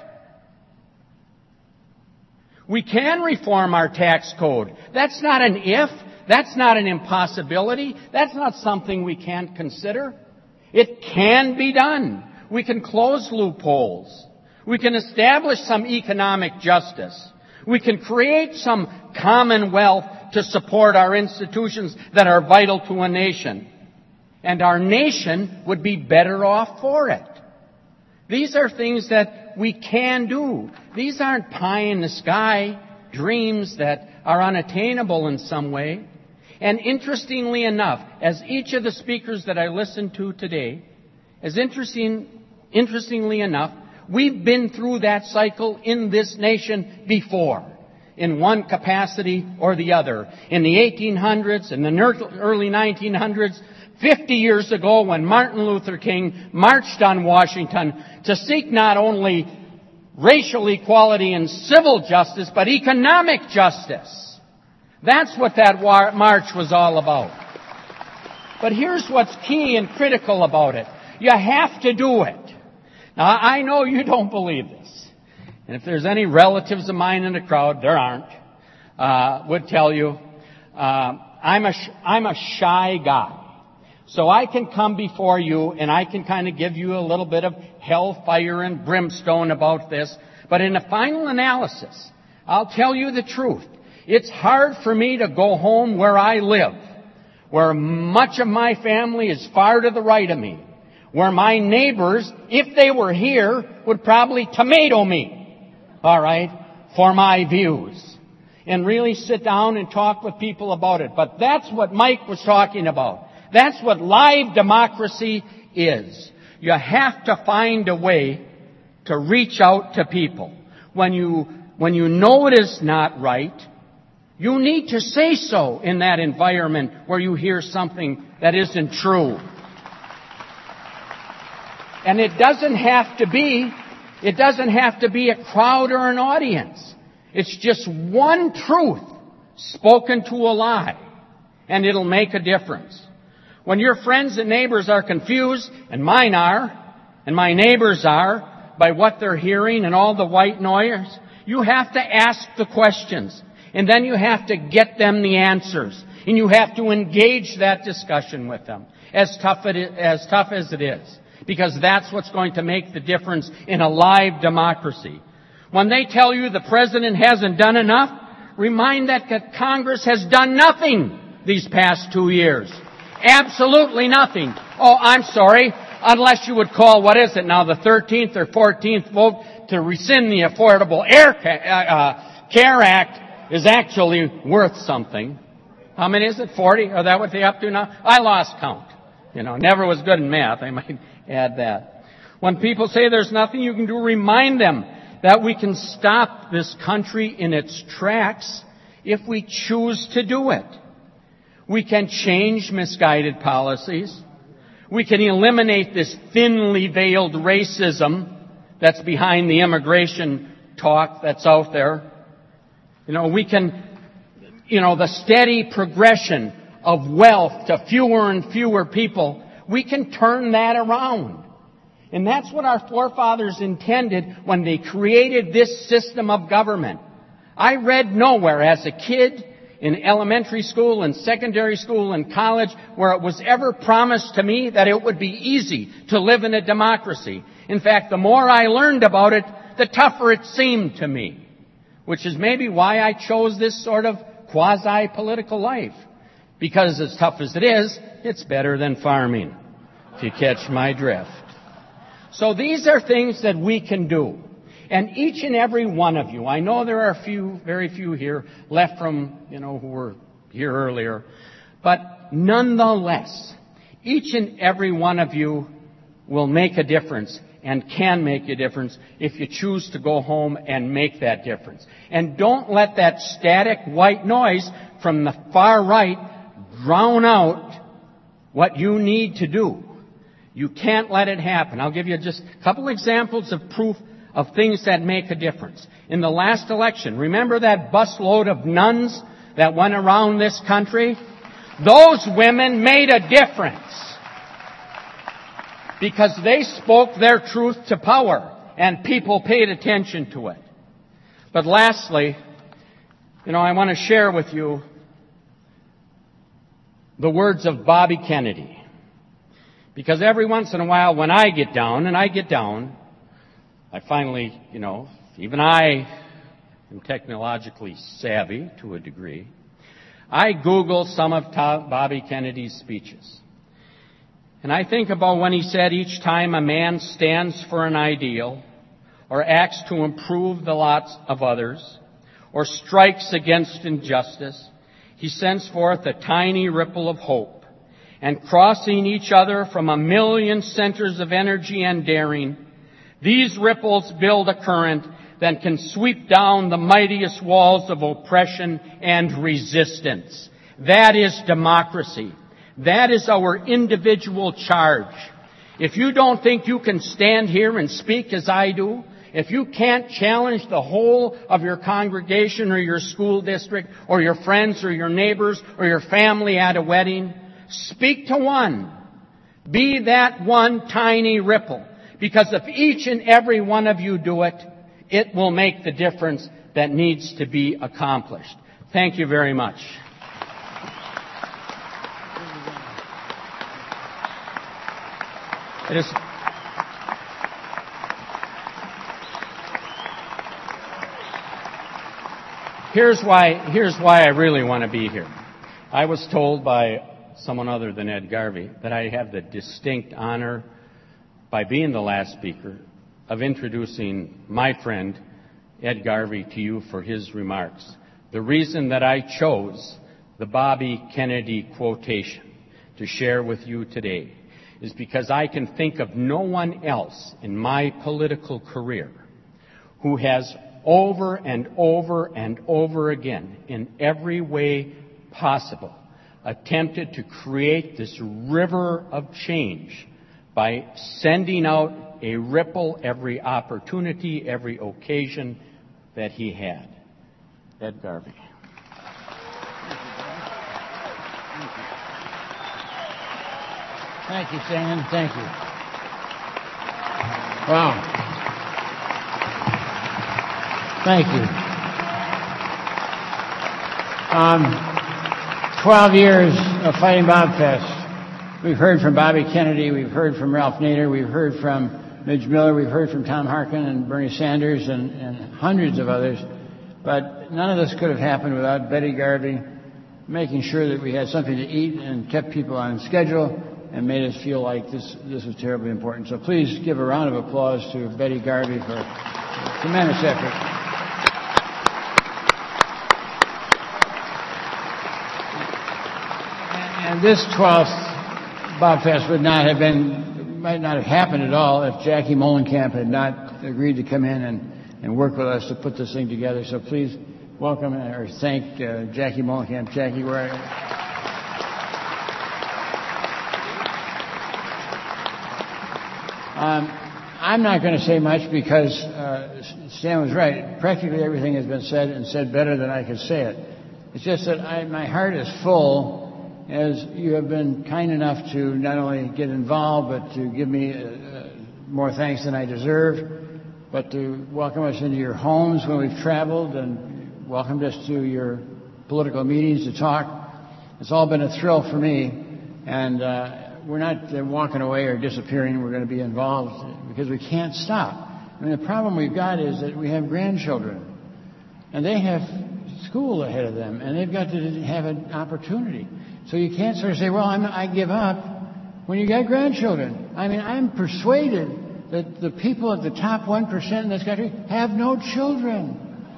We can reform our tax code. That's not an if. That's not an impossibility. That's not something we can't consider. It can be done. We can close loopholes. We can establish some economic justice. We can create some commonwealth to support our institutions that are vital to a nation. And our nation would be better off for it. These are things that we can do. These aren't pie in the sky dreams that are unattainable in some way. And interestingly enough, as each of the speakers that I listened to today, as interesting, interestingly enough, we've been through that cycle in this nation before, in one capacity or the other. In the eighteen hundreds, in the early nineteen hundreds, fifty years ago when Martin Luther King marched on Washington to seek not only racial equality and civil justice, but economic justice. That's what that war- march was all about. But here's what's key and critical about it. You have to do it. Now, I know you don't believe this. And if there's any relatives of mine in the crowd, there aren't, uh, would tell you, uh, I'm a, sh- I'm a shy guy. So I can come before you and I can kind of give you a little bit of hellfire and brimstone about this. But in the final analysis, I'll tell you the truth. It's hard for me to go home where I live, where much of my family is far to the right of me, where my neighbors, if they were here, would probably tomato me, all right, for my views, and really sit down and talk with people about it. But that's what Mike was talking about. That's what live democracy is. You have to find a way to reach out to people. When you, when you know it is not right, you need to say so in that environment where you hear something that isn't true. And it doesn't have to be, it doesn't have to be a crowd or an audience. It's just one truth spoken to a lie, and it'll make a difference. When your friends and neighbors are confused, and mine are, and my neighbors are, by what they're hearing and all the white noise, you have to ask the questions, and then you have to get them the answers, and you have to engage that discussion with them, as tough, it is, as tough as it is, because that's what's going to make the difference in a live democracy. When they tell you the president hasn't done enough, remind that Congress has done nothing these past two years. Absolutely nothing. Oh, I'm sorry. Unless you would call, what is it now, the thirteenth or fourteenth vote to rescind the Affordable Air uh, Care Act is actually worth something. How many is it? forty? Are that what they're up to now? I lost count. You know, never was good in math. I might add that. When people say there's nothing you can do, remind them that we can stop this country in its tracks if we choose to do it. We can change misguided policies. We can eliminate this thinly veiled racism that's behind the immigration talk that's out there. You know, we can, you know, the steady progression of wealth to fewer and fewer people, we can turn that around. And that's what our forefathers intended when they created this system of government. I read nowhere as a kid in elementary school and secondary school and college where it was ever promised to me that it would be easy to live in a democracy. In fact, the more I learned about it, the tougher it seemed to me, which is maybe why I chose this sort of quasi-political life. Because as tough as it is, it's better than farming, if you catch my drift. So these are things that we can do. And each and every one of you, I know there are a few, very few here left from, you know, who were here earlier, but nonetheless, each and every one of you will make a difference and can make a difference if you choose to go home and make that difference. And don't let that static white noise from the far right drown out what you need to do. You can't let it happen. I'll give you just a couple examples of proof of things that make a difference. In the last election, remember that busload of nuns that went around this country? Those women made a difference because they spoke their truth to power and people paid attention to it. But lastly, you know, I want to share with you the words of Bobby Kennedy. Because every once in a while when I get down, and I get down, I finally, you know, even I am technologically savvy to a degree. I Google some of Bobby Kennedy's speeches. And I think about when he said each time a man stands for an ideal, or acts to improve the lots of others, or strikes against injustice, he sends forth a tiny ripple of hope. And crossing each other from a million centers of energy and daring, these ripples build a current that can sweep down the mightiest walls of oppression and resistance. That is democracy. That is our individual charge. If you don't think you can stand here and speak as I do, if you can't challenge the whole of your congregation or your school district or your friends or your neighbors or your family at a wedding, speak to one. Be that one tiny ripple. Because if each and every one of you do it, it will make the difference that needs to be accomplished. Thank you very much. It is. Here's why, here's why I really want to be here. I was told by someone other than Ed Garvey that I have the distinct honor, by being the last speaker, of introducing my friend Ed Garvey to you for his remarks. The reason that I chose the Bobby Kennedy quotation to share with you today is because I can think of no one else in my political career who has over and over and over again, in every way possible, attempted to create this river of change by sending out a ripple every opportunity, every occasion that he had. Ed Garvey.
Thank you, Sam. Thank you. Wow. Thank you. Um, Twelve years of fighting Bob Fest. We've heard from Bobby Kennedy. We've heard from Ralph Nader. We've heard from Midge Miller. We've heard from Tom Harkin and Bernie Sanders and, and hundreds of others. But none of this could have happened without Betty Garvey making sure that we had something to eat and kept people on schedule and made us feel like this, this was terribly important. So please give a round of applause to Betty Garvey for a tremendous effort. And this twelfth Bob Fest would not have been, might not have happened at all if Jackie Molenkamp had not agreed to come in and, and work with us to put this thing together. So please welcome or thank uh, Jackie Molenkamp. Jackie, where are you? Um, I'm not going to say much because uh, Stan was right. Practically everything has been said and said better than I could say it. It's just that I, my heart is full as you have been kind enough to not only get involved but to give me uh, more thanks than I deserve, but to welcome us into your homes when we've traveled and welcomed us to your political meetings to talk. It's all been a thrill for me, and uh, we're not uh, walking away or disappearing. We're going to be involved because we can't stop. I mean, the problem we've got is that we have grandchildren, and they have school ahead of them, and they've got to have an opportunity. So you can't sort of say, well, I'm, I give up when you got grandchildren. I mean, I'm persuaded that the people at the top one percent in this country have no children.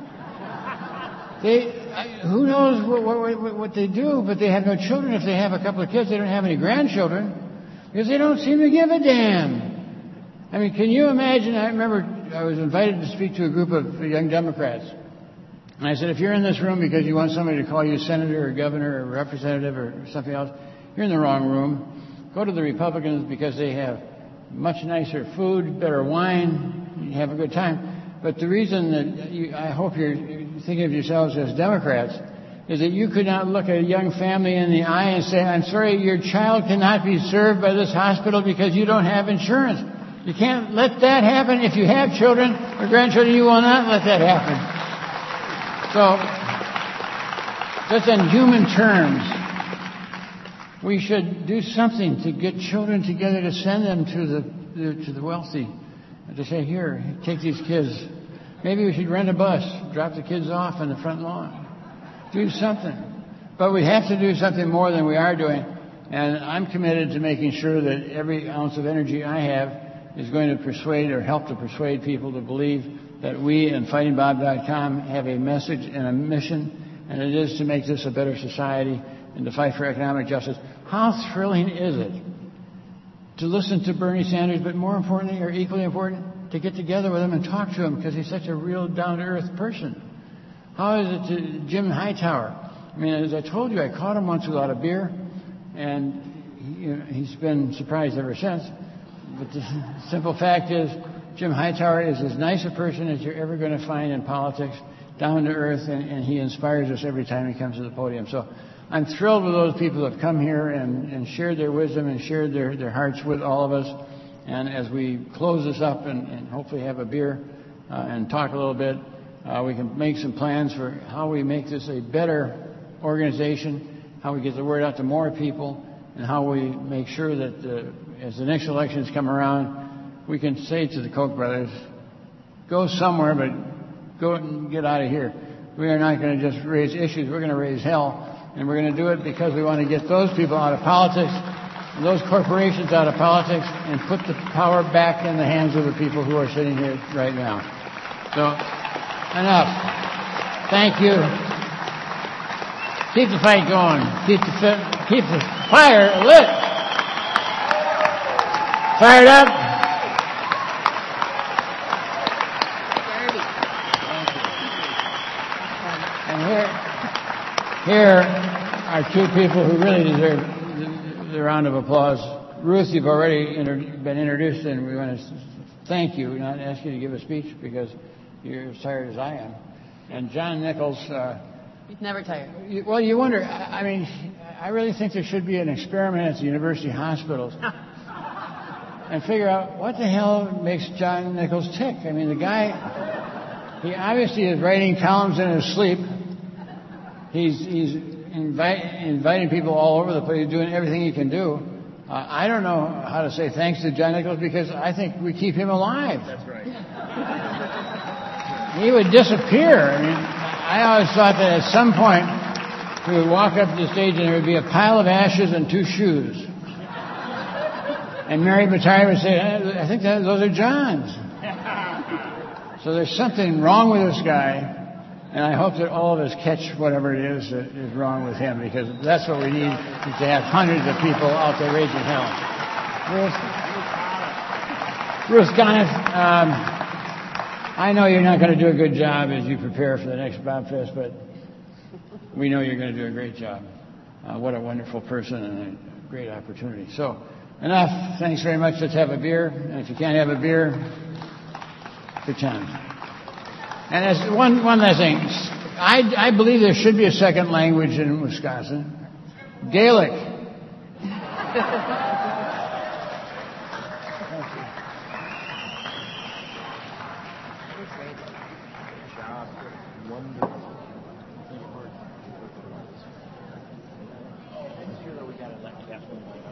They, who knows what, what, what they do, but they have no children. If they have a couple of kids, they don't have any grandchildren because they don't seem to give a damn. I mean, can you imagine? I remember I was invited to speak to a group of young Democrats. And I said, if you're in this room because you want somebody to call you senator or governor or representative or something else, you're in the wrong room. Go to the Republicans because they have much nicer food, better wine, you have a good time. But the reason that you, I hope you're thinking of yourselves as Democrats is that you could not look at a young family in the eye and say, I'm sorry, your child cannot be served by this hospital because you don't have insurance. You can't let that happen. If you have children or grandchildren, you will not let that happen. So, just in human terms, we should do something to get children together to send them to the, the to the wealthy. To say, here, take these kids. Maybe we should rent a bus, drop the kids off in the front lawn. Do something. But we have to do something more than we are doing. And I'm committed to making sure that every ounce of energy I have is going to persuade or help to persuade people to believe that we and fighting bob dot com have a message and a mission, and it is to make this a better society and to fight for economic justice. How thrilling is it to listen to Bernie Sanders, but more importantly, or equally important, to get together with him and talk to him because he's such a real down-to-earth person? How is it to Jim Hightower? I mean, as I told you, I caught him once without a beer, and he, you know, he's been surprised ever since. But the simple fact is, Jim Hightower is as nice a person as you're ever going to find in politics, down to earth, and, and he inspires us every time he comes to the podium. So I'm thrilled with those people that have come here and, and shared their wisdom and shared their, their hearts with all of us. And as we close this up and, and hopefully have a beer uh, and talk a little bit, uh, we can make some plans for how we make this a better organization, how we get the word out to more people, and how we make sure that uh, as the next elections come around, we can say to the Koch brothers, go somewhere, but go and get out of here. We are not going to just raise issues. We're going to raise hell. And we're going to do it because we want to get those people out of politics and those corporations out of politics and put the power back in the hands of the people who are sitting here right now. So, enough. Thank you. Keep the fight going. Keep the, keep the fire lit. Fired up. Here are two people who really deserve the round of applause Ruth, you've already inter- been introduced, and we want to thank you, not ask you to give a speech because you're as tired as I am. And John Nichols. Uh,
He's never tired.
You, well, you wonder. I mean, I really think there should be an experiment at the university hospitals and figure out what the hell makes John Nichols tick. I mean, the guy, he obviously is writing columns in his sleep. He's he's invite, inviting people all over the place, doing everything he can do. Uh, I don't know how to say thanks to John Nichols because I think we keep him alive.
That's right.
He would disappear. I mean, I always thought that at some point we would walk up to the stage and there would be a pile of ashes and two shoes. And Mary Batari would say, I think that, those are John's. So there's something wrong with this guy. And I hope that all of us catch whatever it is that is wrong with him, because that's what we need, is to have hundreds of people out there raising hell. Ruth, Ruth Goneth, um, I know you're not going to do a good job as you prepare for the next Bobfest, but we know you're going to do a great job. Uh, what a wonderful person and a great opportunity. So, enough. Thanks very much. Let's have a beer. And if you can't have a beer, pretend. And as one, one last thing. I, I believe there should be a second language in Wisconsin. Gaelic.
Wonderful.